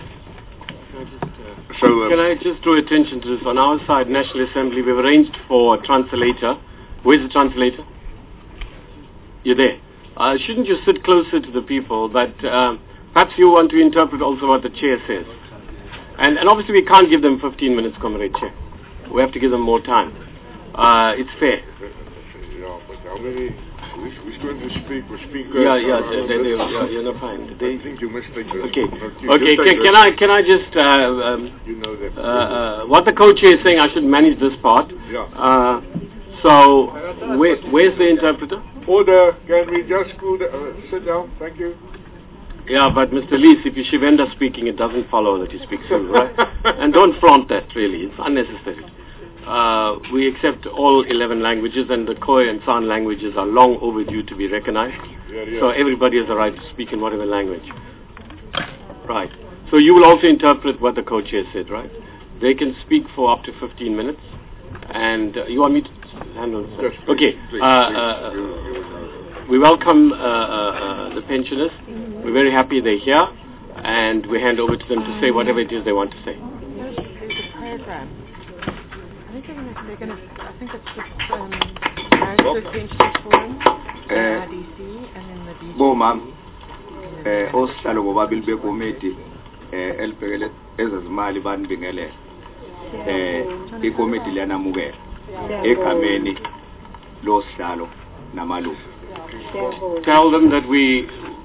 So, uh, Can I just draw attention to this? On our side, National Assembly, we've arranged for a translator. Where's the translator? You're there. Uh, shouldn't you sit closer to the people, but uh, perhaps you want to interpret also what the chair says. And, and obviously we can't give them fifteen minutes, Comrade Chair. We have to give them more time. Uh, it's fair. Yeah, but how many... Who's, who's going to speak? Or speak yeah, yeah, they, they, they, yeah, you're not fine. They, I think you must take this. Okay, You okay. just Can, take can this. I can I just uh, um, You know that. uh, uh, what the co-chair is saying? I should manage this part. Yeah. Uh, so where, where's the interpreter? Order. Can we just go the, uh, sit down? Thank you. Yeah, but Mister Lees, if you Shivenda speaking, it doesn't follow that you speak Zulu, right? And don't flaunt that. Really, it's unnecessary. Uh, we accept all eleven languages, and the Khoi and San languages are long overdue to be recognized. Yeah, yeah. So everybody has the right to speak in whatever language. Right. So you will also interpret what the co-chair said, right? They can speak for up to fifteen minutes. And uh, you want me to handle this? Yes, please, Okay. please, uh, please. uh, You- you- we welcome uh, uh, uh, the pensioners. We're very happy they're here. And we hand over to them to say whatever it is they want to say. There's a program. I think they're going to, they're going to, I think it's just um, Maritzburg Pensioners Forum, the R D C, and then the B G. Bomam, eh, osihlalo bobabili bekomiti eh elibhekele ezezimali banibingelele eh ikomiti liyanamukela egameni losihlalo namalungu. Tell them that we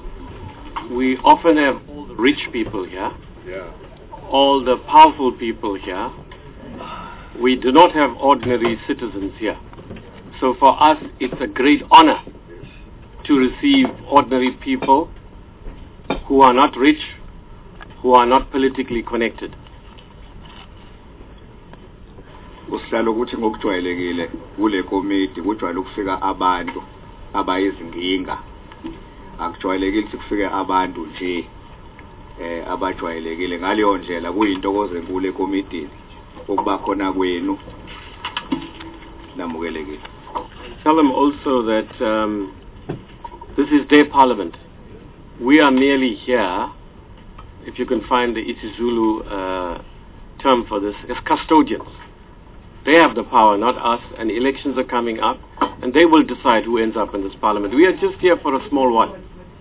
we often have all the rich people here, Yeah. all the powerful people here. We do not have ordinary citizens here. So for us, it's a great honor to receive ordinary people who are not rich, who are not politically connected. Usihlalo ukuthi ngokujwayelekile kule komiti kujwayele ukufika abantu abayizinginga. Akujwayelekile ukuthi kufike abantu nje eh abajwayelekile ngaleyo ndlela kuyintokozo enkulu ekomidini ukuba khona kwenu namukelekile. Tell them also that um, this is their parliament. We are merely here, if you can find the isiZulu uh, term for this, as custodians. They have the power, not us, and elections are coming up, and they will decide who ends up in this parliament. We are just here for a small while.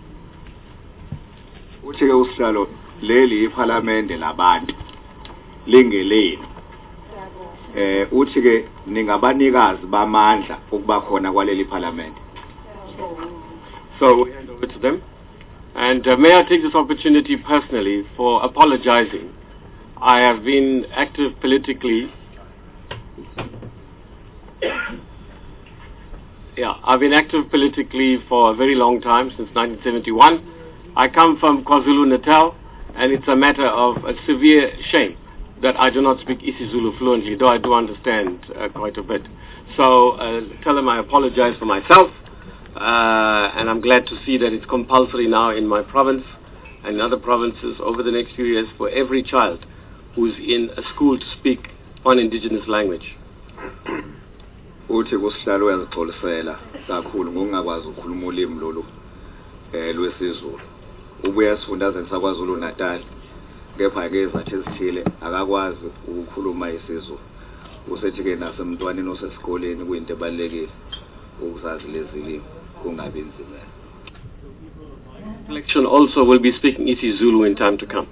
Uthi ke usihlalo leli iparlamente labantu lingeleni. Eh uthi ke ningabanikazi bamandla ukuba khona kwaleli parliament. So we hand over to them. And uh, may I take this opportunity personally for apologizing. I have been active politically. Yeah, I've been active politically for a very long time, since nineteen seventy-one. I come from KwaZulu-Natal, and it's a matter of a severe shame that I do not speak isiZulu fluently, though I do understand uh, quite a bit. So uh, tell them I apologize for myself, uh, and I'm glad to see that it's compulsory now in my province, and in other provinces over the next few years for every child who's in a school to speak one indigenous language. Uthi kusihlalo uyazixolisela kakhulu ngokungakwazi ukukhuluma ulimi lolu eh lwesiZulu. Ubuya sifundazwe sakwaZulu Natal kepha ke izathu ezithile akakwazi ukukhuluma isiZulu. Usethi ke nasemntwaneni osesikoleni kuyinto ebalekile ukuzazi lezi limi kungabi nzima. Election also will be speaking isiZulu in time to come.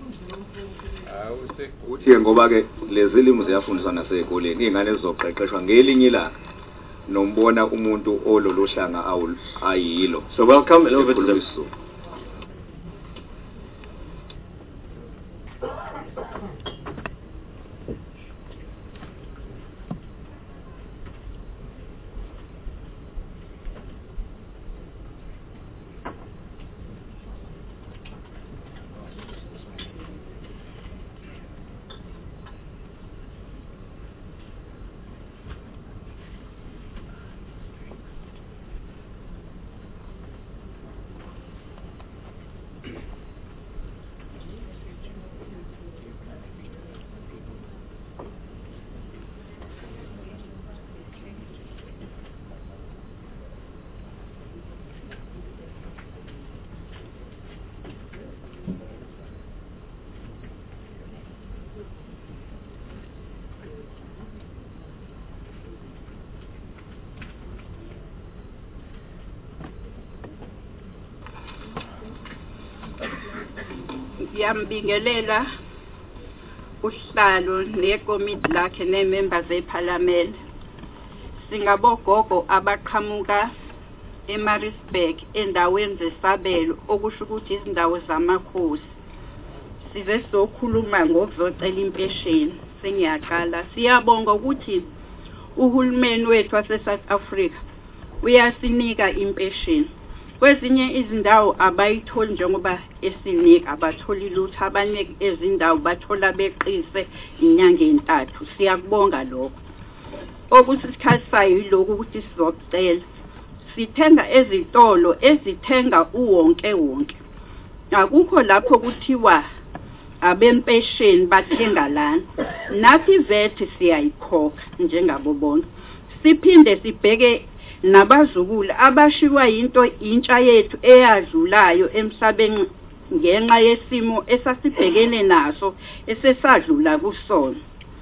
Uthi ngoba ke lezi limi ziyafundiswa nasey'koleni ingane zizoqeqeshwa ngelinye ilanga nombona umuntu ololuhlanga ayilo. So welcome and over to them. Yambingelela uhlalo nekomiti lakhe nemembers eParliament singabogogo abaqhamuka eMaritzburg endaweni zesabelo okusho ukuthi izindawo zamakhosi size sokhuluma ngokuzocela impesheni sengiyaqala siyabonga ukuthi uhulumeni wethu waseSouth Africa uyasinika impesheni kwezinye izindawo abayitholi njengoba esinika abatholi lutho abanye ezindawo bathola beqise inyanga entathu siyakubonga lokho okusikhathi sayo yiloko ukuthi sizocela sithenga ezitolo ezithenga uwonke wonke akukho lapho kuthiwa abempesheni bathenga lana nathi vethi siyayikhokha njengabo bonke siphinde sibheke nabazukulu abashiwa into intsha yethu eyadlulayo emhlabeni ngenxa yesimo esasibhekene naso esesadlula kusona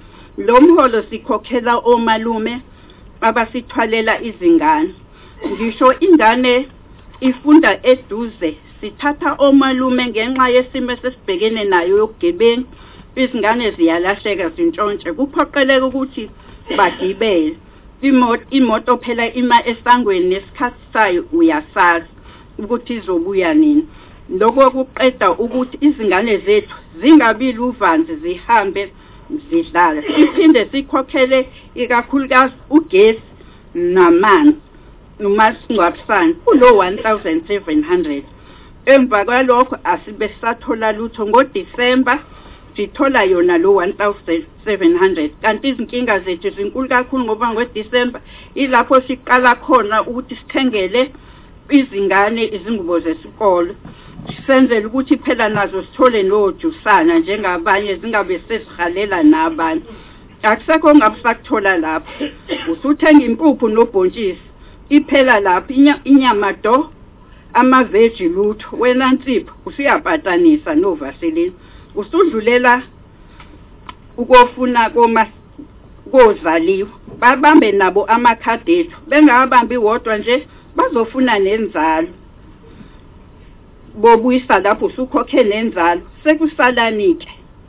lo mholo sikhokhela omalume abasithwalela izingane ngisho ingane ifunda eduze sithatha omalume ngenxa yesimo esesibhekene nayo yokugebengu izingane ziyalahleka zintshontshe kuphoqeleka ukuthi bagibele imoto imoto phela ima esangweni nesikhathi sayo uyasazi ukuthi izobuya nini lokho kuqeda ukuthi izingane zethu zingabi luvanzi zihambe zidlala siphinde sikhokhele ikakhulukazi ugesi namanzi umasingcwabisane kulo one thousand seven hundred emva kwalokho asibe sathola lutho ngoDisemba sithola yona lo one thousand seven hundred kanti izinkinga zethu zinkulu kakhulu ngoba ngoDisemba ilapho siqala khona ukuthi sithengele izingane izingubo zesikolo senzele ukuthi phela nazo sithole nojusana njengabanye zingabe sesihalela nabanye akusekho ngabusakuthola lapho usuthenga impuphu nobhontshisi iphela lapho inyama do amaveji lutho wena nsipho usiyapatanisa novaseline usudlulela ukufuna koma kozaliwa babambe nabo amakhadi ethu bengabambi wodwa nje bazofuna nenzalo bobuyisa lapho usukhokhe nenzalo sekusalanike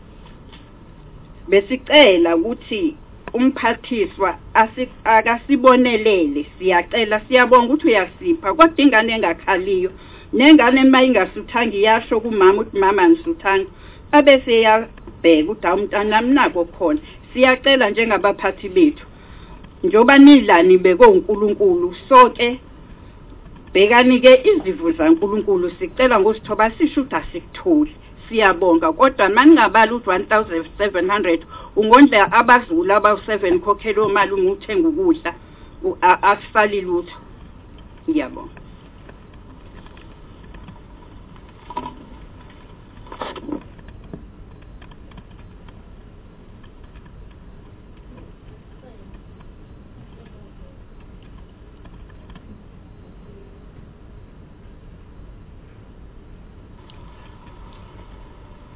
besicela ukuthi umphathiswa akasibonelele siyacela siyabonga ukuthi uyasipha kodwa ingane engakhaliyo nengane mayingasuthangi yasho kumama ukuthi mama ngisuthangi abese yabheka ukuthi umntana nako khona siyacela njengabaphathi bethu njoba nidlani beko uNkulunkulu sonke bekanike izivu zaNkulunkulu sicela ngosithoba sishuda sikuthuli siyabonga kodwa maningabala ukuthi one thousand seven hundred ungondla abazulu aba seven khokhelo imali unguthenga ukudla akusali lutho ngiyabonga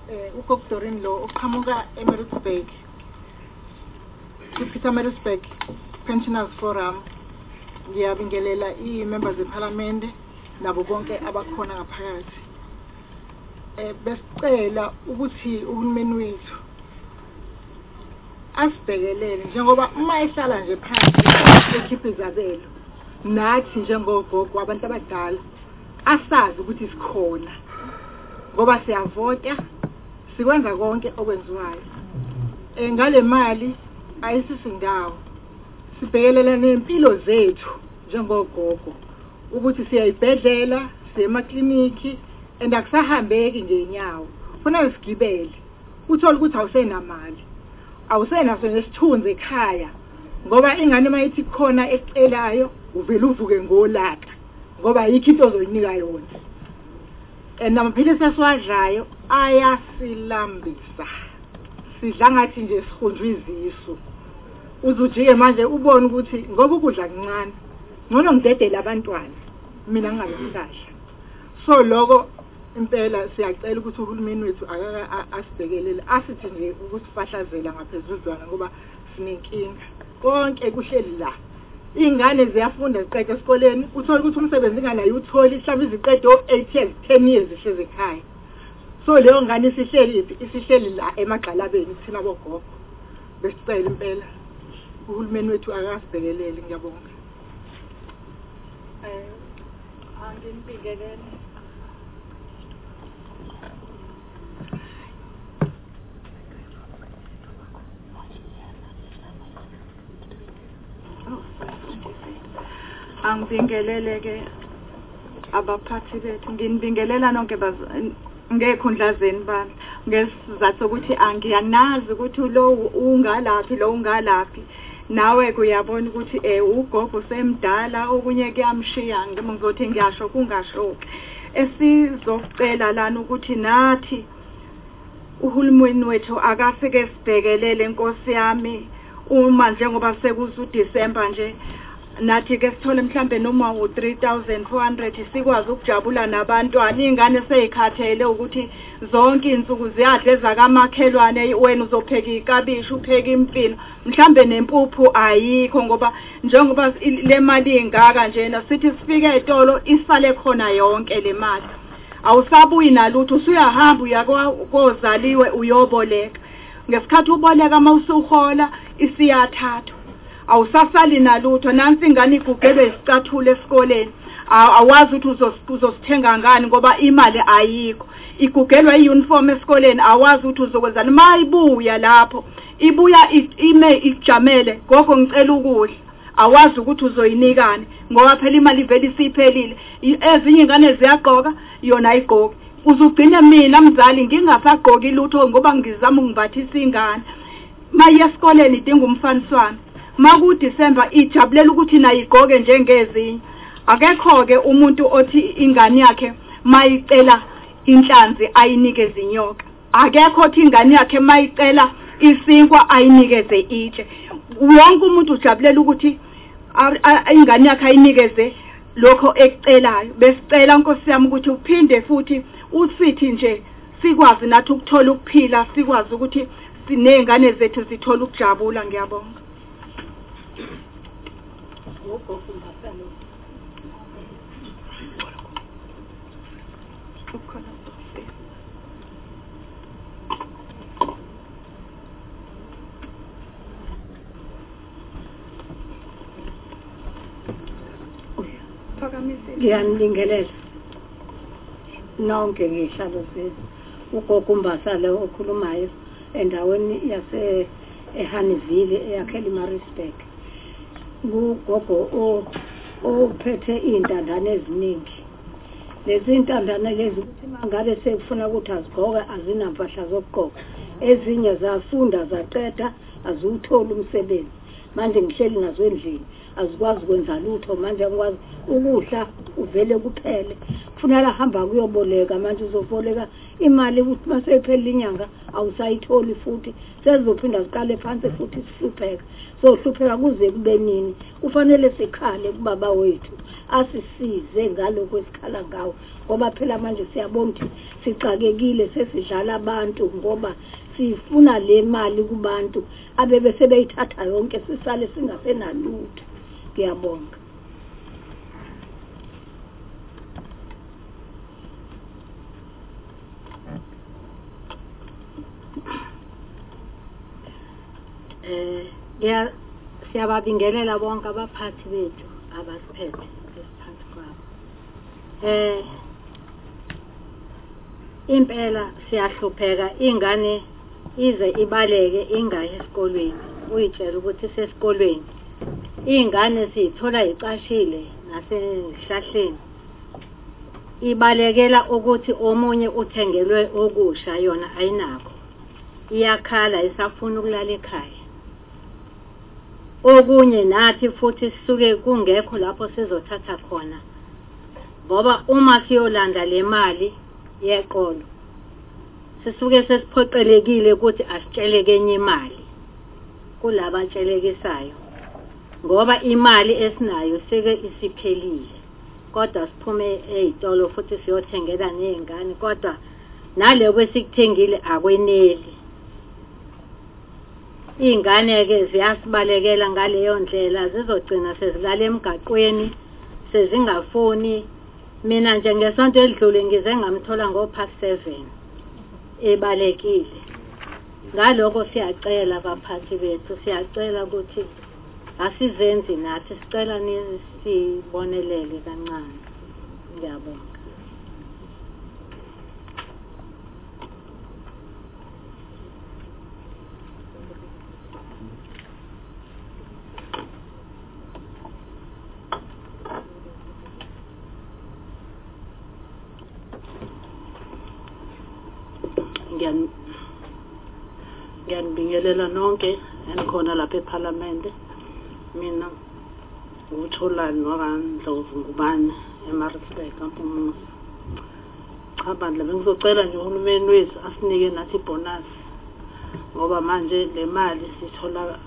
eh uGogdorin lo uqhamuka eMaritzburg Peter Maritzburg Pensioners Forum ngiyabingelela i-members eParliament nabo bonke abakhona ngaphakathi eh besicela ukuthi uhulumeni wethu asibhekelele njengoba uma ehlala nje phansi ekhipha izabelo nathi njengogogo abantu abadala asazi ukuthi sikhona ngoba siyavota sikwenza konke okwenziwayo engale mali ayisisindawo sibhekelela nempilo zethu njengogogo ukuthi siyayibhedlela siyemakliniki endakusahambeki ngenyawo kufanele sigibele uthola ukuthi awusenamali awusenaso nesithunzi ekhaya ngoba ingane mayithi khona ecelayo uvela uvuke ngolaka ngoba yikho into ozoyinika yona enamaphilisi esiwadlayo ayasilambisa sidla ngathi nje sihunjwe izisu uzujike manje ubone ukuthi ngoba ukudla kancane ngcono ngidedele abantwana mina ngingabisadla so lokho impela siyacela ukuthi uhulumeni wethu asibhekelele asithi nje ukusifahlazela ngaphezudlwana ngoba sinenkinga konke kuhleli la ingane ziyafunda ziqede esikoleni uthola ukuthi umsebenzi inganayo utholi mhlawumbe iziqedo eight years ten years ihlezi ekhaya so leyo ngane isihleli isihleli la emagxalabeni thina bogogo besicela impela uhulumeni wethu akasibhekelele ngiyabonga eh angibingelele angibingelele ke abaphathi bethu nginibingelela nonke ngekhundla zeni bani ngesizathu ukuthi angiyanazi ukuthi lo ungalaphi lo ungalaphi nawe kuyabona ukuthi eh ugogo semdala okunye kuyamshiya ngima ngizothi ngiyasho kungashoki esizocela lana ukuthi nathi uhulumeni wethu akafike sibhekelele inkosi yami uma njengoba sekuza uDisemba nje nathi ke sithole mhlambe noma u three thousand four hundred sikwazi ukujabula nabantwana ingane seyikhathele ukuthi zonke insuku ziyadla ezakamakhelwane wena uzopheka ikabisho upheka imfino mhlambe nempuphu ayikho ngoba njengoba le mali ingaka njena sithi sifike etolo isale khona yonke le mali awusabuyi nalutho usuyahamba uyakozaliwe uyoboleka ngesikhathi uboleka mawusuhola isiyathathwa awusasali nalutho nansi ingane igugelwe isicathule esikoleni awazi ukuthi uzosithenga ngani ngoba imali ayikho igugelwe iuniform esikoleni awazi ukuthi uzokwenzani mayibuya lapho ibuya ime ijamele gogo ngicela ukudla awazi ukuthi uzoyinikani ngoba phela imali vele isiphelile ezinye ingane ziyagqoka yona ayigqoki uzugcina mina mzali ngingasagqoki lutho ngoba ngizama ungibathisa ingane maye esikoleni idinga umfaniswana maku December ijabulela ukuthi nayigoke njengezinye akekho ke umuntu othi ingane yakhe mayicela inhlanzi ayinikeze inyoka akekho othi ingane yakhe mayicela isinkwa ayinikeze itshe wonke umuntu ujabulela ukuthi ingane yakhe ayinikeze lokho ekucelayo besicela Nkosi yami ukuthi uphinde futhi usithi nje sikwazi nathi ukuthola ukuphila sikwazi ukuthi sinezingane zethu zithola ukujabula ngiyabonga Ngiyanibingelela nonke ngihlalo sezi ugogo uMbasale okhulumayo endaweni yase eHaniville eyakhela iMaritzburg ugogo ophethe intandane eziningi lezi intandane lezi ukuthi mangabe sekufuna ukuthi azigqoke azinampahla zokugqoka ezinye zafunda zaqeda azutholi umsebenzi manje ngihleli nazo endlini azikwazi ukwenza lutho manje angikwazi ukudla uvele kuphele kufuneka hamba kuyoboleka manje uzoboleka imali ukuthi maseyiphela inyanga awusayitholi futhi sezophinda ziqale phansi futhi sihlupheka so hlupheka kuze kube nini kufanele sikhale kubaba wethu asisize ngalokho esikhala ngawo ngoba phela manje siyabona ukuthi sixakekile sesidlala abantu ngoba sifuna le mali kubantu abebe sebeyithatha yonke sisale singasenalutho ngiyabonga eh ya siyababingelela bonke abaphathi bethu abasiphethe esiphansi kwabo eh impela siyahlupheka ingane ize ibaleke ingayi esikolweni uyitshela ukuthi sesikolweni ingane sithola icashile nasesihlahleni ibalekela ukuthi omunye uthengelwe okusha yona ayinakho iyakhala isafuna ukulala ekhaya okunye nathi futhi sisuke kungekho lapho sizothatha khona ngoba uma siyolanda le mali yeqolo sisuke sesiphoqelekile ukuthi asitsheleke enye imali kulaba tshelekisayo ngoba imali esinayo sike isiphelile kodwa siphume ezitolo futhi siyothengela nezingane kodwa nale kwesikuthengile akweneli ingane ke ziyasibalekela ngaleyo ndlela zizogcina sezilala emgaqweni sezingafoni mina nje ngesonto elidlule ngize ngamthola ngo past seven ebalekile ngaloko siyacela abaphathi bethu siyacela ukuthi asizenzi nathi sicela nisibonelele kancane ngiyabonga ngiyanibingelela nonke enikhona lapha eParliament mina uTholani wakandlovu ngubani eMaritzburg kaMpumuza cha bandla bengizocela nje uhulumeni wethu asinike nathi ibonus ngoba manje le mali sithola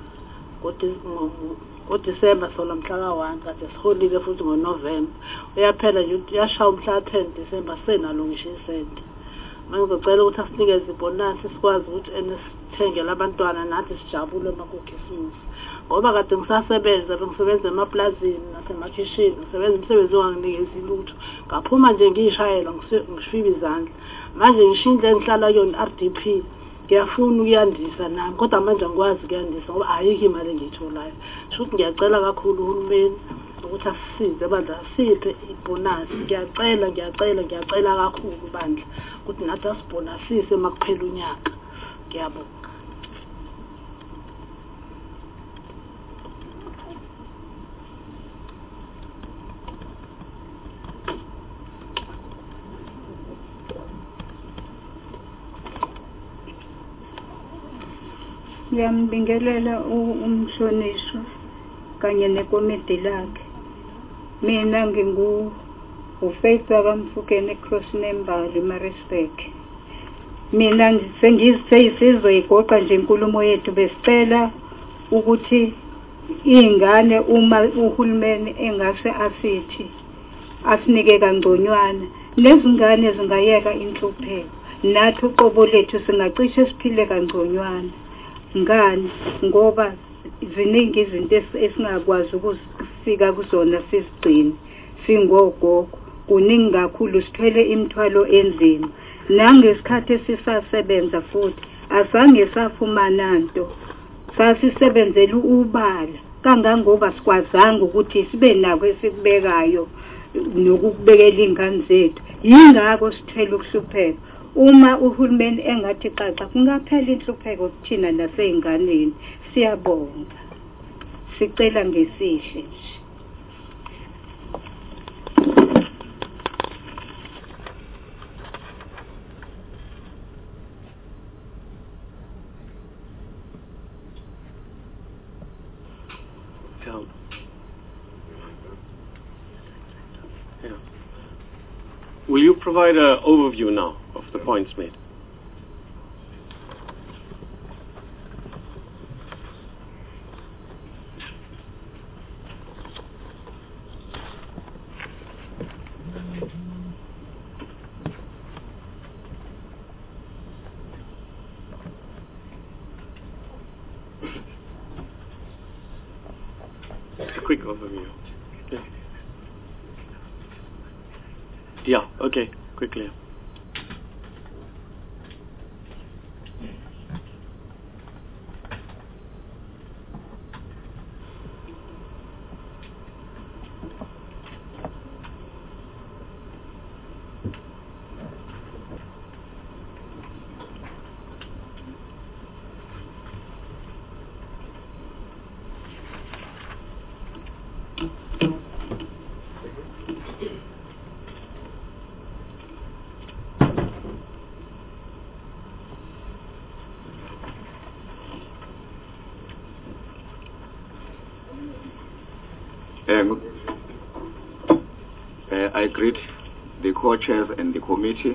ngoDisemba sola mhla ka one kade siholile futhi ngoNovember uyaphela nje uyashaya umhla ten December senalo ngisho isenti mangizocela ukuthi asinikeze ibonus sikwazi ukuthi enesithengele abantwana nathi sijabule makukhisimusi ngoba kade ngisasebenza bengisebenza emaplazini nasemakhishini ngisebenza umsebenzi wanginikeza ilutho ngaphuma nje ngishayela ngishiba izandla manje ngishindle ngihlala yona R D P ngiyafuna ukuyandisa nami kodwa manje angikwazi ukuyandisa ngoba ayikho imali engiyitholayo futhi ngiyacela kakhulu uhulumeni ukuthi asisize bandla asiphe ibonus ngiyacela ngiyacela ngiyacela kakhulu bandla ukuthi nathi asibonasise makuphela unyaka ngiyabonga ngiyambingelela umhlonishwa kanye nekomiti lakhe mina ngingu uFaith kaMfukeni Cross Member eMaritzburg mina sengizisizwe nje inkulumo yethu besicela ukuthi ingane uma uhulumeni engase asithi asinike kangconywana lezingane zingayeka inhlupheko nathi uqobo lethu singacishe siphile kangconywana ngani ngoba ziningi izinto esingakwazi ukufika kuzona sizigcine singogogo kuningi kakhulu sithwele imithwalo enzima nangesikhathi sisasebenza futhi azange safumana nto sasisebenzela ubala kangangoba sikwazanga ukuthi sibe nako esikubekayo nokubekela ingane zethu yingakho sithwele ukuhlupheka uma uhulumeni engathi xaxa kungaphela inhlupheko kuthina naseyinganeni siyabonga sicela ngesihle nje Yeah. Will you provide an overview now of the points made? Quick overview. Yeah. Yeah, okay, quickly. Um, uh, I greet the co-chairs and the committee.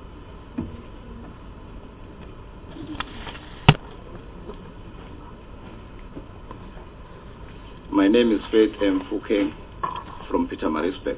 My name is Faith M. Fukeng from Pietermaritzburg.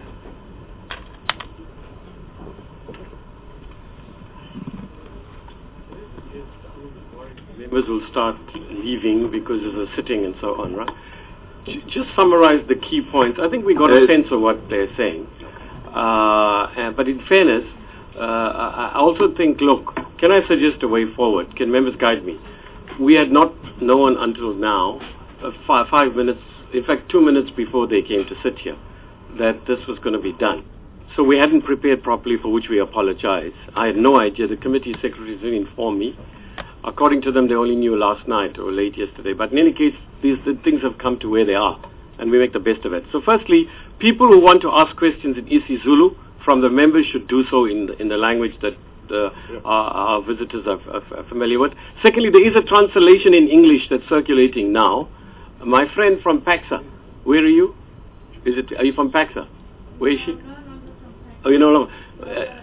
Members will start leaving because of the sitting and so on, right? Just summarize the key points. I think we got a sense of what they're saying. Uh, and, but in fairness, uh, I also think, look, can I suggest a way forward? Can members guide me? We had not known until now, uh, five, five minutes, in fact, two minutes before they came to sit here, that this was going to be done. So we hadn't prepared properly, for which we apologize. I had no idea. The committee secretaries didn't inform me. According to them, they only knew last night or late yesterday. But in any case, these the things have come to where they are, and we make the best of it. So firstly, people who want to ask questions in isiZulu from the members should do so in the, in the language that the, yeah. our, our visitors are, are, are familiar with. Secondly, there is a translation in English that's circulating now. My friend from Paxa, where are you? Is it? Are you from Paxa? Where is she? Oh, you know. No. Uh,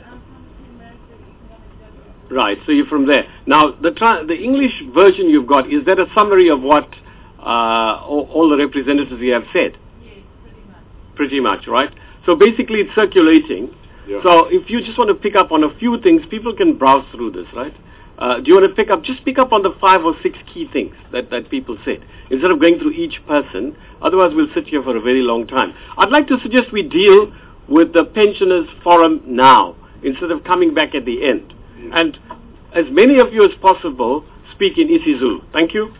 Right, so you're from there. Now, the tra the English version you've got, is that a summary of what uh, all, all the representatives we have said? Yes, pretty much. Pretty much, right? So basically it's circulating. Yeah. So if you just want to pick up on a few things, people can browse through this, right? Uh, do you want to pick up, just pick up on the five or six key things that, that people said, instead of going through each person. Otherwise we'll sit here for a very long time. I'd like to suggest we deal with the pensioners forum now, instead of coming back at the end. And as many of you as possible speak in isiZulu. Thank you.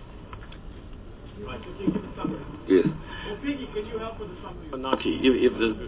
Yes. Peggy, can you help with the summary? Nati, if, if the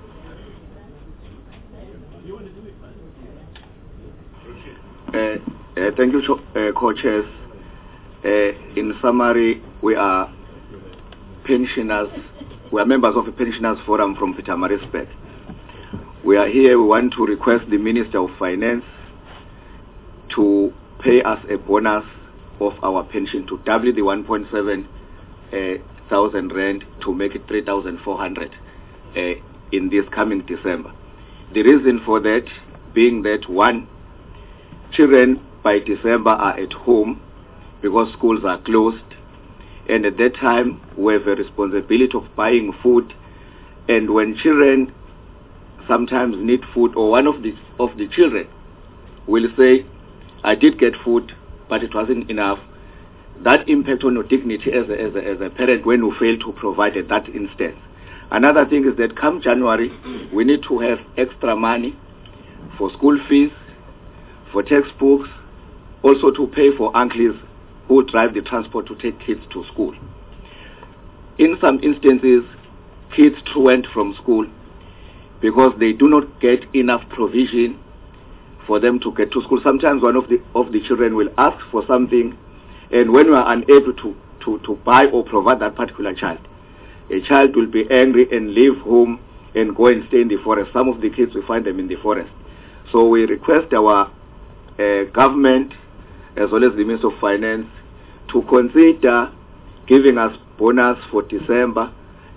uh, uh, thank you, uh, co-chairs. Uh, in summary, we are pensioners. We are members of the Pensioners Forum from Pietermaritzburg. We are here. We want to request the Minister of Finance to pay us a bonus of our pension to double the one point seven uh, thousand rand to make it three thousand four hundred uh, in this coming December. The reason for that being that, one, children by December are at home because schools are closed, and at that time we have a responsibility of buying food, and when children sometimes need food, or one of the of the children will say, I did get food, but it wasn't enough. That impact on your dignity as a, as a, as a parent when you fail to provide at that instance. Another thing is that come January, we need to have extra money for school fees, for textbooks, also to pay for uncles who drive the transport to take kids to school. In some instances, kids truant from school because they do not get enough provision for them to get to school. Sometimes one of the of the children will ask for something, and when we are unable to, to, to buy or provide that particular child, a child will be angry and leave home and go and stay in the forest. Some of the kids, we find them in the forest. So we request our uh, government, as well as the Minister of Finance, to consider giving us bonus for December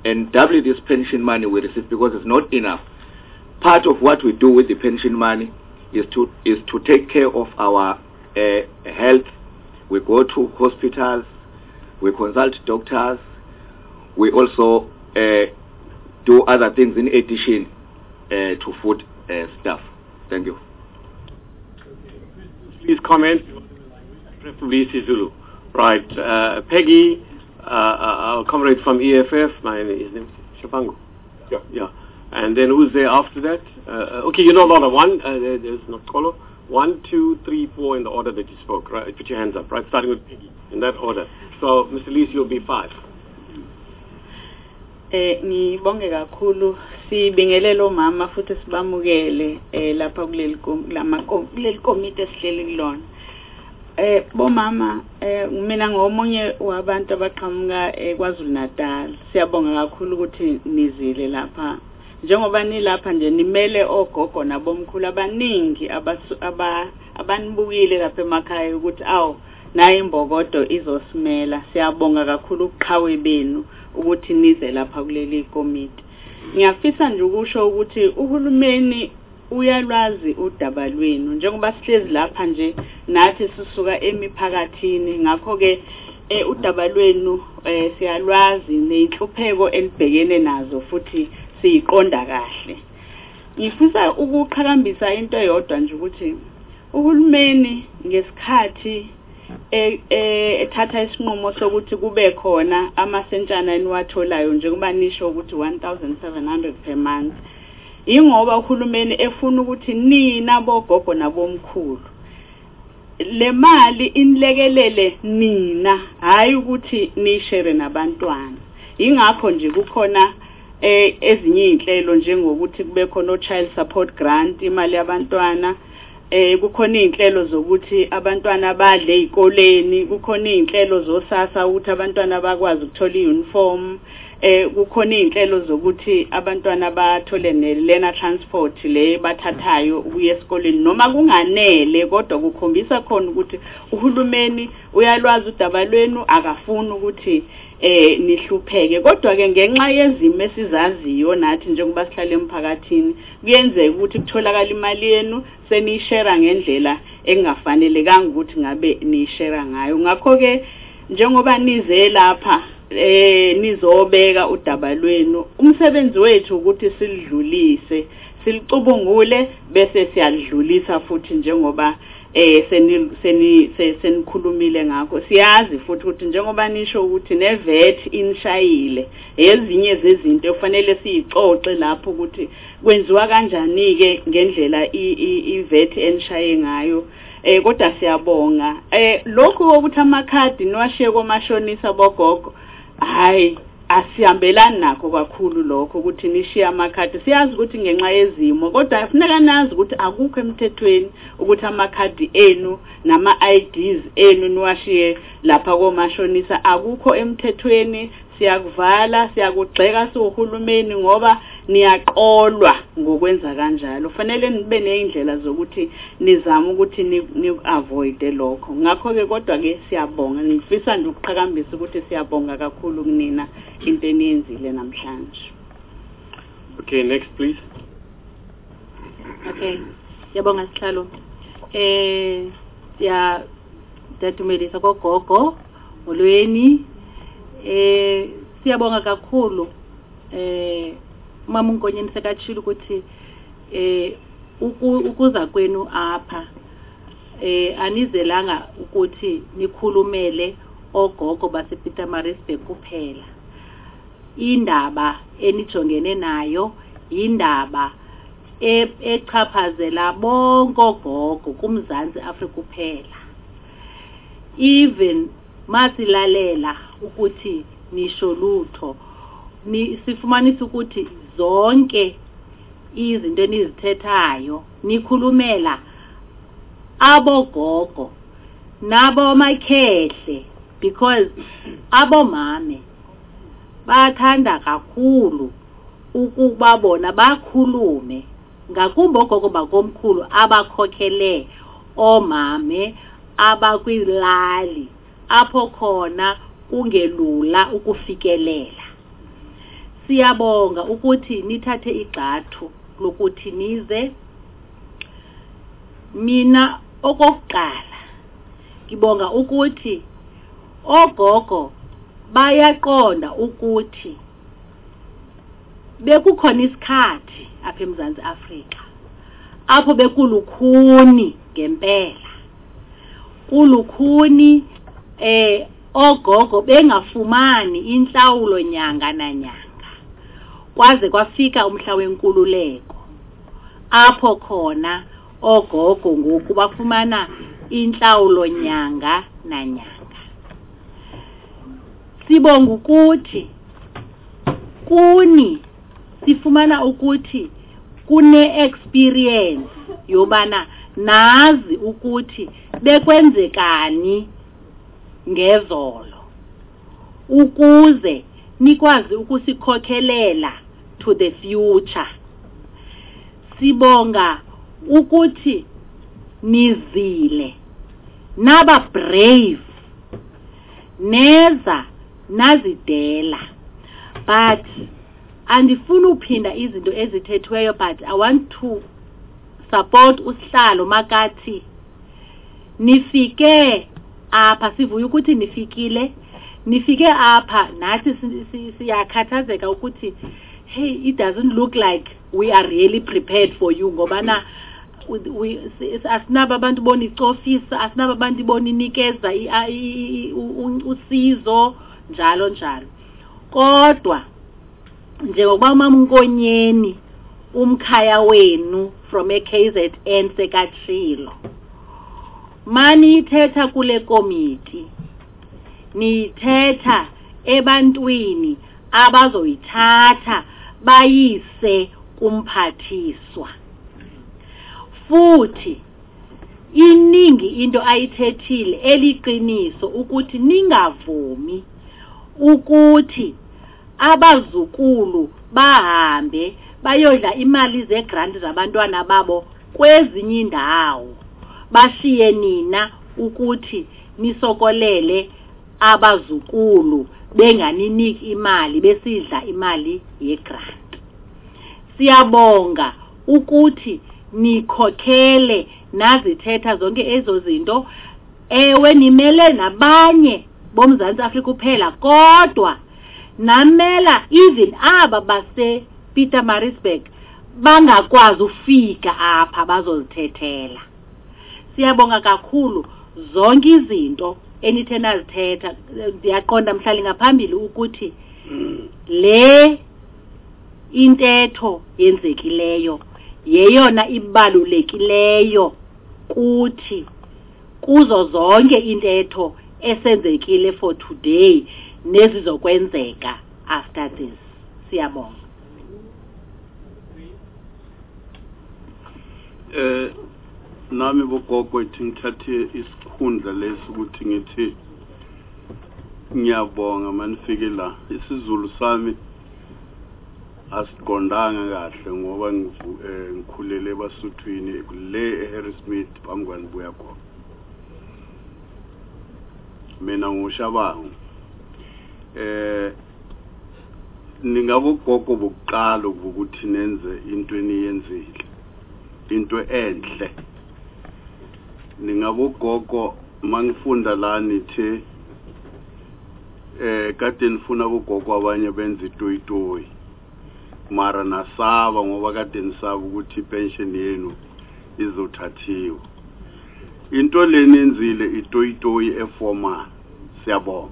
and double this pension money we receive, because it's not enough. Part of what we do with the pension money is to is to take care of our uh, health. We go to hospitals, we consult doctors, we also uh, do other things in addition uh, to food uh, stuff. Thank you. Please comment, preferably Sizulu. Right, uh, Peggy, uh, our comrade from E F F, my name is name Shapangu. Yeah. Yeah. And then who's there after that? Uh, okay, you know order one, uh, there, there's not caller. One, two, three, four in the order that you spoke, right? Put your hands up, right? Starting with Peggy, in that order. So, Mister Lees, you'll be five. Eh ngibonge kakhulu sibingelelo mama futhi sibamukele eh lapha kuleli lama kuleli committee esihleli kulona. Eh bo mama eh mina ngomunye wabantu abaqhamuka eKwaZulu Natal. Siyabonga kakhulu ukuthi nizile lapha. Njengoba nilapha nje nimele ogogo nabomkhulu abaningi aba abanibukile lapha emakhaya ukuthi awu naye imbokodo izosimela. Siyabonga kakhulu uqhawe benu ukuthi nize lapha kuleli komiti. Ngiyafisa nje ukusho ukuthi uhulumeni uyalwazi udaba lwenu njengoba sihlezi lapha nje nathi sisuka emiphakathini, ngakho ke eh udaba lwenu eh siyalwazi nenhlupheko elibhekene nazo futhi siyiqonda kahle. Ngifisa ukuqhakambisa into eyodwa nje ukuthi uhulumeni ngesikhathi ethatha isinqumo sokuthi kube khona amasentshana eniwatholayo njengoba nisho ukuthi one thousand seven hundred per month, ingoba uhulumeni efuna ukuthi nina bogogo nabomkhulu le mali inilekelele nina, hayi ukuthi nishare nabantwana. Ingakho nje kukhona eh ezinye inhlelo njengokuthi kube khona child support grant, imali yabantwana. Eh kukhona inhlelo zokuthi abantwana badle ezikoleni, kukhona inhlelo zosasa ukuthi abantwana bakwazi ukuthola iuniform, eh kukhona inhlelo zokuthi abantwana bathole ne-learner transport le bathathayo ukuya esikoleni noma kunganele, kodwa kukhombisa khona ukuthi uhulumeni uyalwazi udaba lwenu, akafuni ukuthi eh nihlupheke. Kodwa ke ngenxa yezimo esizaziyo nathi njengoba sihlala emphakathini kuyenzeka ukuthi kutholakala imali yenu senishare ngendlela engafanelekanga ukuthi ngabe nishare ngayo. Ngakho ke njengoba nize lapha eh nizobeka udaba lwenu, umsebenzi wethu ukuthi silidlulise, silicubungule bese siyadlulisa futhi njengoba eh seni seni senikhulumile ngakho. Siyazi futhi ukuthi njengoba nisho ukuthi ne-V A T inshayile, ezinye zezinto kufanele siyixoxe lapho ukuthi kwenziwa kanjani ke ngendlela i-V A T enshaye ngayo. Eh kodwa siyabonga eh lokho ukuthi amakhadi niwashiye komashonisa bogogo, hayi asihambelani nakho kakhulu lokho ukuthi nishiya amakhadi. Siyazi ukuthi ngenxa yezimo, kodwa kufanele nazi ukuthi akukho emthethweni ukuthi amakhadi enu nama I Ds enu niwashiye lapha komashonisa. Akukho emthethweni, siyakuvala, siyakugxeka sohulumeni ngoba niyaqolwa ngokwenza kanjalo. Kufanele nibe nezindlela zokuthi nizama ukuthi ni avoid lokho. Ngakho ke kodwa ke siyabonga, ngifisa nje ukuqhakambisa ukuthi siyabonga kakhulu kunina into eniyenzile namhlanje. Okay, next please. Okay, siyabonga sihlalo. Eh ya datumelisa gogogo olweni. Eh siyabonga kakhulu eh mama uNkonyeni sekatshilo ukuthi eh ukuza kwenu apha eh anizelanga ukuthi nikhulumele ogogo base Pietermaritzburg kuphela. Indaba enijongene nayo indaba echaphazela bonke ogogo kuMzansi Afrika kuphela. Even masilalela ukuthi nisho lutho, ni sifumanisa ukuthi zonke izinto enizithethayo nikhulumela abogogo nabo makhehle, because abomame bathanda kakhulu ukuba bona bakhulume ngakumbi ogogo bakomkhulu abakhokhele omame abakwilali apho khona kungelula ukufikelela. siyabonga ukuthi nithathe igxathu lokuthi nize. Mina okokuqala ngibonga ukuthi ogogo bayaqonda ukuthi bekukhona isikhathi apha eMzantsi Afrika apho bekulukhuni ngempela, kulukhuni eh ogogo bengafumani inhlawulo nyanga nanyanga, kwaze kwafika umhla wenkululeko apho khona ogogo ngoku bafumana inhlawulo nyanga nanyanga. Sibonga ukuthi kuni sifumana ukuthi kune experience yobana nazi ukuthi bekwenzekani ngezolo ukuze nikwazi ukusikhokhelela to the future. Sibonga ukuthi nizile naba brave neza nazidela, but andifuna uphinda izinto ezithethweyo, but I want to support usihlalo makathi nifike apha, sivuya ukuthi nifikile, nifike apha nathi siyakhathazeka ukuthi hey, it doesn't look like we are really prepared for you ngoba na we asinaba abantu boni icofisa, asinaba abantu boni nikeza usizo njalo njalo. Kodwa njengoba umama uNkonyeni umkhaya wenu from a K Z N sekatshilo, mani ithetha kule komiti nithetha ebantwini abazoyithatha bayise kumphathiswa. Futhi iningi into ayithethile eliqiniso ukuthi ningavumi ukuthi abazukulu bahambe bayodla imali zegrant zabantwana babo kwezinye indawo, bashiye nina ukuthi nisokolele abazukulu benganiniki imali besidla imali yegrant. Siyabonga ukuthi nikhokhele nazithetha zonke ezo zinto. Ewe nimele nabanye boMzantsi Afrika kuphela, kodwa namela even aba base Pietermaritzburg bangakwazi ufika apha bazozithethela. Siyabonga kakhulu zonke izinto enithe nazithetha. Ndiyaqonda mhlali ngaphambili ukuthi le intetho yenzekileyo yeyona ibalulekileyo kuthi kuzo zonke intetho esenzekile for today nezizokwenzeka after this. Siyabonga. eh nami bogogo ethi ngithathe isikhundla lesikuthi ngithi ngiyabonga manifike la. Isizulu sami asiqondanga kahle ngoba ngikhulele eBasuthwini le eHarrismith phambi buya khona. Mina ngushabangu. Eh ningabogogo bokuqala ukuthi nenze into eniyenzile, into enhle. Ningabogogo mangifunda la nithi eh kade nifuna bogogo abanye benza itoyitoyi, mara nasaba ngoba kade nisaba ukuthi pension yenu izothathiwa. Into lenenzile itoyitoyi eformal. Siyabonga.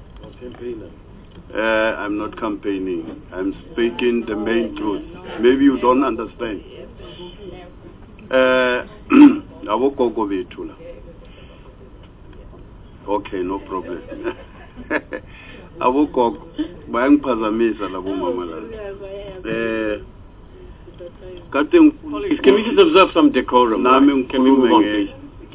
Uh, I'm not campaigning. I'm speaking the main truth. Maybe you don't understand. Uh, abogogo bethu la. Okay, no problem. Abogogo bayangiphazamisa labo mama la. Eh Can we just observe some decorum? Nami Can we move on, please?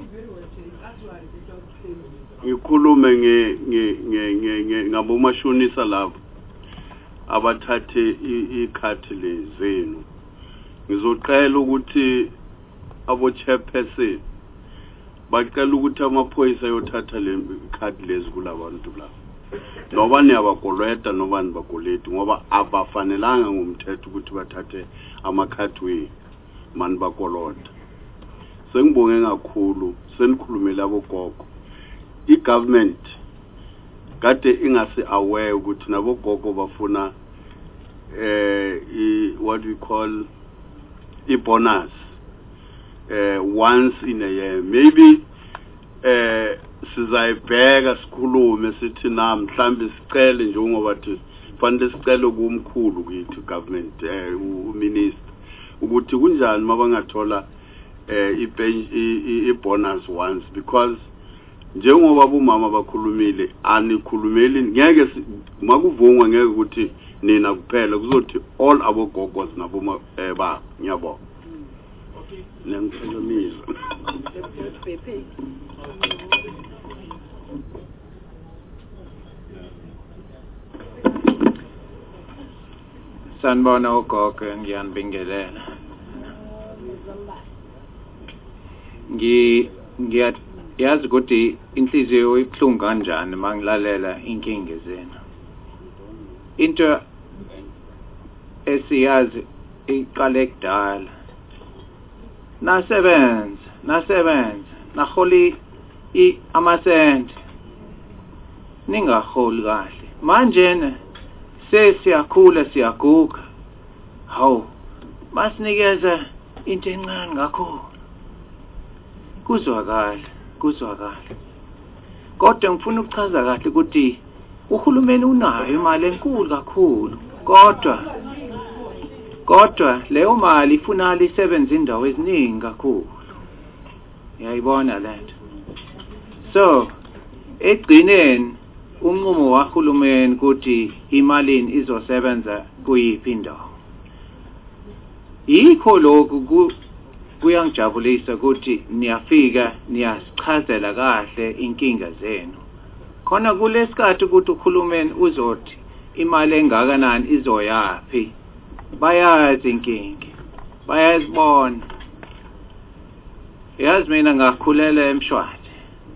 Ngikhulume nge nge nge ngabomashonisa labo abathathe ikhathi lezenu. Ngizoqala ukuthi abo chairperson baqala ukuthi amaphoyisa yothatha le card lezi kulabantu la. noba niyabakolweta noba nibakoleti ngoba abafanelanga ngumthetho ukuthi bathathe amakhathwe mani bakolota. Sengibonge kakhulu senikhulumela abogogo. I-government kade ingase aware ukuthi nabogogo bafuna eh i what we call a bonus uh, once in a year. Maybe eh sizayibheka sikhulume sithi na mhlambe sicele njengoba bathi fanele sicele kumkhulu kithi government eh uminister ukuthi kunjani mabangathola eh i bonus once, because njengoba bomama bakhulumile anikhulumeli ngeke makuvungwa ngeke ukuthi nina kuphela kuzothi all abogogos naboma ba ngiyabona. Nengizolisa sanibona ugogo ngiyanibingelela. ngi ngiyazi ukuthi inhliziyo ibuhlungu kanjani mangilalela inkinga zenu. Into esiyazi iqale kudala. Nasebenza nasebenza naholi i amasenti ningaholi kahle manje sesiyakhula siyaguga. Hawu masinikeza into encane kakhulu kuzwakala kuzwakala. Kodwa ngifuna ukuchaza kahle ukuthi uhulumeni unayo imali enkulu kakhulu, kodwa kodwa leyo mali ifuna lisebenza indawo eziningi kakhulu. Uyayibona lento. So egcineni unqumo wahulumeni ukuthi imalini izosebenza kuyiphi indawo. Yikho lokhu kuyangijabulisa ukuthi niyafika niyasichazela kahle inkinga zenu. Khona kulesikhathi ukuthi uhulumeni uzothi imali engakanani izoyapi. Bayazi inkinga. Bayazibona. Yazi mina ngakhulela eMshwathi.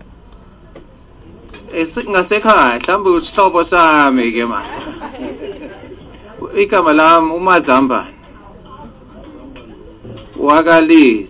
Esingasekhaya mhlawumbe usihlobo sami ke manje. Igama lami uMazambane. Wakalis.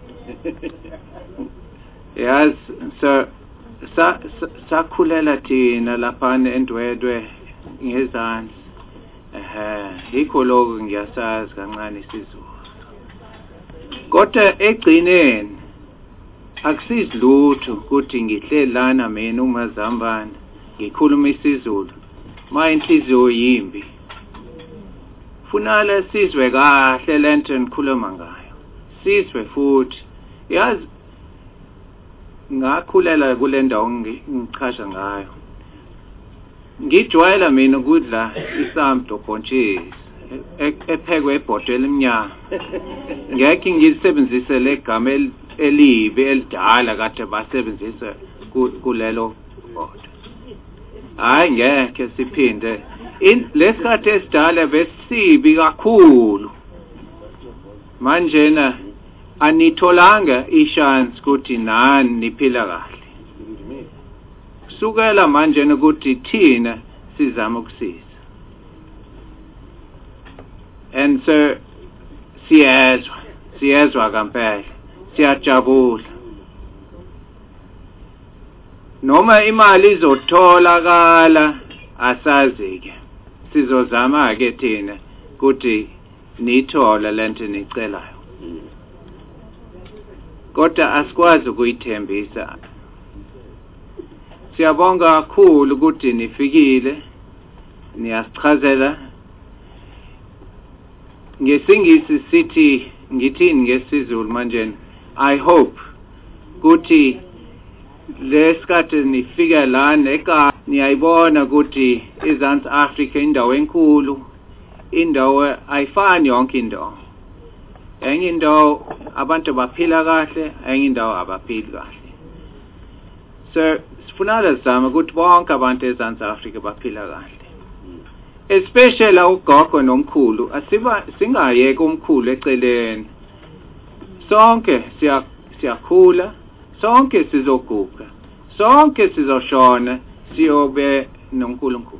Yes, so sa sakhulela thina lapha eNdwedwe ngezansi. Eh, yikho lokho ngiyasazi kancane isizulu. Kodwa egcineni akusizi lutho ukuthi ngihleli lana mina uMazambane ngikhuluma isizulu ma inhliziyo yimbi. Funala sizwe kahle lento nikhuluma ngayo. Sizwe futhi. Yazi ngakhulela kule ndawo ngichasha ngayo. Ngijwayela mina ukudla isamdo bhontshisi ephekwe ebhodweni emnyama. Ngeke ngisebenzise legama elibi elidala kade basebenzisa kulelo bhodwe. Hayi ngeke siphinde. In lesikhathi esidala besibi kakhulu. Manje na anitholanga ishance ukuthi nani niphila kahle. Sukela manje ukuthi thina sizama ukusiza. And so siyezwa siyezwa kampela siyajabula. Noma imali izotholakala asazi ke. Sizozama ke thina ukuthi nithola lento nicelayo. Kodwa asikwazi ukuyithembisa. Siyabonga kakhulu ukuthi nifikile niyasichazela ngesingisi sithi ngithini ngesizulu manje. I hope ukuthi lesikhathi nifika lana eka niyayibona ukuthi iZansi Africa indawo enkulu, indawo ayifani yonke indawo. Enye indawo abantu baphila kahle, enye indawo abaphili kahle. So sifuna sizama ukuthi bonke abantu eZansi Africa baphila kahle. Especially ugogo nomkhulu asiba singayeke umkhulu eceleni. Sonke siyakhula, sonke sizoguga, sonke sizoshona, siyobe noNkulunkulu.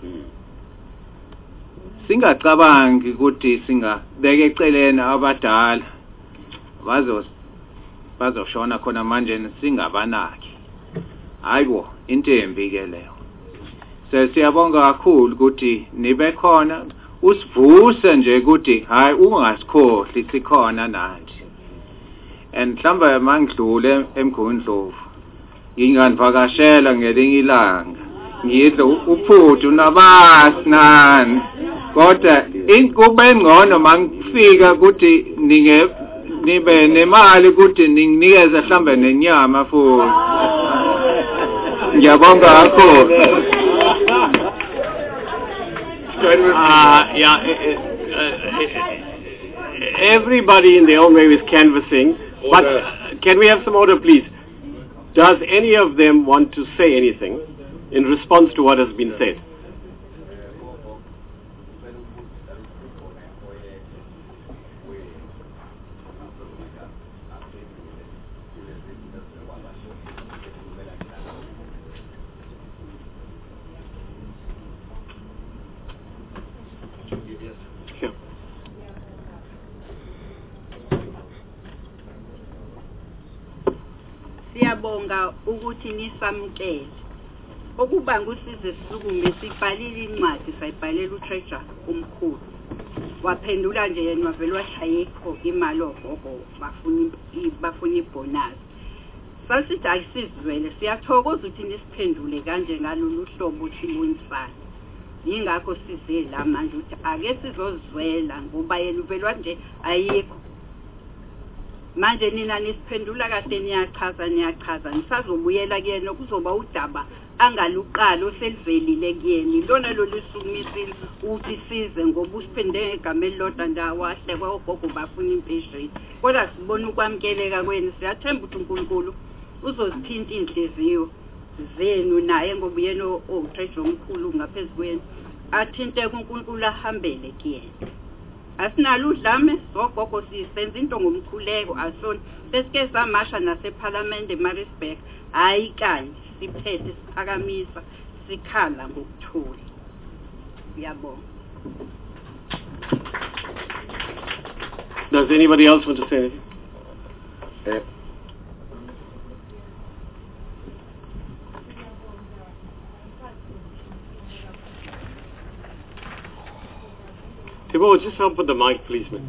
Singacabangi ukuthi singabeka eceleni abadala bazo bazoshona khona manje singabanaki. Hayibo into embi ke leyo. Sesiyabonga kakhulu ukuthi nibe khona usivuse nje ukuthi hayi ungasikhohli sikhona nathi. And mhlamba mangidlule emgundlovu nginganivakashela ngelinye ilanga ngidle uphuthu nabasi nani kodwa inkube ngcono mangifika ukuthi ninge nibe nemali ukuthi ninginikeze mhlamba nenyama futhi. Ngiyabonga kakhulu. Uh, yeah, uh, uh, everybody in their own way is canvassing, but uh, can we have some order, please? Does any of them want to say anything in response to what has been said? Siyabonga ukuthi nisamukele. Okubanga usize sisuku ngesibhalile incwadi sayibhalela uTreasure omkhulu. Waphendula nje yena wavela washayekho imali ogogo bafuna bafuna ibonus. Sasithi ayisizwele siyathokoza ukuthi nisiphendule kanje ngalolu hlobo sibonisana. Yingakho size la manje ukuthi ake sizozwela ngoba yena uvela nje ayikho. Manje nina nisiphendula kahle niyachaza niyachaza nisazobuyela kuyena kuzoba udaba angaluqala oselivelile kuyena lona lo lisukumisile uthi size ngoba usiphendele ngegama elilodwa ndawo ahle kwagogo bafuna impesheni kodwa sibona ukwamukeleka kwenu siyathemba ukuthi uNkulunkulu uzozithinta inhliziyo zenu naye ngoba yena oTreasure omkhulu ngaphezulu kwenu athinte uNkulunkulu ahambele kuyena. Asinalo udlame sogogo sisenza into ngomkhuleko asona besike samasha naseParliament eMaritzburg hayi kanje siphethe siphakamisa sikhala ngokuthula. Ngiyabonga. Does anybody else want to say anything? Uh, Thibault, just help with the mic, please, man.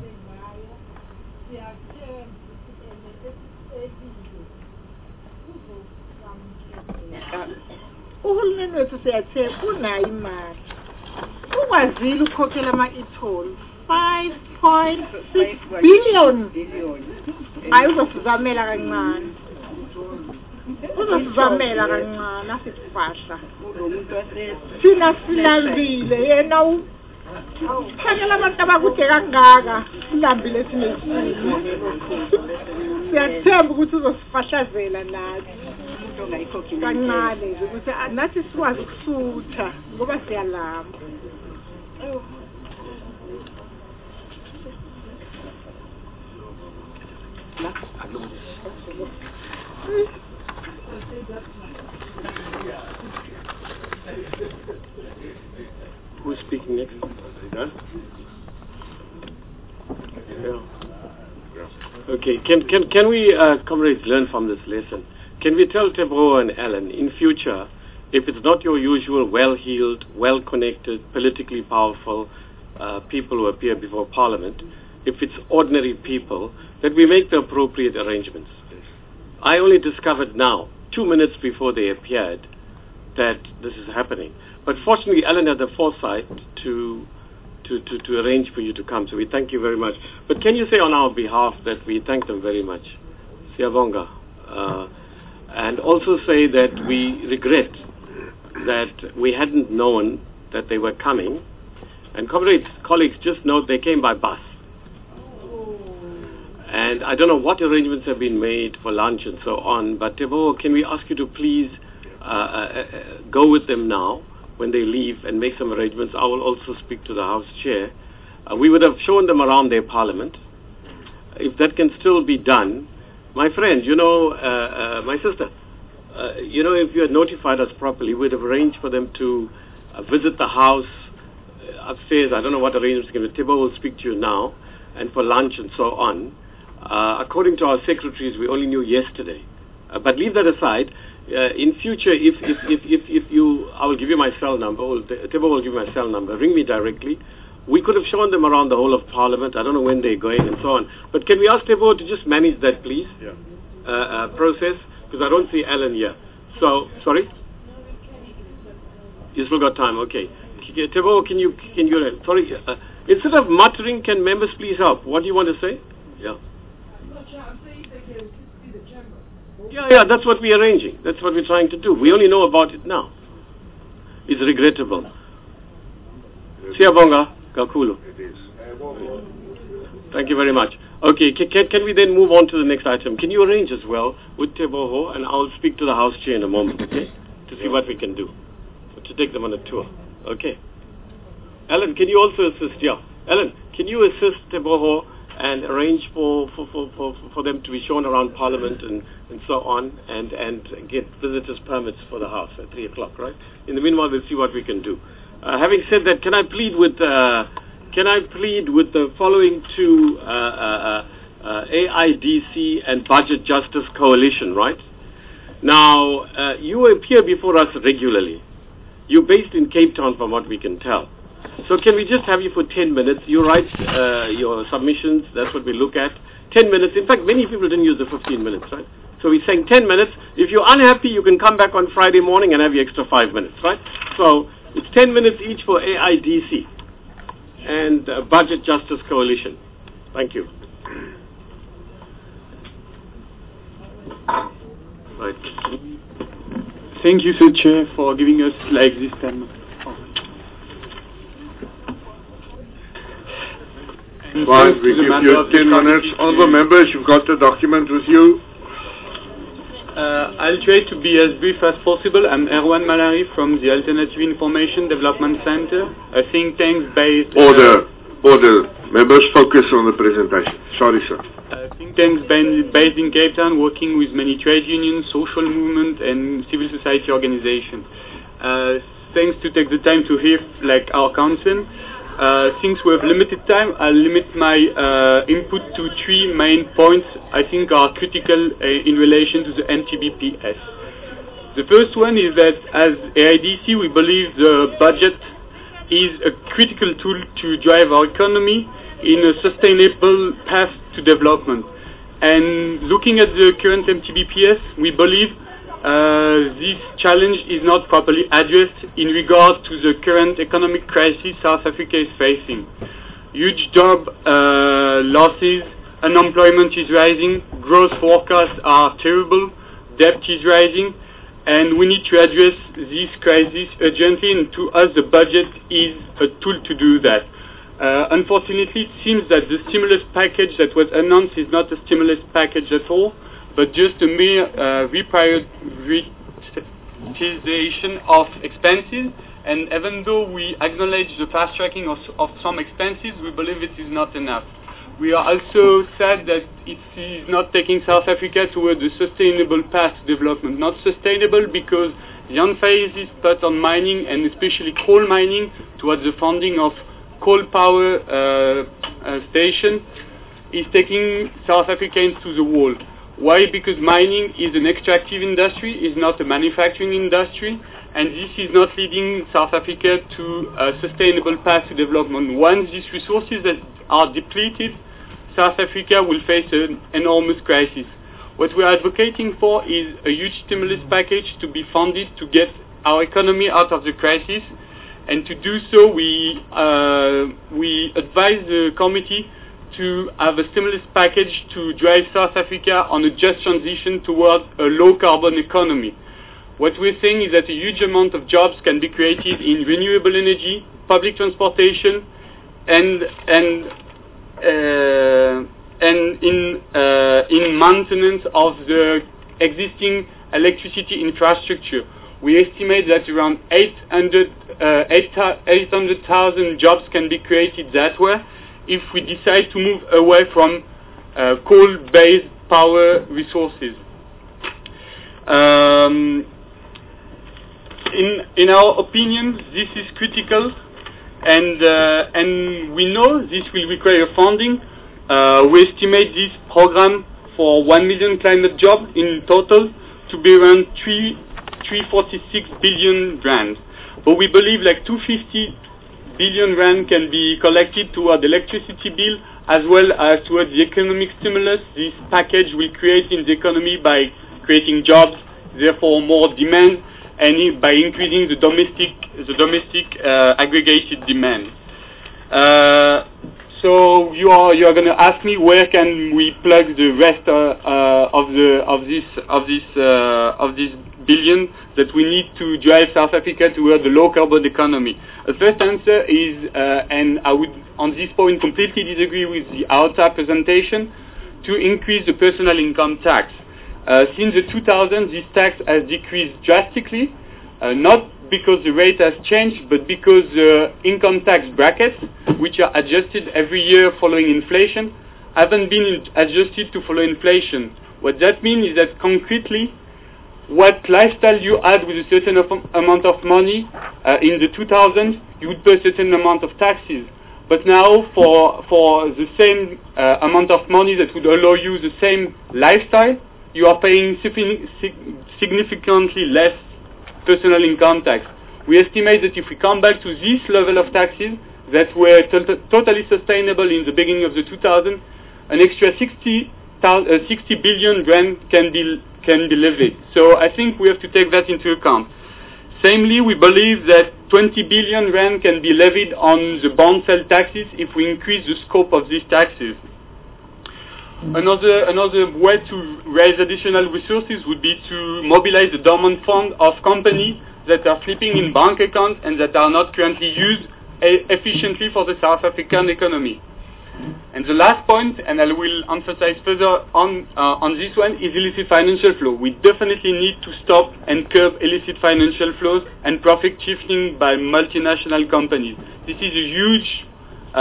Uhulumeni wethu siyathe unayo imali ukwazile ukukhokhela ama-e-toll five point six billion hayi uzosizamela kancane uzosizamela kancane asifahla thina silambile yena phakela abantu abakude kangaka silambile sinesimo siyathemba ukuthi uzosifahlazela nathi kancane nje ukuthi nathi sikwazi ukusutha ngoba siyalamba. Who's speaking next? Huh? Yeah. Okay, can can can we, uh, comrades, learn from this lesson? Can we tell Thibault and Alan, in future, if it's not your usual well-heeled, well-connected, politically powerful uh, people who appear before Parliament, if it's ordinary people, that we make the appropriate arrangements? I only discovered now, two minutes before they appeared, that this is happening. But fortunately, Alan had the foresight to, to, to, to arrange for you to come, so we thank you very much. But can you say on our behalf that we thank them very much? Siyabonga. Uh, and also say that we regret that we hadn't known that they were coming. And comrades, colleagues, just note they came by bus. And I don't know what arrangements have been made for lunch and so on, but Thibault, can we ask you to please uh, uh, go with them now when they leave and make some arrangements? I will also speak to the House Chair. Uh, we would have shown them around their Parliament. If that can still be done, my friend, you know, uh, uh, my sister, uh, you know, if you had notified us properly, we'd have arranged for them to uh, visit the house uh, upstairs. I don't know what arrangements can be. Tebo will speak to you now, and for lunch and so on. Uh, according to our secretaries, we only knew yesterday. Uh, but leave that aside. Uh, in future, if, if, if, if, if you, I will give you my cell number, or Tebo will give you my cell number, ring me directly. We could have shown them around the whole of Parliament. I don't know when they're going and so on. But can we ask Tebo to just manage that, please? Yeah. Uh, uh, process, because I don't see Alan here. So, sorry? You still got time, okay. Tebo, can you, can you, uh, sorry, uh, instead of muttering, can members please help? What do you want to say? Yeah. Yeah, yeah, that's what we're arranging. That's what we're trying to do. We only know about it now. It's regrettable. Siyabonga kakhulu. It is. Thank you very much. Okay, can, can, can we then move on to the next item? Can you arrange as well with Teboho, and I'll speak to the House Chair in a moment, okay, to see what we can do, to take them on a tour. Okay. Ellen, can you also assist? Yeah. Ellen, can you assist Teboho and arrange for, for, for, for, for them to be shown around Parliament and, and so on, and, and get visitors' permits for the House at three o'clock, right? In the meanwhile, we'll see what we can do. Uh, having said that, can I plead with uh, can I plead with the following two uh, uh, uh, A I D C and Budget Justice Coalition, right? Now, uh, you appear before us regularly. You're based in Cape Town, from what we can tell. So can we just have you for ten minutes? You write uh, your submissions, that's what we look at. ten minutes. In fact, many people didn't use the fifteen minutes, right? So we're saying ten minutes. If you're unhappy, you can come back on Friday morning and have your extra five minutes, right? So it's ten minutes each for A I D C and uh, Budget Justice Coalition. Thank you. Right. Thank you, Sir Chair, for giving us like this time. Fine, we give you ten minutes. Honourable members, you've got the document with you. Uh, I'll try to be as brief as possible. I'm Erwan Malari from the Alternative Information Development Center, a think tank based... Order, uh, order. Members, focus on the presentation. Sorry, sir. A think tank based in Cape Town, working with many trade unions, social movement, and civil society organizations. Uh, thanks to take the time to hear like our concern. Uh, since we have limited time, I'll limit my uh, input to three main points I think are critical uh, in relation to the M T B P S. The first one is that as A I D C, we believe the budget is a critical tool to drive our economy in a sustainable path to development. And looking at the current M T B P S, we believe Uh, this challenge is not properly addressed in regard to the current economic crisis South Africa is facing. Huge job uh, losses, unemployment is rising, growth forecasts are terrible, debt is rising, and we need to address this crisis urgently, and to us the budget is a tool to do that. Uh, unfortunately, it seems that the stimulus package that was announced is not a stimulus package at all, but just a mere uh, reprioritization of expenses. And even though we acknowledge the fast tracking of, of some expenses, we believe it is not enough. We are also sad that it is not taking South Africa toward a sustainable path to development. Not sustainable because the emphasis put on mining, and especially coal mining, towards the funding of coal power uh, uh, station, is taking South Africa into the wall. Why? Because mining is an extractive industry, is not a manufacturing industry, and this is not leading South Africa to a sustainable path to development. Once these resources that are depleted, South Africa will face an enormous crisis. What we are advocating for is a huge stimulus package to be funded to get our economy out of the crisis, and to do so we, uh, we advise the committee to have a stimulus package to drive South Africa on a just transition toward a low-carbon economy. What we're saying is that a huge amount of jobs can be created in renewable energy, public transportation, and and uh, and in uh, in maintenance of the existing electricity infrastructure. We estimate that around eight hundred thousand jobs can be created that way, if we decide to move away from uh, coal-based power resources. Um, in in our opinion, this is critical, and uh, and we know this will require funding. Uh, we estimate this program for one million climate jobs in total to be around three three forty six billion rand. But we believe like two fifty billion rand can be collected toward the electricity bill as well as toward the economic stimulus this package will create in the economy by creating jobs, therefore more demand, and by increasing the domestic the domestic uh, aggregated demand. Uh, so you are you are going to ask me where can we plug the rest uh, uh, of the of this of this uh, of this billion that we need to drive South Africa toward the low carbon economy? The first answer is, uh, and I would on this point completely disagree with the outside presentation, to increase the personal income tax. Uh, since the two thousands, this tax has decreased drastically, uh, not because the rate has changed, but because the uh, income tax brackets, which are adjusted every year following inflation, haven't been adjusted to follow inflation. What that means is that concretely, what lifestyle you had with a certain of, amount of money uh, in the two thousands, you would pay a certain amount of taxes. But now, for for the same uh, amount of money that would allow you the same lifestyle, you are paying significantly less personal income tax. We estimate that if we come back to this level of taxes that were to totally sustainable in the beginning of the two thousands, an extra sixty billion rand can be can be levied. So I think we have to take that into account. Samely, we believe that twenty billion rand can be levied on the bond sale taxes if we increase the scope of these taxes. Another another way to raise additional resources would be to mobilize the dormant fund of companies that are sleeping in bank accounts and that are not currently used efficiently for the South African economy. And the last point, and I will emphasize further on uh, on this one, is illicit financial flow. We definitely need to stop and curb illicit financial flows and profit shifting by multinational companies. This is a huge uh,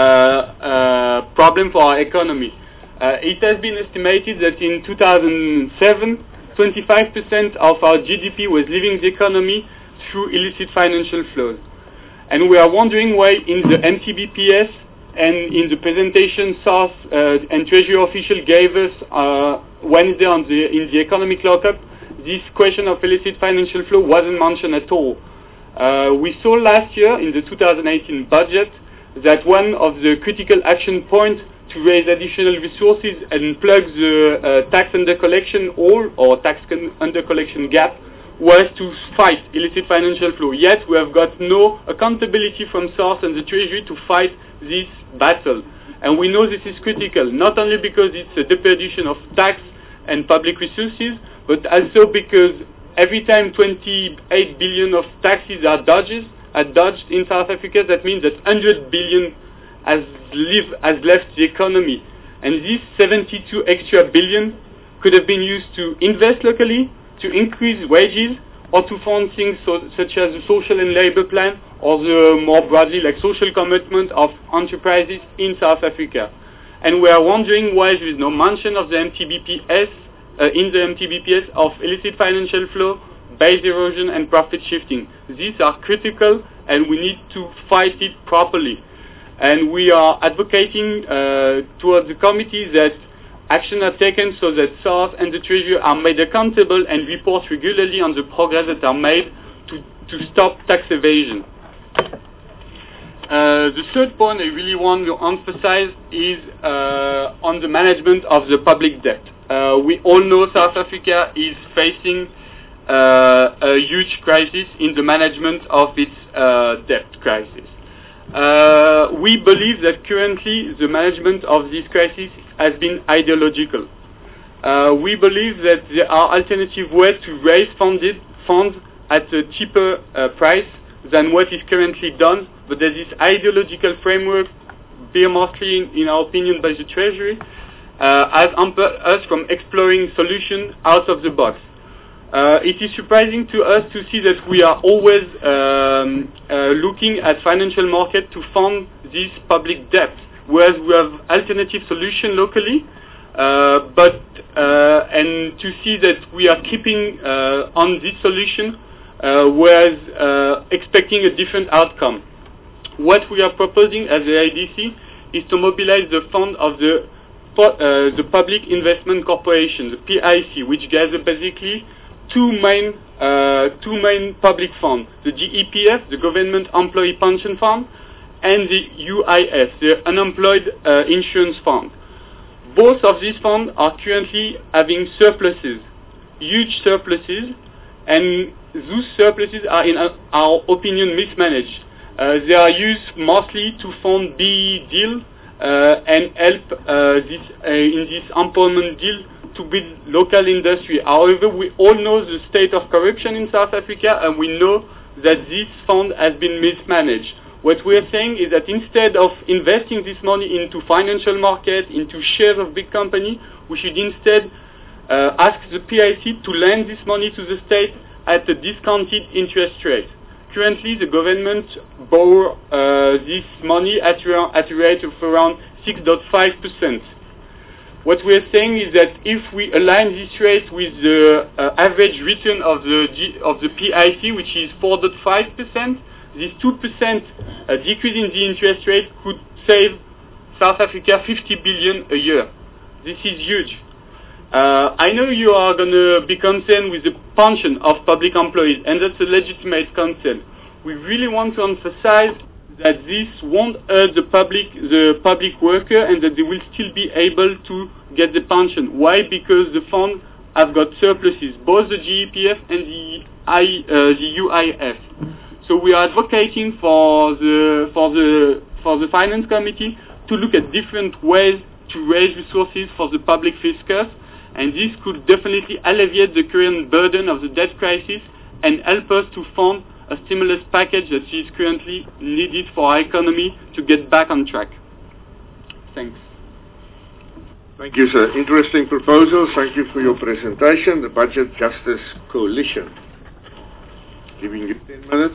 uh, problem for our economy. Uh, it has been estimated that in two thousand seven, twenty-five percent of our G D P was leaving the economy through illicit financial flows. And we are wondering why in the M T B P S and in the presentation S A R S uh, and Treasury official gave us uh, Wednesday on the, in the economic lockup, this question of illicit financial flow wasn't mentioned at all. Uh, we saw last year in the two thousand eighteen budget that one of the critical action points to raise additional resources and plug the uh, tax under collection hole or tax under collection gap was to fight illicit financial flow. Yet we have got no accountability from S A R S and the Treasury to fight this battle. And we know this is critical, not only because it's a deperdition of tax and public resources, but also because every time twenty-eight billion of taxes are dodged, are dodged in South Africa, that means that one hundred billion has, live, has left the economy. And this seventy-two extra billion could have been used to invest locally, to increase wages, or to fund things so, such as the social and labor plan, or the more broadly like social commitment of enterprises in South Africa. And we are wondering why there is no mention of the M T B P S, uh, in the M T B P S of illicit financial flow, base erosion and profit shifting. These are critical and we need to fight it properly. And we are advocating uh, towards the committee that action are taken so that S A R S and the Treasury are made accountable and report regularly on the progress that are made to, to stop tax evasion. Uh, the third point I really want to emphasize is uh, on the management of the public debt. Uh, we all know South Africa is facing uh, a huge crisis in the management of its uh, debt crisis. Uh, we believe that currently the management of this crisis has been ideological. Uh, we believe that there are alternative ways to raise funded funds at a cheaper uh, price than what is currently done, but that this ideological framework, bear mostly, in, in our opinion, by the Treasury, uh, has hampered us from exploring solutions out of the box. Uh, it is surprising to us to see that we are always um, uh, looking at financial market to fund this public debt, whereas we have alternative solution locally, uh, but uh, and to see that we are keeping uh, on this solution, uh, whereas uh, expecting a different outcome. What we are proposing as the I D C is to mobilize the fund of the uh, the Public Investment Corporation, the P I C, which gathers basically two main uh, two main public funds: the G E P F, the Government Employee Pension Fund, and the U I F, the Unemployed uh, Insurance Fund. Both of these funds are currently having surpluses, huge surpluses, and those surpluses are, in our opinion, mismanaged. Uh, they are used mostly to fund B E deal uh, and help uh, this, uh, in this employment deal to build local industry. However, we all know the state of corruption in South Africa, and we know that this fund has been mismanaged. What we are saying is that instead of investing this money into financial market, into shares of big company, we should instead uh, ask the P I C to lend this money to the state at a discounted interest rate. Currently, the government borrow uh, this money at, at a rate of around six point five percent. What we are saying is that if we align this rate with the uh, average return of the G of the P I C, which is four point five percent, this two percent uh, decrease in the interest rate could save South Africa fifty billion a year. This is huge. Uh, I know you are going to be concerned with the pension of public employees, and that's a legitimate concern. We really want to emphasize that this won't hurt the public, the public worker, and that they will still be able to get the pension. Why? Because the fund have got surpluses, both the G E P F and the, I, uh, the U I F. So we are advocating for the for the for the Finance Committee to look at different ways to raise resources for the public fiscus. And this could definitely alleviate the current burden of the debt crisis and help us to fund a stimulus package that is currently needed for our economy to get back on track. Thanks. Thank you, sir. Interesting proposals. Thank you for your presentation. The Budget Justice Coalition. Giving you ten minutes.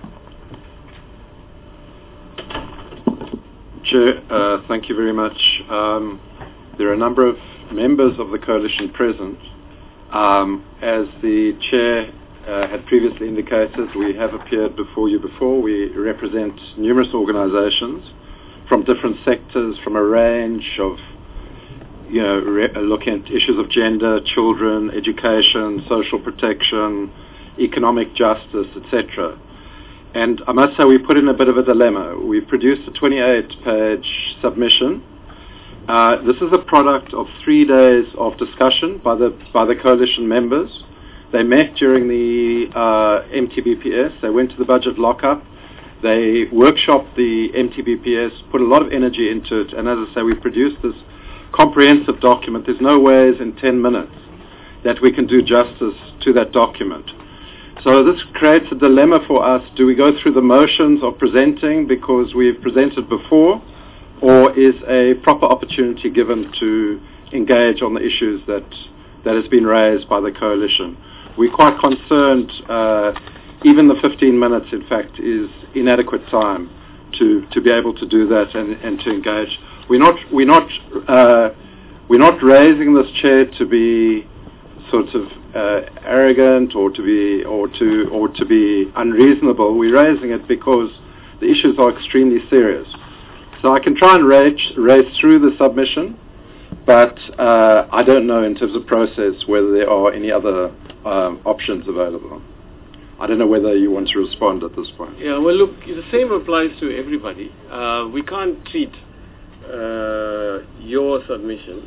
Chair, uh, thank you very much. Um, there are a number of members of the coalition present. Um, as the chair uh, had previously indicated, we have appeared before you before. We represent numerous organizations from different sectors, from a range of, you know, re- looking at issues of gender, children, education, social protection, economic justice, et cetera. And I must say we put in a bit of a dilemma. We produced a twenty-eight page submission. Uh, this is a product of three days of discussion by the by the coalition members. They met during the uh, M T B P S. They went to the budget lockup. They workshopped the M T B P S, put a lot of energy into it, and as I say, we produced this comprehensive document. There's no ways in ten minutes that we can do justice to that document. So this creates a dilemma for us. Do we go through the motions of presenting because we've presented before, or is a proper opportunity given to engage on the issues that that has been raised by the coalition? We're quite concerned, uh, even the fifteen minutes, in fact, is inadequate time to, to be able to do that and, and to engage. We're not, we're, not, uh, we're not raising this chair to be sort of uh, arrogant or to be or to or to be unreasonable. We're raising it because the issues are extremely serious. So I can try and race, race through the submission, but uh, I don't know in terms of process whether there are any other um, options available. I don't know whether you want to respond at this point. Yeah, well, look, the same applies to everybody. Uh, we can't treat uh, your submission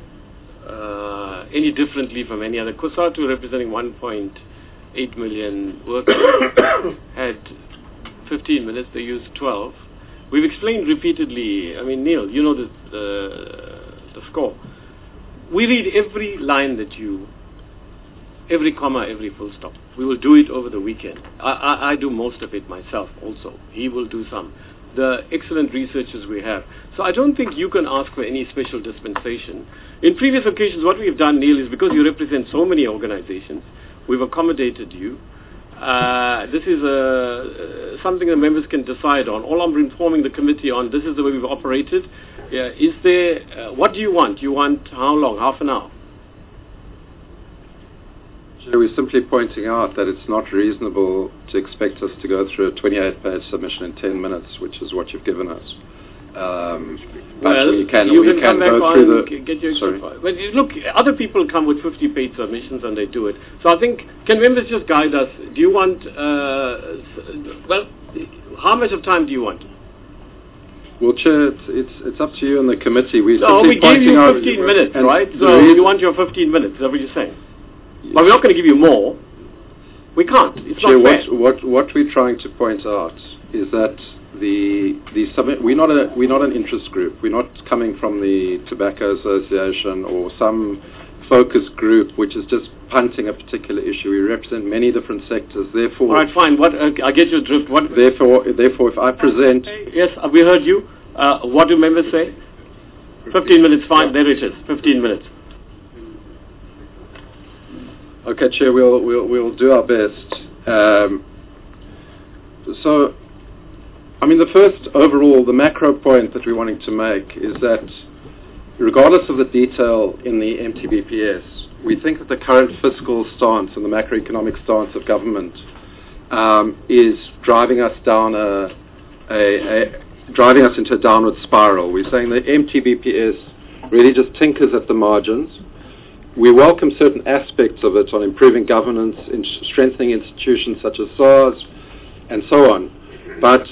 uh, any differently from any other. COSATU, representing one point eight million workers, had fifteen minutes. They used twelve. We've explained repeatedly. I mean, Neil, you know the, the, the score. We read every line that you, every comma, every full stop. We will do it over the weekend. I, I, I do most of it myself also. He will do some. The excellent researchers we have. So I don't think you can ask for any special dispensation. In previous occasions, what we've done, Neil, is because you represent so many organizations, we've accommodated you. Uh, this is uh, something the members can decide on. All I'm informing the committee on, this is the way we've operated. Uh, is there, uh, what do you want? You want how long? Half an hour? Chair, we're simply pointing out that it's not reasonable to expect us to go through a twenty-eight page submission in ten minutes, which is what you've given us. Um, well, we can, you we can, can come back go on through the... and get your... Sorry. But you look, other people come with fifty page submissions and they do it. So I think, can members just guide us? Do you want... Uh, well, how much of time do you want? Well, Chair, it's, it's, it's up to you and the committee. We No, we gave you out, fifteen minutes, right? the So reason- you want your fifteen minutes, is that what you're saying? Yes. But we're not going to give you more. We can't. It's Chair, not fair. what, what, what we're trying to point out is that the the submit, we're not a we're not an interest group. We're not coming from the Tobacco Association or some focus group which is just punting a particular issue. We represent many different sectors. Therefore, All right, fine. What uh, I get your drift. What? Therefore, therefore, if I present, Yes, uh, we heard you. Uh, what do members say? Fifteen minutes. Fine. There it is. Fifteen minutes. okay, Chair, we'll we'll we'll do our best. Um, so. I mean, the first overall, the macro point that we're wanting to make is that regardless of the detail in the M T B P S, we think that the current fiscal stance and the macroeconomic stance of government um, is driving us down a, a, a driving us into a downward spiral. We're saying the M T B P S really just tinkers at the margins. We welcome certain aspects of it on improving governance, in strengthening institutions such as SARS, and so on, but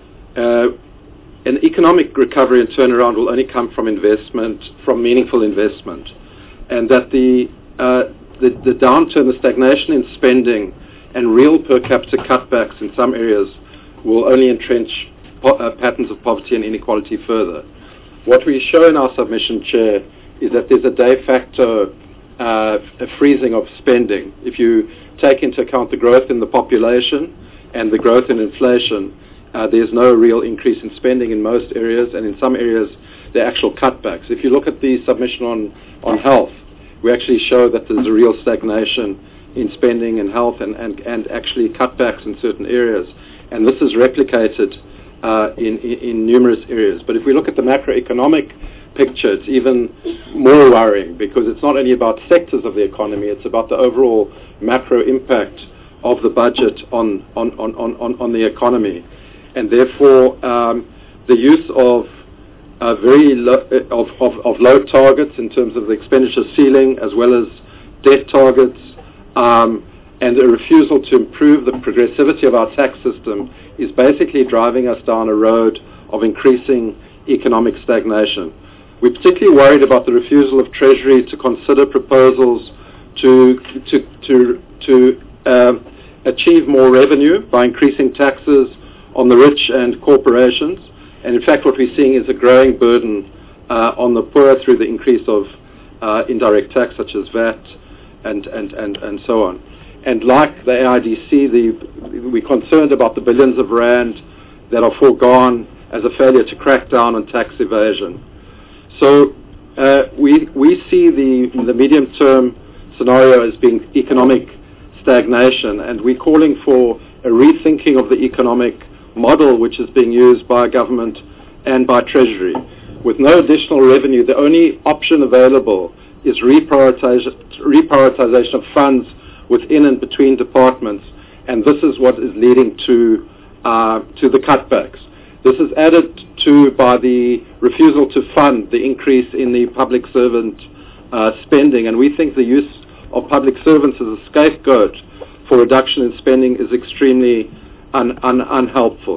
Uh, an economic recovery and turnaround will only come from investment, from meaningful investment, and that the, uh, the the downturn, the stagnation in spending, and real per capita cutbacks in some areas will only entrench po- uh, patterns of poverty and inequality further. What we show in our submission, Chair, is that there's a de facto uh, a freezing of spending. If you take into account the growth in the population and the growth in inflation, Uh, there's no real increase in spending in most areas, and in some areas, there are actual cutbacks. If you look at the submission on, on health, we actually show that there's a real stagnation in spending in health and, and, and actually cutbacks in certain areas. And this is replicated uh, in, in, in numerous areas. But if we look at the macroeconomic picture, it's even more worrying because it's not only about sectors of the economy, it's about the overall macro impact of the budget on, on, on, on, on the economy. And therefore, um, the use of uh, very lo- of, of, of low targets in terms of the expenditure ceiling, as well as debt targets, um, and a refusal to improve the progressivity of our tax system, is basically driving us down a road of increasing economic stagnation. We're particularly worried about the refusal of Treasury to consider proposals to to to to uh, achieve more revenue by increasing taxes on the rich and corporations, and in fact what we're seeing is a growing burden uh, on the poor through the increase of uh, indirect tax such as V A T and, and, and, and so on. And like the A I D C, the, we're concerned about the billions of rand that are foregone as a failure to crack down on tax evasion. So uh, we, we see the, the medium-term scenario as being economic stagnation, and we're calling for a rethinking of the economic model which is being used by government and by Treasury. With no additional revenue, the only option available is reprioritization, reprioritization of funds within and between departments, and this is what is leading to uh, to the cutbacks. This is added to by the refusal to fund the increase in the public servant uh, spending, and we think the use of public servants as a scapegoat for reduction in spending is extremely Un, un, unhelpful.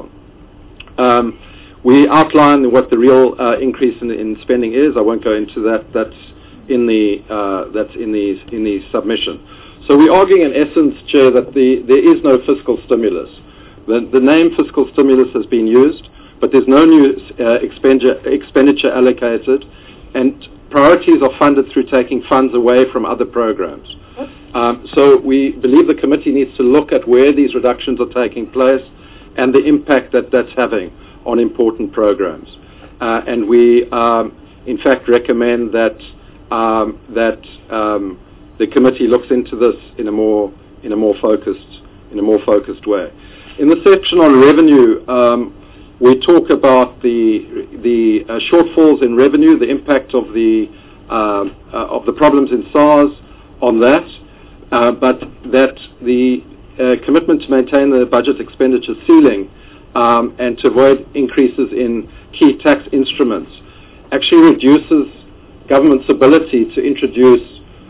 Um, we outline what the real uh, increase in, in spending is. I won't go into that. That's in the uh, that's in the in the submission. So we're arguing, in essence, Chair, that the there is no fiscal stimulus. The, the name fiscal stimulus has been used, but there's no new uh, expenditure expenditure allocated, and priorities are funded through taking funds away from other programs. Um, so we believe the committee needs to look at where these reductions are taking place and the impact that that's having on important programs. Uh, and we, um, in fact, recommend that um, that um, the committee looks into this in a more in a more focused in a more focused way. In the section on revenue, um, we talk about the the uh, shortfalls in revenue, the impact of the um, uh, of the problems in SARS on that, uh, but that the uh, commitment to maintain the budget expenditure ceiling um, and to avoid increases in key tax instruments actually reduces government's ability to introduce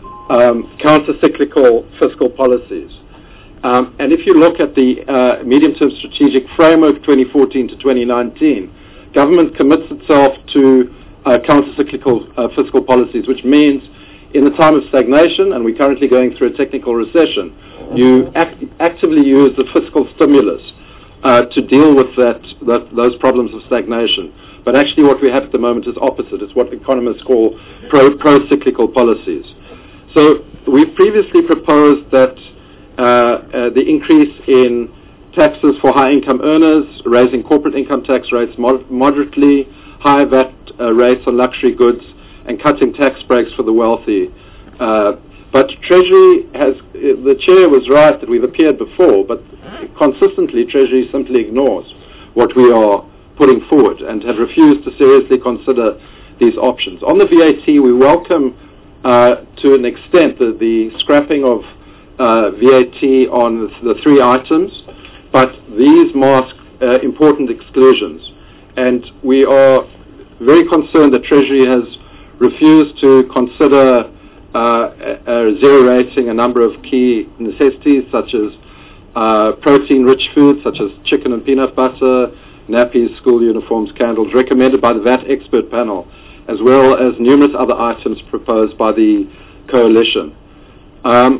um, counter-cyclical fiscal policies. Um, and if you look at the uh, medium-term strategic framework twenty fourteen to twenty nineteen, government commits itself to uh, counter-cyclical uh, fiscal policies, which means in the time of stagnation, and we're currently going through a technical recession, you act actively use the fiscal stimulus uh, to deal with that, that those problems of stagnation. But actually what we have at the moment is opposite. It's what economists call pro, pro-cyclical policies. So we previously proposed that Uh, uh, the increase in taxes for high-income earners, raising corporate income tax rates mod moderately, high V A T uh, rates on luxury goods, and cutting tax breaks for the wealthy. Uh, but Treasury has, uh, the Chair was right that we've appeared before, but consistently Treasury simply ignores what we are putting forward and have refused to seriously consider these options. On the V A T, we welcome uh, to an extent the, the scrapping of Uh, V A T on the three items, but these mask uh, important exclusions, and we are very concerned that Treasury has refused to consider uh, uh, zero rating a number of key necessities such as uh, protein-rich foods such as chicken and peanut butter, nappies, school uniforms, candles, recommended by the V A T expert panel, as well as numerous other items proposed by the coalition. Um,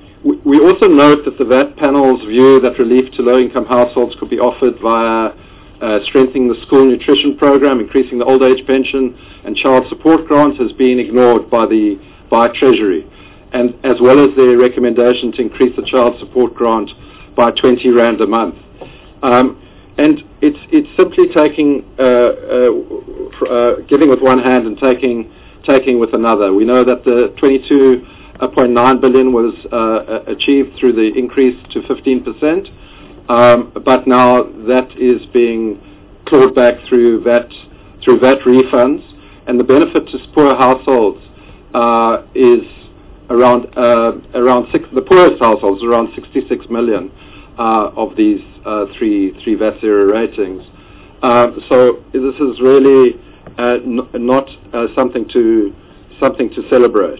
We also note that the V A T panel's view that relief to low-income households could be offered via uh, strengthening the school nutrition program, increasing the old age pension, and child support grants has been ignored by the by Treasury, and as well as their recommendation to increase the child support grant by twenty rand a month. Um, and it's it's simply taking uh, uh, uh, giving with one hand and taking taking with another. We know that the twenty-two point nine billion was uh, achieved through the increase to fifteen percent, um, but now that is being clawed back through V A T through V A T refunds, and the benefit to poor households uh, is around uh, around six, the poorest households around sixty-six million uh, of these uh, three three V A T zero ratings. Uh, so this is really uh, n not uh, something to something to celebrate.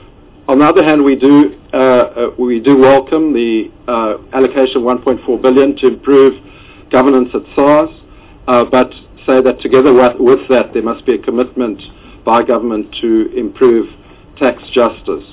On the other hand, we do uh, uh, we do welcome the uh, allocation of one point four billion to improve governance at SARS, uh, but say that together with, with that there must be a commitment by government to improve tax justice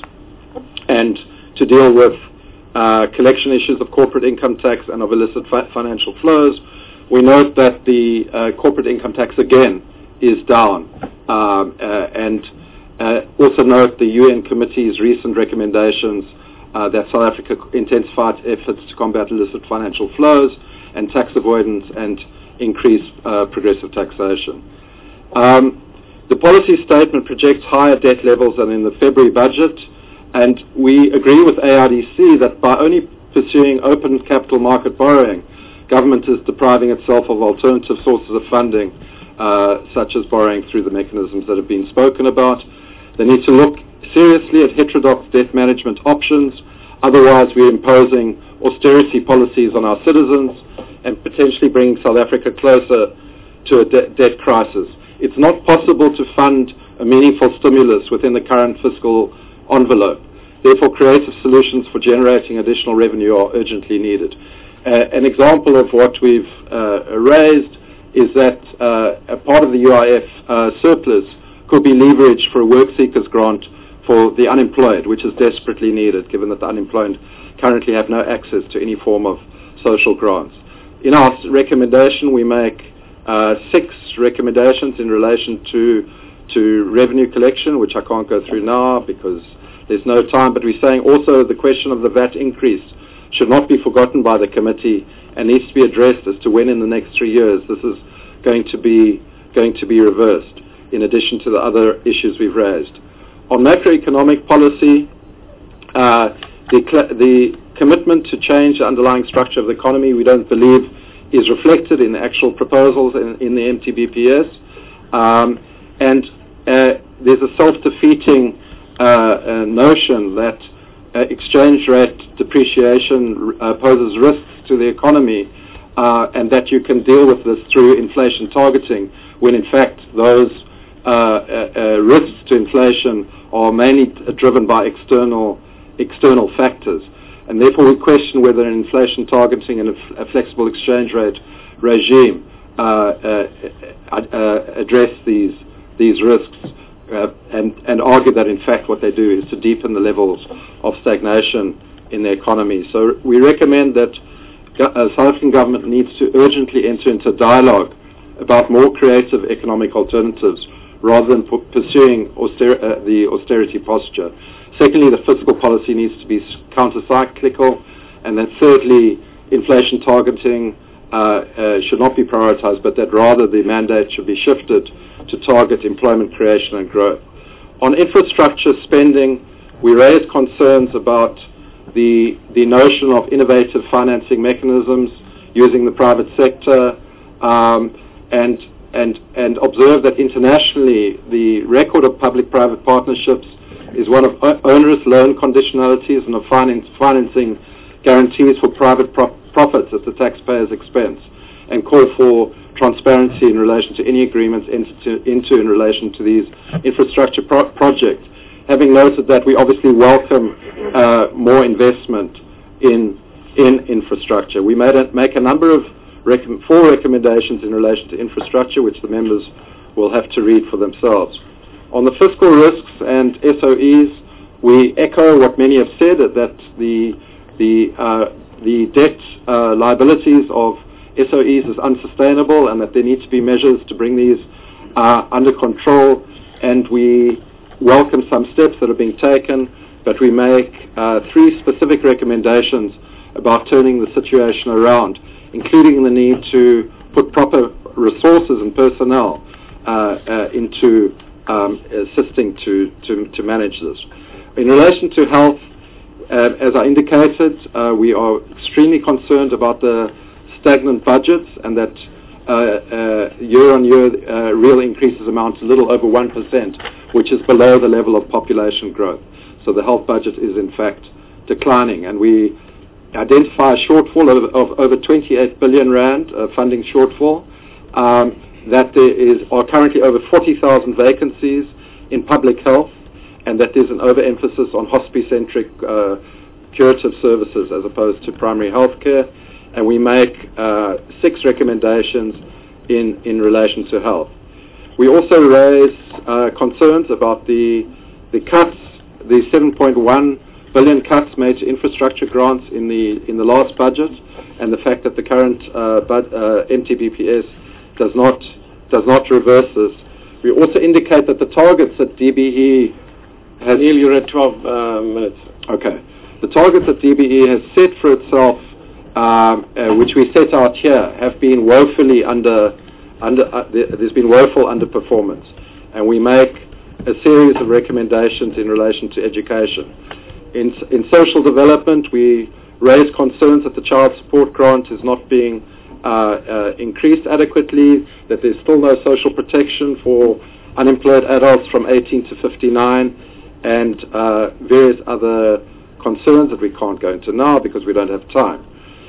and to deal with uh, collection issues of corporate income tax and of illicit fi financial flows. We note that the uh, corporate income tax again is down, um, uh, and Uh, also note the U N Committee's recent recommendations uh, that South Africa intensify its efforts to combat illicit financial flows and tax avoidance and increase uh, progressive taxation. Um, the policy statement projects higher debt levels than in the February budget, and we agree with A R D C that by only pursuing open capital market borrowing, government is depriving itself of alternative sources of funding, uh, such as borrowing through the mechanisms that have been spoken about. They need to look seriously at heterodox debt management options, otherwise we're imposing austerity policies on our citizens and potentially bringing South Africa closer to a de debt crisis. It's not possible to fund a meaningful stimulus within the current fiscal envelope. Therefore, creative solutions for generating additional revenue are urgently needed. Uh, an example of what we've uh, raised is that uh, a part of the U I F uh, surplus could be leveraged for a work seekers grant for the unemployed, which is desperately needed, given that the unemployed currently have no access to any form of social grants. In our recommendation, we make uh, six recommendations in relation to to revenue collection, which I can't go through now because there's no time, but we're saying also the question of the V A T increase should not be forgotten by the committee and needs to be addressed as to when in the next three years this is going to be going to be reversed, in addition to the other issues we've raised. On macroeconomic policy, uh, the, the commitment to change the underlying structure of the economy, we don't believe is reflected in the actual proposals in, in the M T B P S. Um, and uh, there's a self-defeating uh, uh, notion that uh, exchange rate depreciation uh, poses risks to the economy, uh, and that you can deal with this through inflation targeting, when in fact those uh, uh, uh, risks to inflation are mainly driven by external external factors. And therefore we question whether an inflation targeting and a, f- a flexible exchange rate regime uh, uh, uh, address these these risks, uh, and, and argue that in fact what they do is to deepen the levels of stagnation in the economy. So we recommend that uh, South African government needs to urgently enter into dialogue about more creative economic alternatives rather than p- pursuing auster- uh, the austerity posture. Secondly, the fiscal policy needs to be counter-cyclical. And then thirdly, inflation targeting uh, uh, should not be prioritized, but that rather the mandate should be shifted to target employment creation and growth. On infrastructure spending, we raised concerns about the, the notion of innovative financing mechanisms using the private sector, um, and, and, and observe that internationally the record of public-private partnerships is one of onerous loan conditionalities and of finance, financing guarantees for private pro- profits at the taxpayer's expense, and call for transparency in relation to any agreements entered into in relation to these infrastructure pro- projects. Having noted that, we obviously welcome uh, more investment in in infrastructure. We made a, make a number of rec- four recommendations in relation to infrastructure, which the members will have to read for themselves. On the fiscal risks and S O Es, we echo what many have said, that the the uh, the debt uh, liabilities of S O Es is unsustainable, and that there need to be measures to bring these uh, under control. And we welcome some steps that are being taken, but we make uh, three specific recommendations about turning the situation around, including the need to put proper resources and personnel uh, uh, into Um, assisting to, to, to manage this. In relation to health, uh, as I indicated, uh, we are extremely concerned about the stagnant budgets, and that uh, uh, year-on-year uh, real increases amount to a little over one percent, which is below the level of population growth. So the health budget is in fact declining, and we identify a shortfall of, of over twenty-eight billion rand uh, funding shortfall. Um, that there is, are currently over forty thousand vacancies in public health, and that there's an overemphasis on hospice-centric uh, curative services as opposed to primary health care. And we make uh, six recommendations in, in relation to health. We also raise uh, concerns about the, the cuts, the seven point one billion cuts made to infrastructure grants in the, in the last budget, and the fact that the current uh, bud, uh, M T B P S does not does not reverse this. We also indicate that the targets that D B E has... Neil, you're at twelve uh, minutes. Okay. The targets that D B E has set for itself, um, uh, which we set out here, have been woefully under... under. Uh, there's been woeful underperformance. And we make a series of recommendations in relation to education. In, in social development, we raise concerns that the child support grant is not being Uh, uh, increased adequately, that there's still no social protection for unemployed adults from eighteen to fifty-nine, and uh, various other concerns that we can't go into now because we don't have time.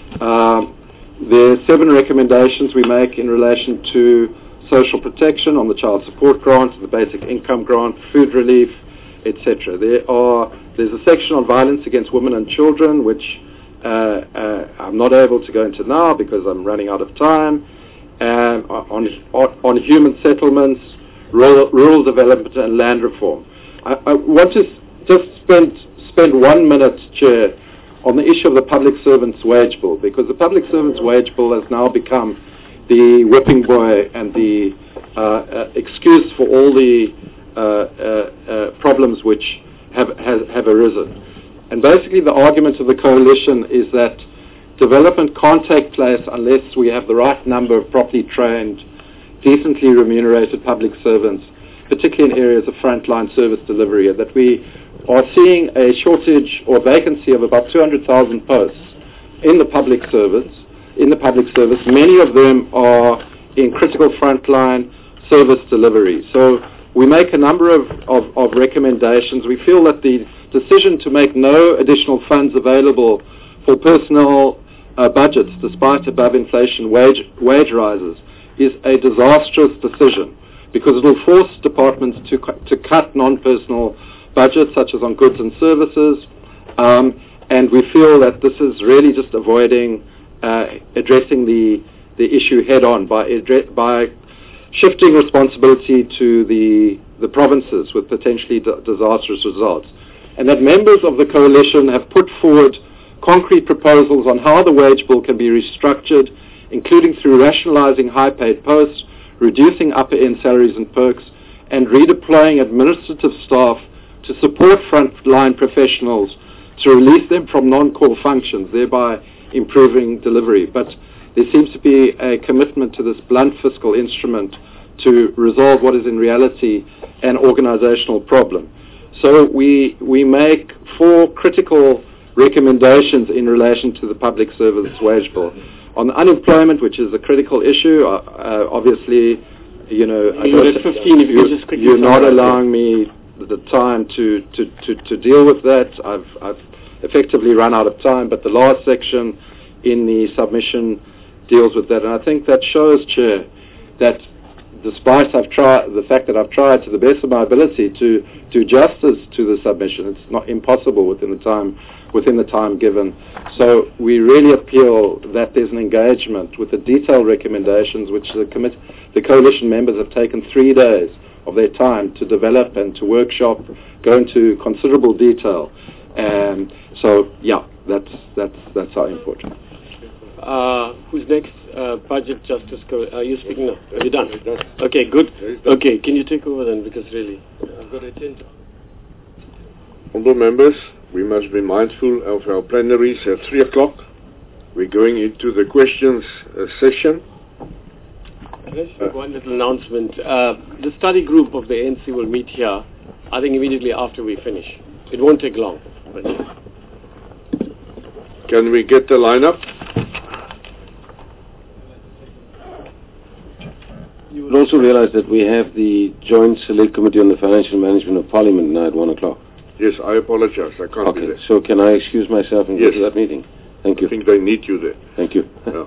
Um, there are seven recommendations we make in relation to social protection on the child support grant, the basic income grant, food relief, et cetera. There are there's a section on violence against women and children, which Uh, uh, I'm not able to go into now because I'm running out of time. Um, on, on, on human settlements, rural, rural development and land reform. I, I want to just spend spend one minute, Chair, on the issue of the public servants' wage bill, because the public servants' wage bill has now become the whipping boy and the uh, uh, excuse for all the uh, uh, uh, problems which have, have, have arisen. And basically the argument of the coalition is that development can't take place unless we have the right number of properly trained, decently remunerated public servants, particularly in areas of frontline service delivery, and that we are seeing a shortage or vacancy of about two hundred thousand posts in the public service. In the public service, many of them are in critical frontline service delivery. So we make a number of, of, of recommendations. We feel that the decision to make no additional funds available for personnel uh, budgets, despite above-inflation wage, wage rises, is a disastrous decision because it will force departments to, cu- to cut non-personal budgets, such as on goods and services, um, and we feel that this is really just avoiding uh, addressing the, the issue head-on by, addre- by shifting responsibility to the, the provinces with potentially d- disastrous results. And that members of the coalition have put forward concrete proposals on how the wage bill can be restructured, including through rationalizing high-paid posts, reducing upper-end salaries and perks, and redeploying administrative staff to support frontline professionals to release them from non-core functions, thereby improving delivery. But there seems to be a commitment to this blunt fiscal instrument to resolve what is in reality an organizational problem. So we, we make four critical recommendations in relation to the public service wage bill. On unemployment, which is a critical issue, uh, uh, obviously, you know, I You're at fifteen, if you could just quickly you're not summarize. allowing me the time to, to, to, to deal with that. I've, I've effectively run out of time, but the last section in the submission deals with that. And I think that shows, Chair, that despite I've tried, the fact that I've tried to the best of my ability to do justice to the submission, it's not impossible within the time within the time given. So we really appeal that there's an engagement with the detailed recommendations which the commit, the coalition members have taken three days of their time to develop and to workshop, go into considerable detail. And so, yeah, that's that's that's our input. Uh, who's next? Uh, Budget Justice. Co- are you speaking now? Are you done? Okay, good. Okay, can you take over then? Because really, I've got to attend to. Honourable members, we must be mindful of our plenaries at three o'clock. We're going into the questions uh, session. Can I just make one little announcement? Uh, the study group of the A N C will meet here, I think immediately after we finish. It won't take long. But can we get the lineup? You will also realize that we have the Joint Select Committee on the Financial Management of Parliament now at one o'clock. Yes, I apologize. I can't okay, be there. So can I excuse myself and yes. go to that meeting? Thank you. I think they need you there. Thank you. Yeah.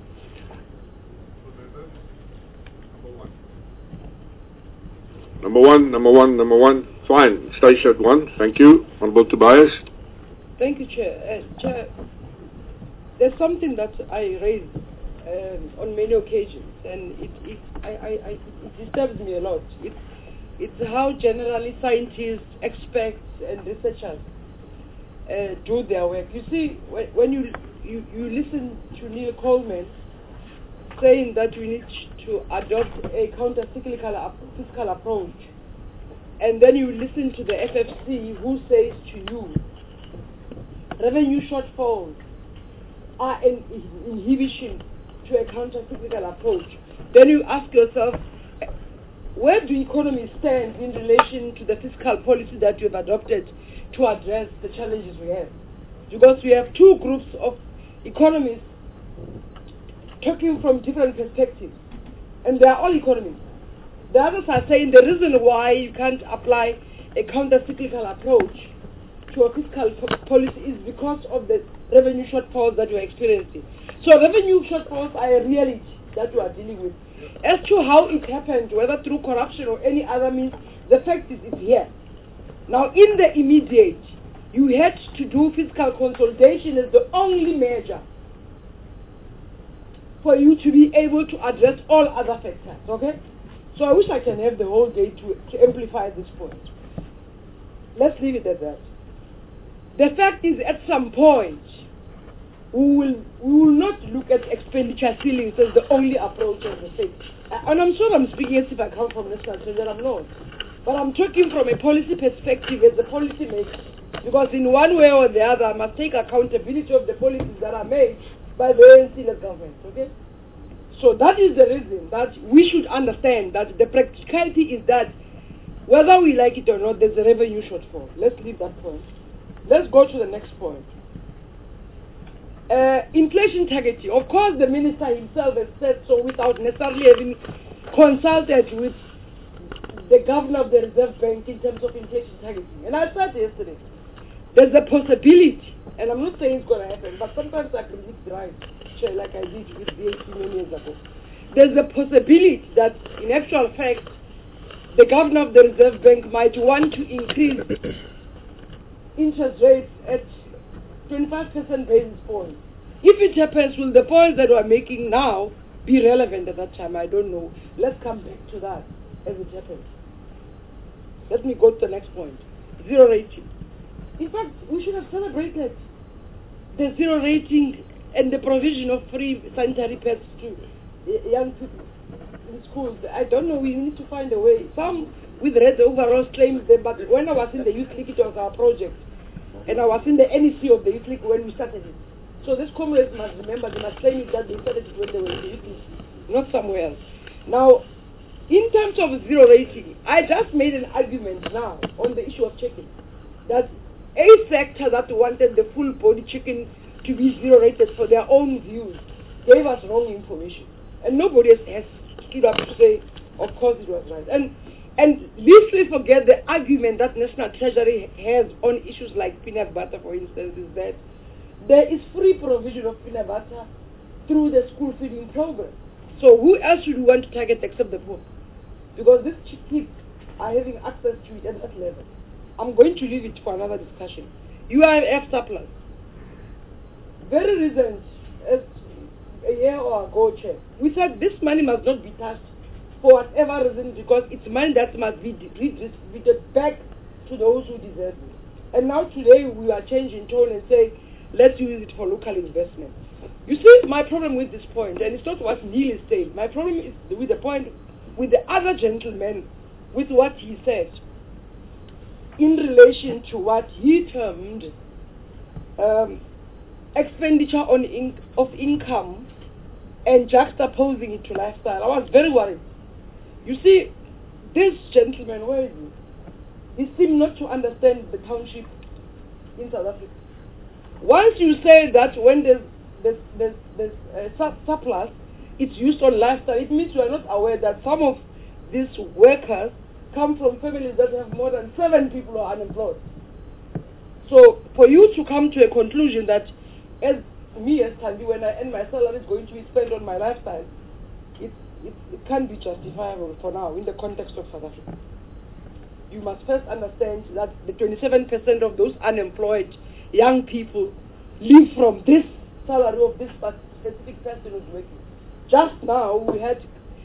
Number one, number one, number one. Fine. Stay at one. Thank you. Honourable Tobias. Thank you, Chair. Uh, Chair, there's something that I raised um, on many occasions, and it, it, I, I, I, it disturbs me a lot. It's, it's how generally scientists, experts, and researchers uh, do their work. You see, when, when you, you, you listen to Neil Coleman saying that we need to adopt a counter-cyclical ap- fiscal approach, and then you listen to the F F C who says to you, revenue shortfalls are an inhibition to a counter-cyclical approach. Then you ask yourself, where do economies stand in relation to the fiscal policy that you have adopted to address the challenges we have? Because we have two groups of economists talking from different perspectives, and they are all economists. The others are saying the reason why you can't apply a counter-cyclical approach to a fiscal po- policy is because of the revenue shortfalls that we're experiencing. So revenue shortfalls are a reality that we are dealing with. As to how it happened, whether through corruption or any other means, the fact is it's here. Now, in the immediate, you had to do fiscal consolidation as the only measure for you to be able to address all other factors, okay? So I wish I can have the whole day to, to amplify this point. Let's leave it at that. The fact is, at some point, we will, we will not look at expenditure ceilings as the only approach of the state. And I'm sure I'm speaking as if I come from National Treasury, I'm not. But I'm talking from a policy perspective as a policy maker. Because in one way or the other, I must take accountability of the policies that are made by the A N C led government, okay? So that is the reason that we should understand that the practicality is that Whether we like it or not, there's a revenue shortfall. Let's leave that point. Let's go to the next point. Uh, inflation targeting. Of course, the minister himself has said so without necessarily having consulted with the governor of the Reserve Bank in terms of inflation targeting. And I said yesterday, there's a possibility, and I'm not saying it's going to happen, but sometimes I predict right, like I did with V A T many years ago. There's a possibility that, in actual fact, the governor of the Reserve Bank might want to increase interest rates at twenty-five percent basis points. If it happens, will the points that we're making now be relevant at that time? I don't know. Let's come back to that as it happens. Let me go to the next point. Zero rating. In fact, we should have celebrated the zero rating and the provision of free sanitary pads to young people in schools. I don't know, we need to find a way. Some with red overalls claim them, but when I was in the youth league, it was our project. And I was in the N E C of the youth league when we started it. So these comrades must remember, they must claim it that they started it when they were in the youth league, not somewhere else. Now, in terms of zero rating, I just made an argument now on the issue of chicken, that a sector that wanted the full body chicken to be zero rated for their own views gave us wrong information. And nobody has stood up to say, of course it was right. And and least forget the argument that National Treasury has on issues like peanut butter, for instance, is that there is free provision of peanut butter through the school feeding program. So who else should we want to target except the poor? Because these kids are having access to it at that level. I'm going to leave it for another discussion. U I F surplus. Very recent, as a year or ago, Chair, we said this money must not be touched for whatever reason, because it's money that must be redistributed back to those who deserve it. And now today we are changing tone and say, let's use it for local investment. You see, my problem with this point, and it's not what Neil is saying, my problem is with the point, with the other gentleman, with what he said, in relation to what he termed um, expenditure on in of income and juxtaposing it to lifestyle. I was very worried. You see, this gentleman, where is he? He seemed not to understand the township in South Africa. Once you say that when there's, there's, there's, there's a surplus, it's used on lifestyle, it means you are not aware that some of these workers come from families that have more than seven people who are unemployed. So for you to come to a conclusion that, as me as Thandi, when I earn my salary is going to be spent on my lifestyle, it, it, it can't be justifiable for now in the context of South Africa. You must first understand that the twenty-seven percent of those unemployed young people live from this salary of this specific person who's working. Just now we had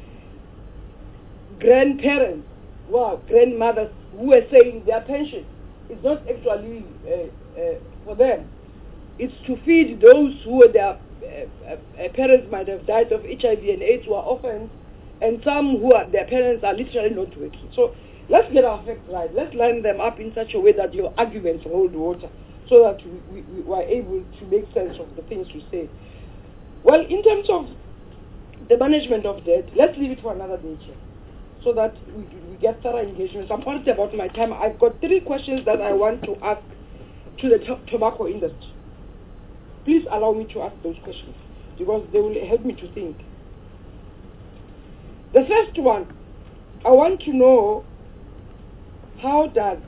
grandparents, wow, grandmothers who were saying their pension is not actually uh, uh, for them. It's to feed those who were their uh, uh, parents might have died of H I V and AIDS, who are orphans, and some who are their parents are literally not working. So let's get our facts right. Let's line them up in such a way that your arguments hold water, so that we, we, we are able to make sense of the things we say. Well, in terms of the management of debt, let's leave it for another day, Chair, so that we, we get thorough engagement. I'm worried about my time. I've got three questions that I want to ask to the to tobacco industry. Please allow me to ask those questions, because they will help me to think. The first one, I want to know, how does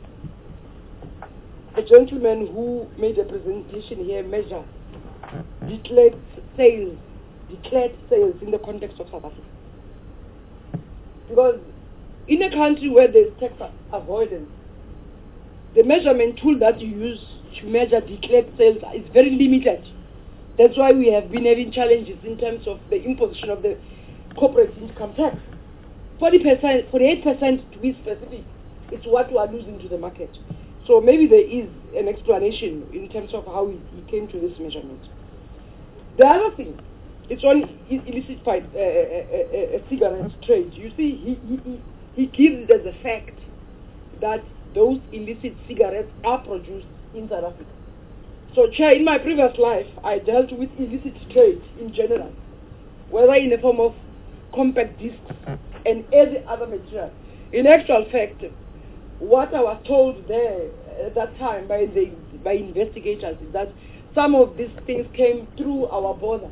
a gentleman who made a presentation here measure declared sales, declared sales in the context of South Africa? Because in a country where there's tax avoidance, the measurement tool that you use to measure declared sales is very limited. That's why we have been having challenges in terms of the imposition of the corporate income tax. forty percent, forty-eight percent to be specific, it's what we are losing to the market. So maybe there is an explanation in terms of how he, he came to this measurement. The other thing, it's on illicit fight, uh, uh, uh, uh, cigarette trade. You see, he, he, he, he gives it as a fact that those illicit cigarettes are produced in South Africa. So, Chair, in my previous life, I dealt with illicit trade in general, whether in the form of compact discs and every other material. In actual fact, what I was told there at that time by the by investigators is that some of these things came through our border,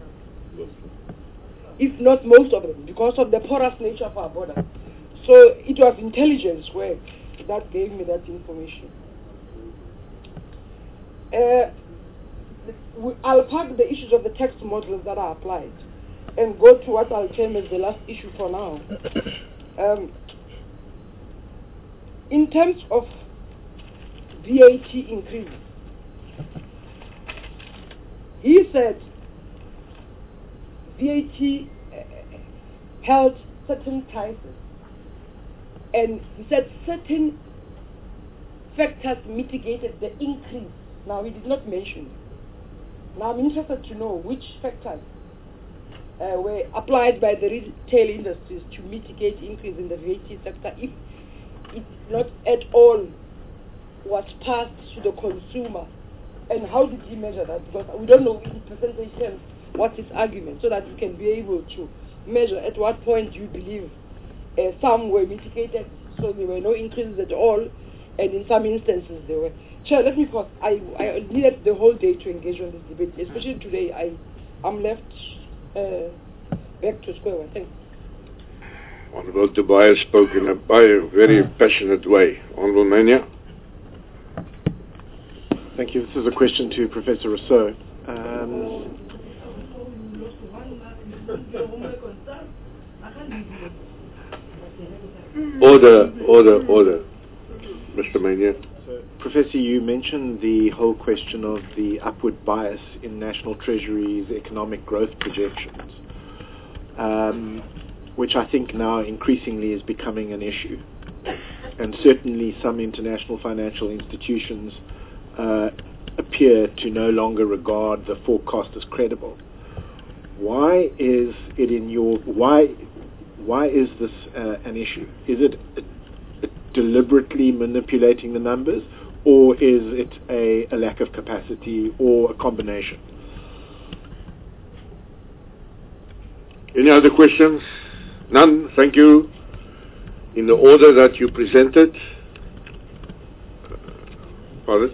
if not most of them, because of the porous nature of our border. So it was intelligence work that gave me that information. Uh, I'll park the issues of the tax models that are applied and go to what I'll term as the last issue for now. Um, in terms of V A T increase, he said V A T uh, held certain prices, and he said certain factors mitigated the increase. Now, he did not mention it. Now, I'm interested to know which factors uh, were applied by the retail industries to mitigate increase in the V A T sector if it not at all was passed to the consumer. And how did he measure that? Because we don't know in percentage terms what his argument, so that we can be able to measure at what point you believe uh, some were mitigated, so there were no increases at all, and in some instances there were. Chair, let me pause. I, I needed the whole day to engage on this debate, especially today. I, I'm left uh, back to square one. Thank you. Honourable Tobias spoke in a very passionate way. Honourable Mania. Thank you. This is a question to Professor Rousseau. Um, order, order, order. Mister Mania. So, Professor, you mentioned the whole question of the upward bias in National Treasury's economic growth projections, um, which I think now increasingly is becoming an issue. And certainly some international financial institutions uh, appear to no longer regard the forecast as credible. Why is it in your why why is this uh, an issue? Is it a, a deliberately manipulating the numbers, or is it a, a lack of capacity, or a combination? Any other questions? None. Thank you. In the order that you presented. Pardon?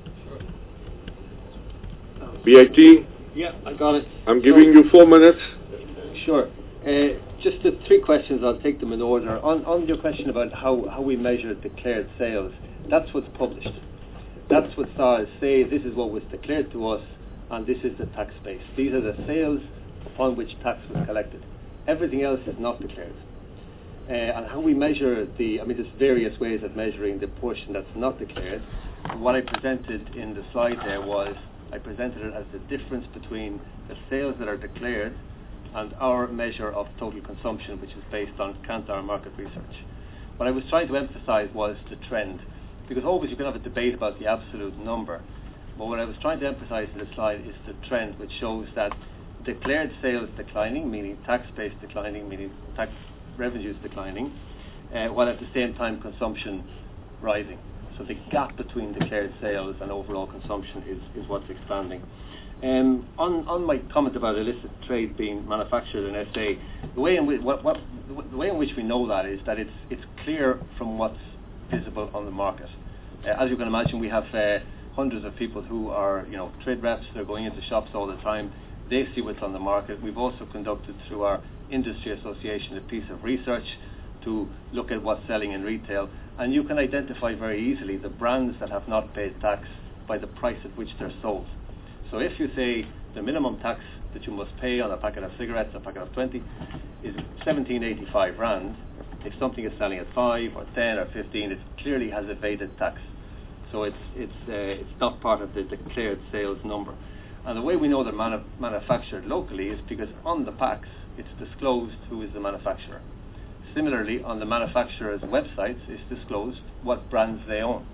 B I T? Yeah, I got it. I'm giving so, you four minutes. Sure. Uh, just the three questions, I'll take them in order. On, on your question about how, how we measure declared sales, that's what's published. That's what S A R S say, this is what was declared to us, and this is the tax base. These are the sales upon which tax was collected. Everything else is not declared. Uh, and how we measure the, I mean, there's various ways of measuring the portion that's not declared. What I presented in the slide there was, I presented it as the difference between the sales that are declared and our measure of total consumption, which is based on Kantar market research. What I was trying to emphasize was the trend, because always you can have a debate about the absolute number, but what I was trying to emphasize in the slide is the trend, which shows that declared sales declining, meaning tax base declining, meaning tax revenues declining, uh, while at the same time consumption rising. So the gap between declared sales and overall consumption is, is what's expanding. Um, on, on my comment about illicit trade being manufactured in S A, the way in which, what, what, the way in which we know that is that it's, it's clear from what's visible on the market. Uh, as you can imagine, we have uh, hundreds of people who are, you know, trade reps. They're going into shops all the time. They see what's on the market. We've also conducted through our industry association a piece of research to look at what's selling in retail, and you can identify very easily the brands that have not paid tax by the price at which they're sold. So if you say the minimum tax that you must pay on a packet of cigarettes, a packet of twenty, is seventeen eighty-five rand, if something is selling at five or ten or fifteen, it clearly has evaded tax. So it's it's uh, it's not part of the declared sales number. And the way we know they're manu- manufactured locally is because on the packs it's disclosed who is the manufacturer. Similarly, on the manufacturer's websites, it's disclosed what brands they own.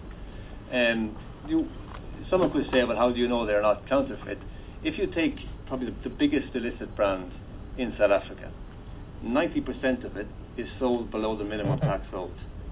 And you, someone could say, well, how do you know they're not counterfeit? If you take probably the, the biggest illicit brand in South Africa, ninety percent of it is sold below the minimum tax owed.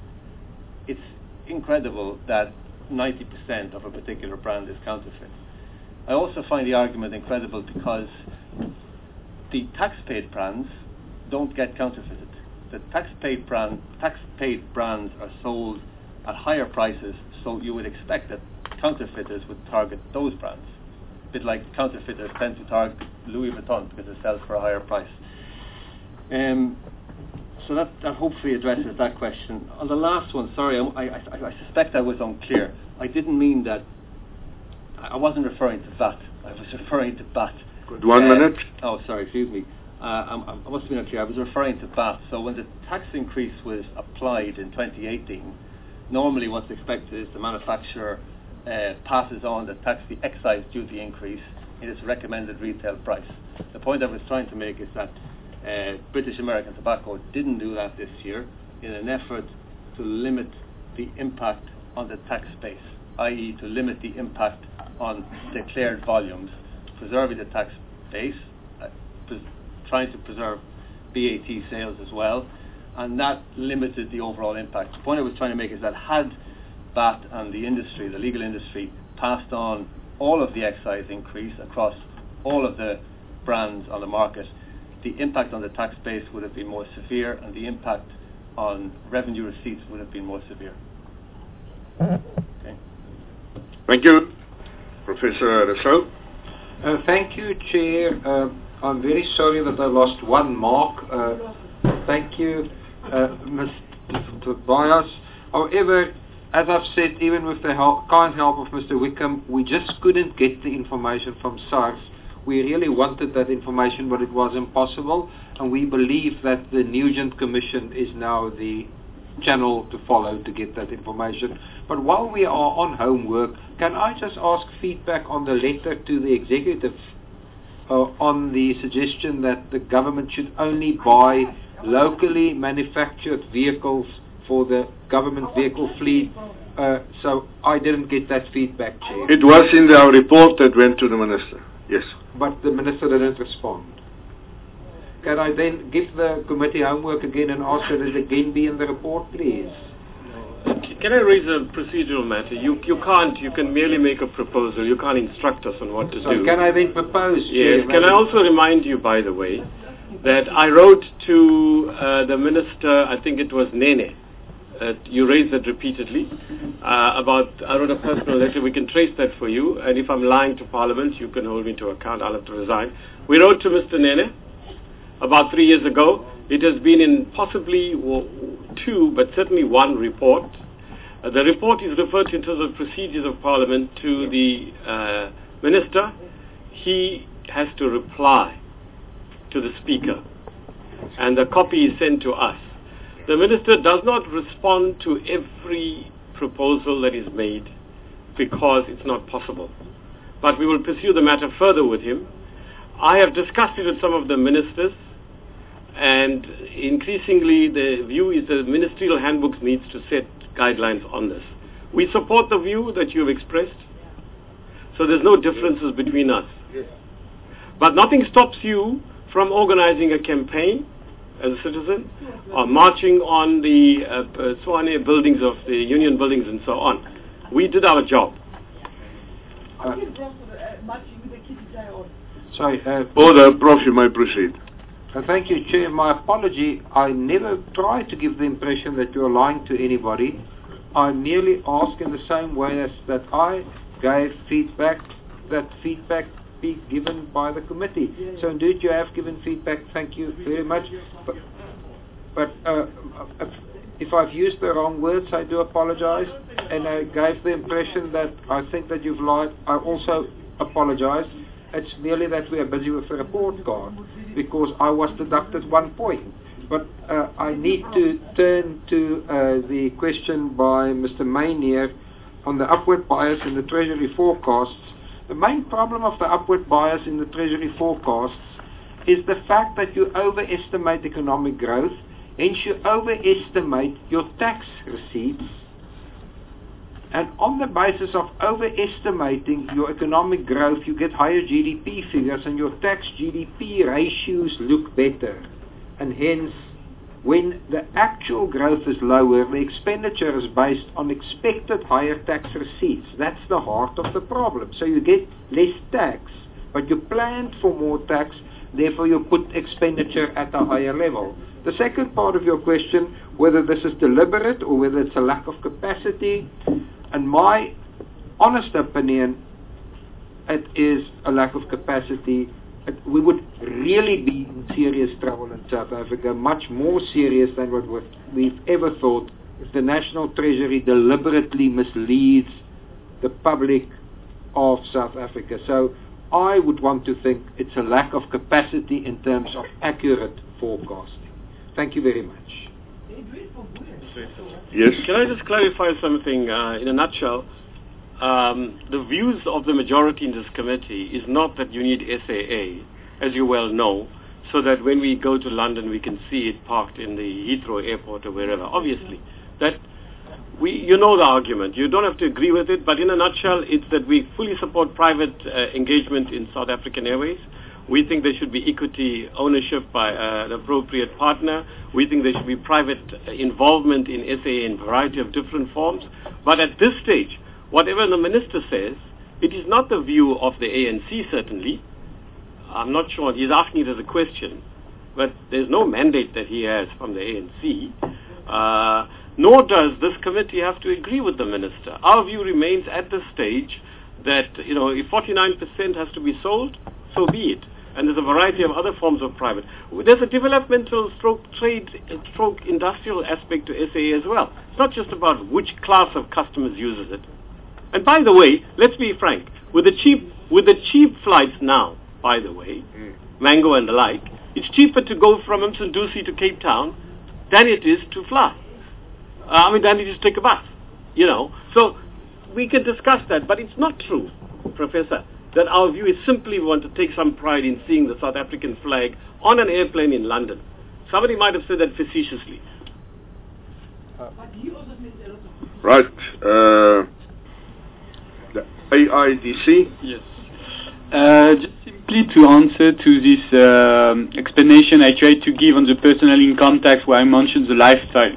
It's incredible that ninety percent of a particular brand is counterfeit. I also find the argument incredible because the tax-paid brands don't get counterfeited. the tax-paid brand, tax-paid brands are sold at higher prices, so you would expect that counterfeiters would target those brands. A bit like counterfeiters tend to target Louis Vuitton because it sells for a higher price. Um, so that, that hopefully addresses that question. On the last one, sorry, I, I, I suspect I was unclear. I didn't mean that. I wasn't referring to V A T. I was referring to B A T. Good. One uh, minute. Oh, sorry, excuse me. Uh, I, I must have been unclear. I was referring to B A T. So when the tax increase was applied in twenty eighteen, normally what's expected is the manufacturer uh, passes on the tax, the excise duty increase in its recommended retail price. The point I was trying to make is that uh, British American Tobacco didn't do that this year in an effort to limit the impact on the tax base, that is to limit the impact on declared volumes, preserving the tax base, uh, pres- trying to preserve B A T sales as well, and that limited the overall impact. The point I was trying to make is that had B A T and the industry, the legal industry, passed on all of the excise increase across all of the brands on the market, the impact on the tax base would have been more severe, and the impact on revenue receipts would have been more severe. Okay. Thank you. Professor Rousseau. Uh, thank you, Chair. Uh, I'm very sorry that I lost one mark. Uh, thank you, uh, Mister Tobias. However, as I've said, even with the help, kind help of Mister Wickham, we just couldn't get the information from SARS. We really wanted that information, but it was impossible, and we believe that the Nugent Commission is now the channel to follow to get that information. But while we are on homework, can I just ask feedback on the letter to the executive uh, on the suggestion that the government should only buy locally manufactured vehicles for the government vehicle fleet? Uh, so I didn't get that feedback, Chair. It was in our report that went to the Minister, yes. But the Minister didn't respond. Can I then give the committee homework again and ask that it again be in the report, please? Can I raise a procedural matter? You you can't. You can merely make a proposal. You can't instruct us on what to so do. Can I then propose? Yes. Chair, can I also remind you, by the way, that I wrote to uh, the Minister, I think it was Nene, uh, you raised that repeatedly, uh, about, I wrote a personal letter, we can trace that for you, and if I'm lying to Parliament, you can hold me to account, I'll have to resign. We wrote to Mister Nene about three years ago. It has been in possibly two, but certainly one report. Uh, the report is referred to in terms of procedures of Parliament to the uh, Minister. He has to reply to the Speaker, and the copy is sent to us. The Minister does not respond to every proposal that is made because it's not possible. But we will pursue the matter further with him. I have discussed it with some of the ministers, and increasingly the view is that ministerial handbooks needs to set guidelines on this. We support the view that you have expressed, so there's no differences between us. But nothing stops you from organizing a campaign as a citizen, or marching on the uh, Swane buildings of the union buildings and so on. We did our job. Uh, sorry. Uh, Order, Prof, you may proceed. Uh, thank you, Chair. My apology. I never tried to give the impression that you're lying to anybody. I merely ask in the same way as that I gave feedback, that feedback be given by the committee. Yeah. So indeed you have given feedback. Thank you very much. But, but uh, if I've used the wrong words, I do apologize. And I gave the impression that I think that you've lied. I also apologize. It's merely that we are busy with the report card, because I was deducted one point. But uh, I need to turn to uh, the question by Mister Maynier on the upward bias in the Treasury forecasts. The main problem of the upward bias in the Treasury forecasts is the fact that you overestimate economic growth, hence you overestimate your tax receipts, and on the basis of overestimating your economic growth, you get higher G D P figures, and your tax G D P ratios look better. And hence, when the actual growth is lower, the expenditure is based on expected higher tax receipts. That's the heart of the problem. So you get less tax, but you planned for more tax, therefore you put expenditure at a higher level. The second part of your question, whether this is deliberate or whether it's a lack of capacity, and my honest opinion, it is a lack of capacity. It, we would really be in serious trouble in South Africa, much more serious than what we've ever thought, if the National Treasury deliberately misleads the public of South Africa. So I would want to think it's a lack of capacity in terms of accurate forecasting. Thank you very much. Yes. Can I just clarify something uh, in a nutshell? Um, the views of the majority in this committee is not that you need S A A, as you well know, so that when we go to London we can see it parked in the Heathrow airport or wherever. Obviously, that we, you know the argument. You don't have to agree with it, but in a nutshell, it's that we fully support private uh, engagement in South African Airways. We think there should be equity ownership by uh, an appropriate partner. We think there should be private uh, involvement in S A A in a variety of different forms. But at this stage, whatever the minister says, it is not the view of the A N C, certainly. I'm not sure. He's asking it as a question. But there's no mandate that he has from the A N C. Uh, nor does this committee have to agree with the minister. Our view remains at this stage that, you know, if forty-nine percent has to be sold, so be it. And there's a variety of other forms of private. There's a developmental stroke trade stroke industrial aspect to S A A as well. It's not just about which class of customers uses it. And by the way, let's be frank, with the cheap with the cheap flights now, by the way, mm. Mango and the like, it's cheaper to go from Msunduzi to Cape Town than it is to fly. Uh, I mean, than it is to take a bus, you know. So we can discuss that, but it's not true, Professor, that our view is simply we want to take some pride in seeing the South African flag on an airplane in London. Somebody might have said that facetiously. Uh, right. Uh, the A I D C? Yes. Uh, just simply to answer to this um, explanation I tried to give on the personal income tax where I mentioned the lifestyle.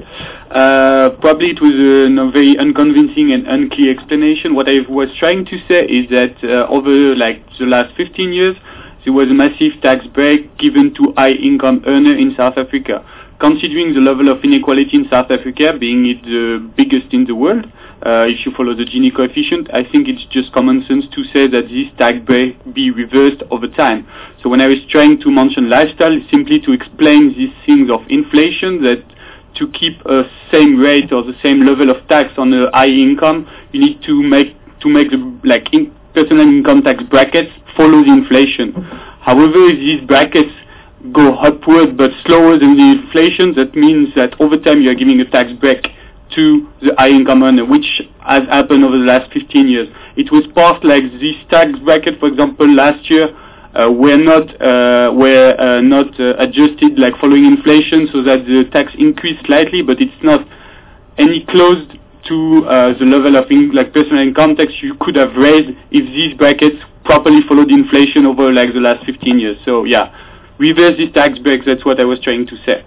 Uh, probably it was a no, very unconvincing and unclear explanation. What I was trying to say is that uh, over like the last fifteen years, there was a massive tax break given to high income earner in South Africa. Considering the level of inequality in South Africa, being it the biggest in the world, uh, if you follow the Gini coefficient, I think it's just common sense to say that this tax break be reversed over time. So when I was trying to mention lifestyle, it's simply to explain these things of inflation, that to keep a same rate or the same level of tax on a high income, you need to make to make the like in personal income tax brackets follow the inflation. However, if these brackets go upward but slower than the inflation, that means that over time you are giving a tax break to the high income earner, which has happened over the last fifteen years. It was passed like this tax bracket, for example, last year uh, were not uh, were uh, not uh, adjusted like following inflation, so that the tax increased slightly, but it's not any close to uh, the level of in, like personal income tax you could have raised if these brackets properly followed inflation over like the last fifteen years. So yeah, reverse these tax breaks, that's what I was trying to say.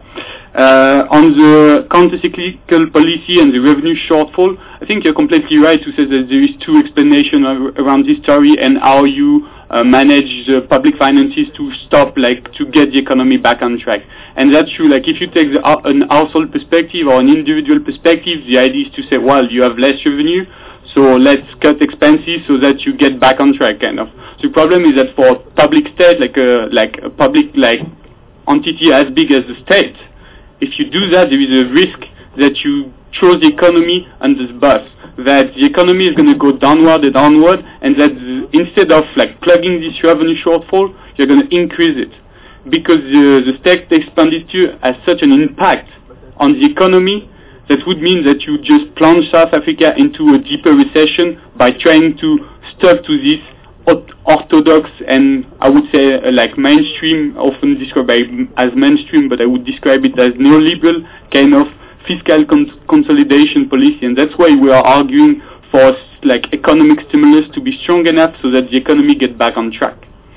Uh, on the counter-cyclical policy and the revenue shortfall, I think you're completely right to say that there is two explanations around this story and how you uh, manage the public finances to stop, like, to get the economy back on track. And that's true, like, if you take the, uh, an household perspective or an individual perspective, the idea is to say, well, you have less revenue, so let's cut expenses so that you get back on track, kind of. The problem is that for public state, like a, like a public, like, entity as big as the state, if you do that, there is a risk that you throw the economy under the bus, that the economy is going to go downward and downward, and that the, instead of like plugging this revenue shortfall, you're going to increase it. Because the, the state expenditure has such an impact on the economy, that would mean that you just plunge South Africa into a deeper recession by trying to stuck to this orthodox and I would say uh, like mainstream, often described by, as mainstream, but I would describe it as neoliberal kind of fiscal con consolidation policy, and that's why we are arguing for like economic stimulus to be strong enough so that the economy get back on track.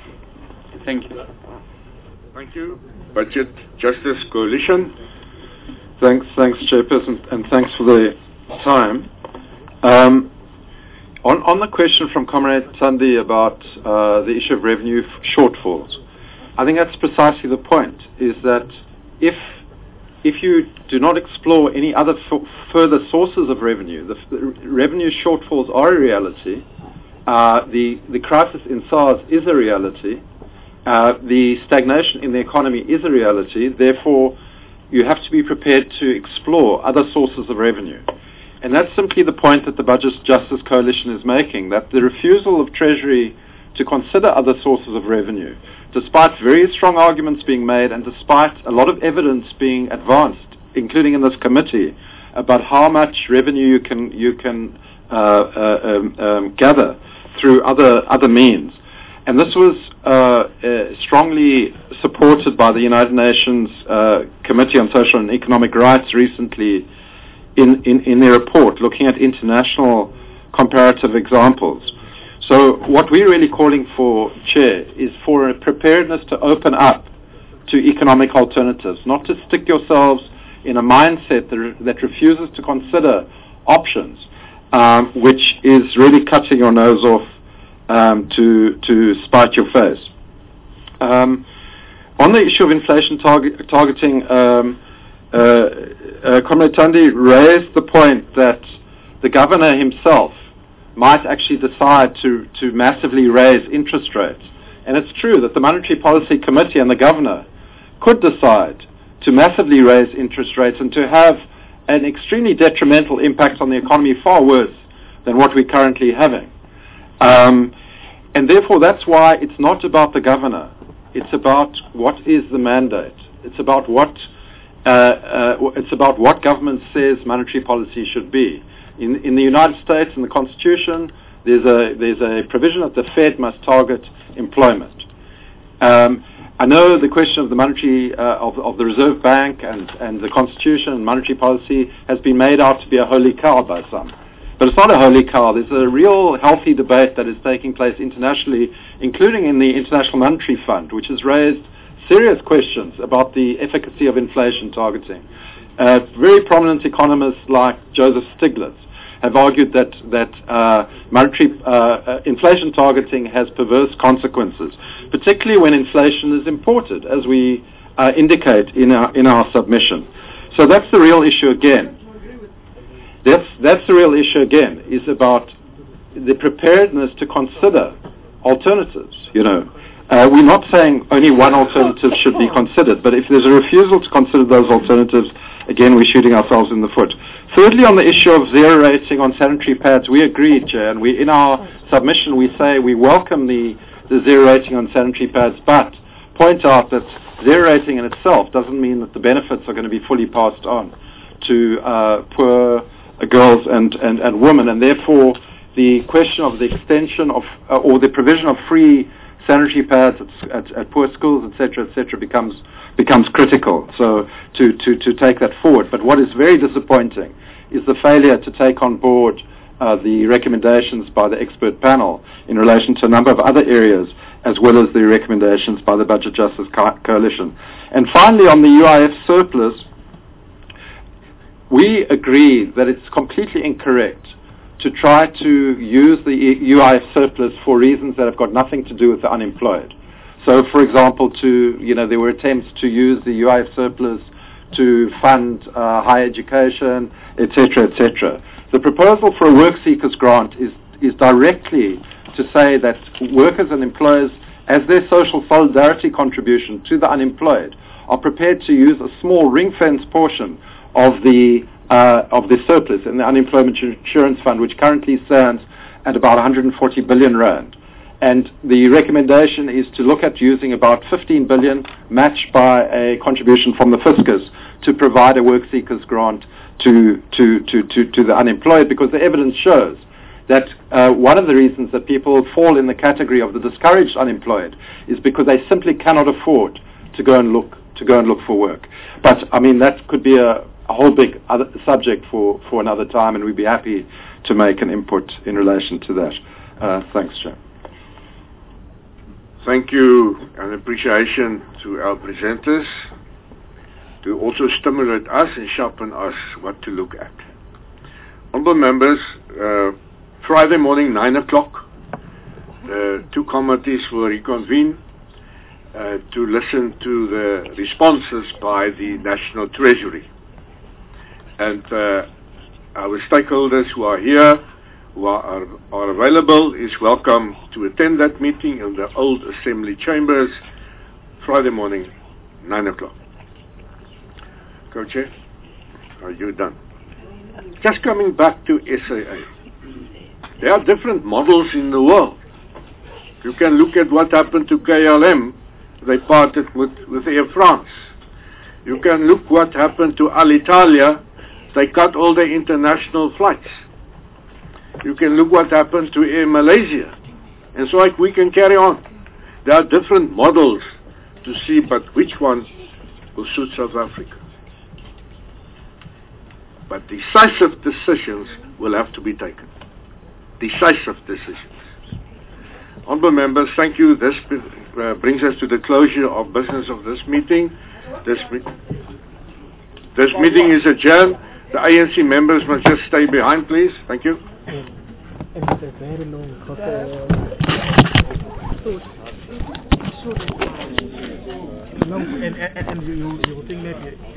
Thank you. Thank you. Budget Justice Coalition. Thanks, thanks, Chairperson, and thanks for the time. Um, On, on the question from Comrade Thandi about uh, the issue of revenue shortfalls, I think that's precisely the point, is that if if you do not explore any other f- further sources of revenue, the, f- the revenue shortfalls are a reality. Uh, the, the crisis in SARS is a reality. Uh, the stagnation in the economy is a reality. Therefore, you have to be prepared to explore other sources of revenue. And that's simply the point that the Budget Justice Coalition is making, that the refusal of Treasury to consider other sources of revenue, despite very strong arguments being made and despite a lot of evidence being advanced, including in this committee, about how much revenue you can, you can uh, uh, um, um, gather through other, other means. And this was uh, uh, strongly supported by the United Nations uh, Committee on Social and Economic Rights recently in, in, in their report, looking at international comparative examples. So what we're really calling for, Chair, is for a preparedness to open up to economic alternatives, not to stick yourselves in a mindset that, re- that refuses to consider options, um, which is really cutting your nose off Um, to to spite your face. Um, on the issue of inflation target, targeting, um, uh, uh, Comrade Thandi raised the point that the governor himself might actually decide to, to massively raise interest rates. And it's true that the Monetary Policy Committee and the governor could decide to massively raise interest rates and to have an extremely detrimental impact on the economy, far worse than what we're currently having. Um, and therefore, that's why it's not about the governor. It's about what is the mandate. It's about what uh, uh, it's about what government says monetary policy should be. In, in the United States, in the Constitution, there's a there's a provision that the Fed must target employment. Um, I know the question of the monetary uh, of, of the Reserve Bank and, and the Constitution and monetary policy has been made out to be a holy cow by some. But it's not a holy cow. There's a real healthy debate that is taking place internationally, including in the International Monetary Fund, which has raised serious questions about the efficacy of inflation targeting. Uh, very prominent economists like Joseph Stiglitz have argued that that uh, monetary uh, uh, inflation targeting has perverse consequences, particularly when inflation is imported, as we uh, indicate in our in our submission. So that's the real issue again. That's, that's the real issue again, is about the preparedness to consider alternatives, you know. Uh, we're not saying only one alternative should be considered, but if there's a refusal to consider those alternatives, again, we're shooting ourselves in the foot. Thirdly, on the issue of zero rating on sanitary pads, we agree, Chair, and we, in our submission we say we welcome the, the zero rating on sanitary pads, but point out that zero rating in itself doesn't mean that the benefits are going to be fully passed on to uh, poor girls and, and, and women, and therefore the question of the extension of uh, or the provision of free sanitary pads at, at, at poor schools, et cetera, et cetera, becomes becomes critical. So to, to, to take that forward. But what is very disappointing is the failure to take on board uh, the recommendations by the expert panel in relation to a number of other areas, as well as the recommendations by the Budget Justice Co- Coalition. And finally, on the U I F surplus, we agree that it's completely incorrect to try to use the U I F surplus for reasons that have got nothing to do with the unemployed. So, for example, to you know, there were attempts to use the U I F surplus to fund uh, higher education, et cetera, et cetera. The proposal for a work seekers grant is is directly to say that workers and employers, as their social solidarity contribution to the unemployed, are prepared to use a small ring-fence portion of the uh, of the surplus in the unemployment insurance fund, which currently stands at about one hundred forty billion rand. And the recommendation is to look at using about fifteen billion matched by a contribution from the fiscus to provide a work seekers grant to to, to, to, to the unemployed, because the evidence shows that uh, one of the reasons that people fall in the category of the discouraged unemployed is because they simply cannot afford to go and look to go and look for work. But I mean, that could be a a whole big other subject for, for another time, and we'd be happy to make an input in relation to that. Uh, thanks, Chair. Thank you, and appreciation to our presenters to also stimulate us and sharpen us what to look at. Honourable members, uh, Friday morning, nine o'clock, the two committees will reconvene. uh, to listen to the responses by the National Treasury. And uh, our stakeholders who are here, who are, are available, is welcome to attend that meeting in the old Assembly Chambers, Friday morning, nine o'clock. Co-Chair, are you done? Just coming back to S A A. There are different models in the world. You can look at what happened to K L M. They parted with, with Air France. You can look what happened to Alitalia. They cut all their international flights. You can look what happened to Air Malaysia. And so like we can carry on. There are different models to see, but which one will suit South Africa? But decisive decisions will have to be taken. Decisive decisions. Honourable members, thank you. This uh, brings us to the closure of business of this meeting. This, me this meeting is adjourned. The A N C members must just stay behind, please. Thank you. No, and, and, and you, you, you think maybe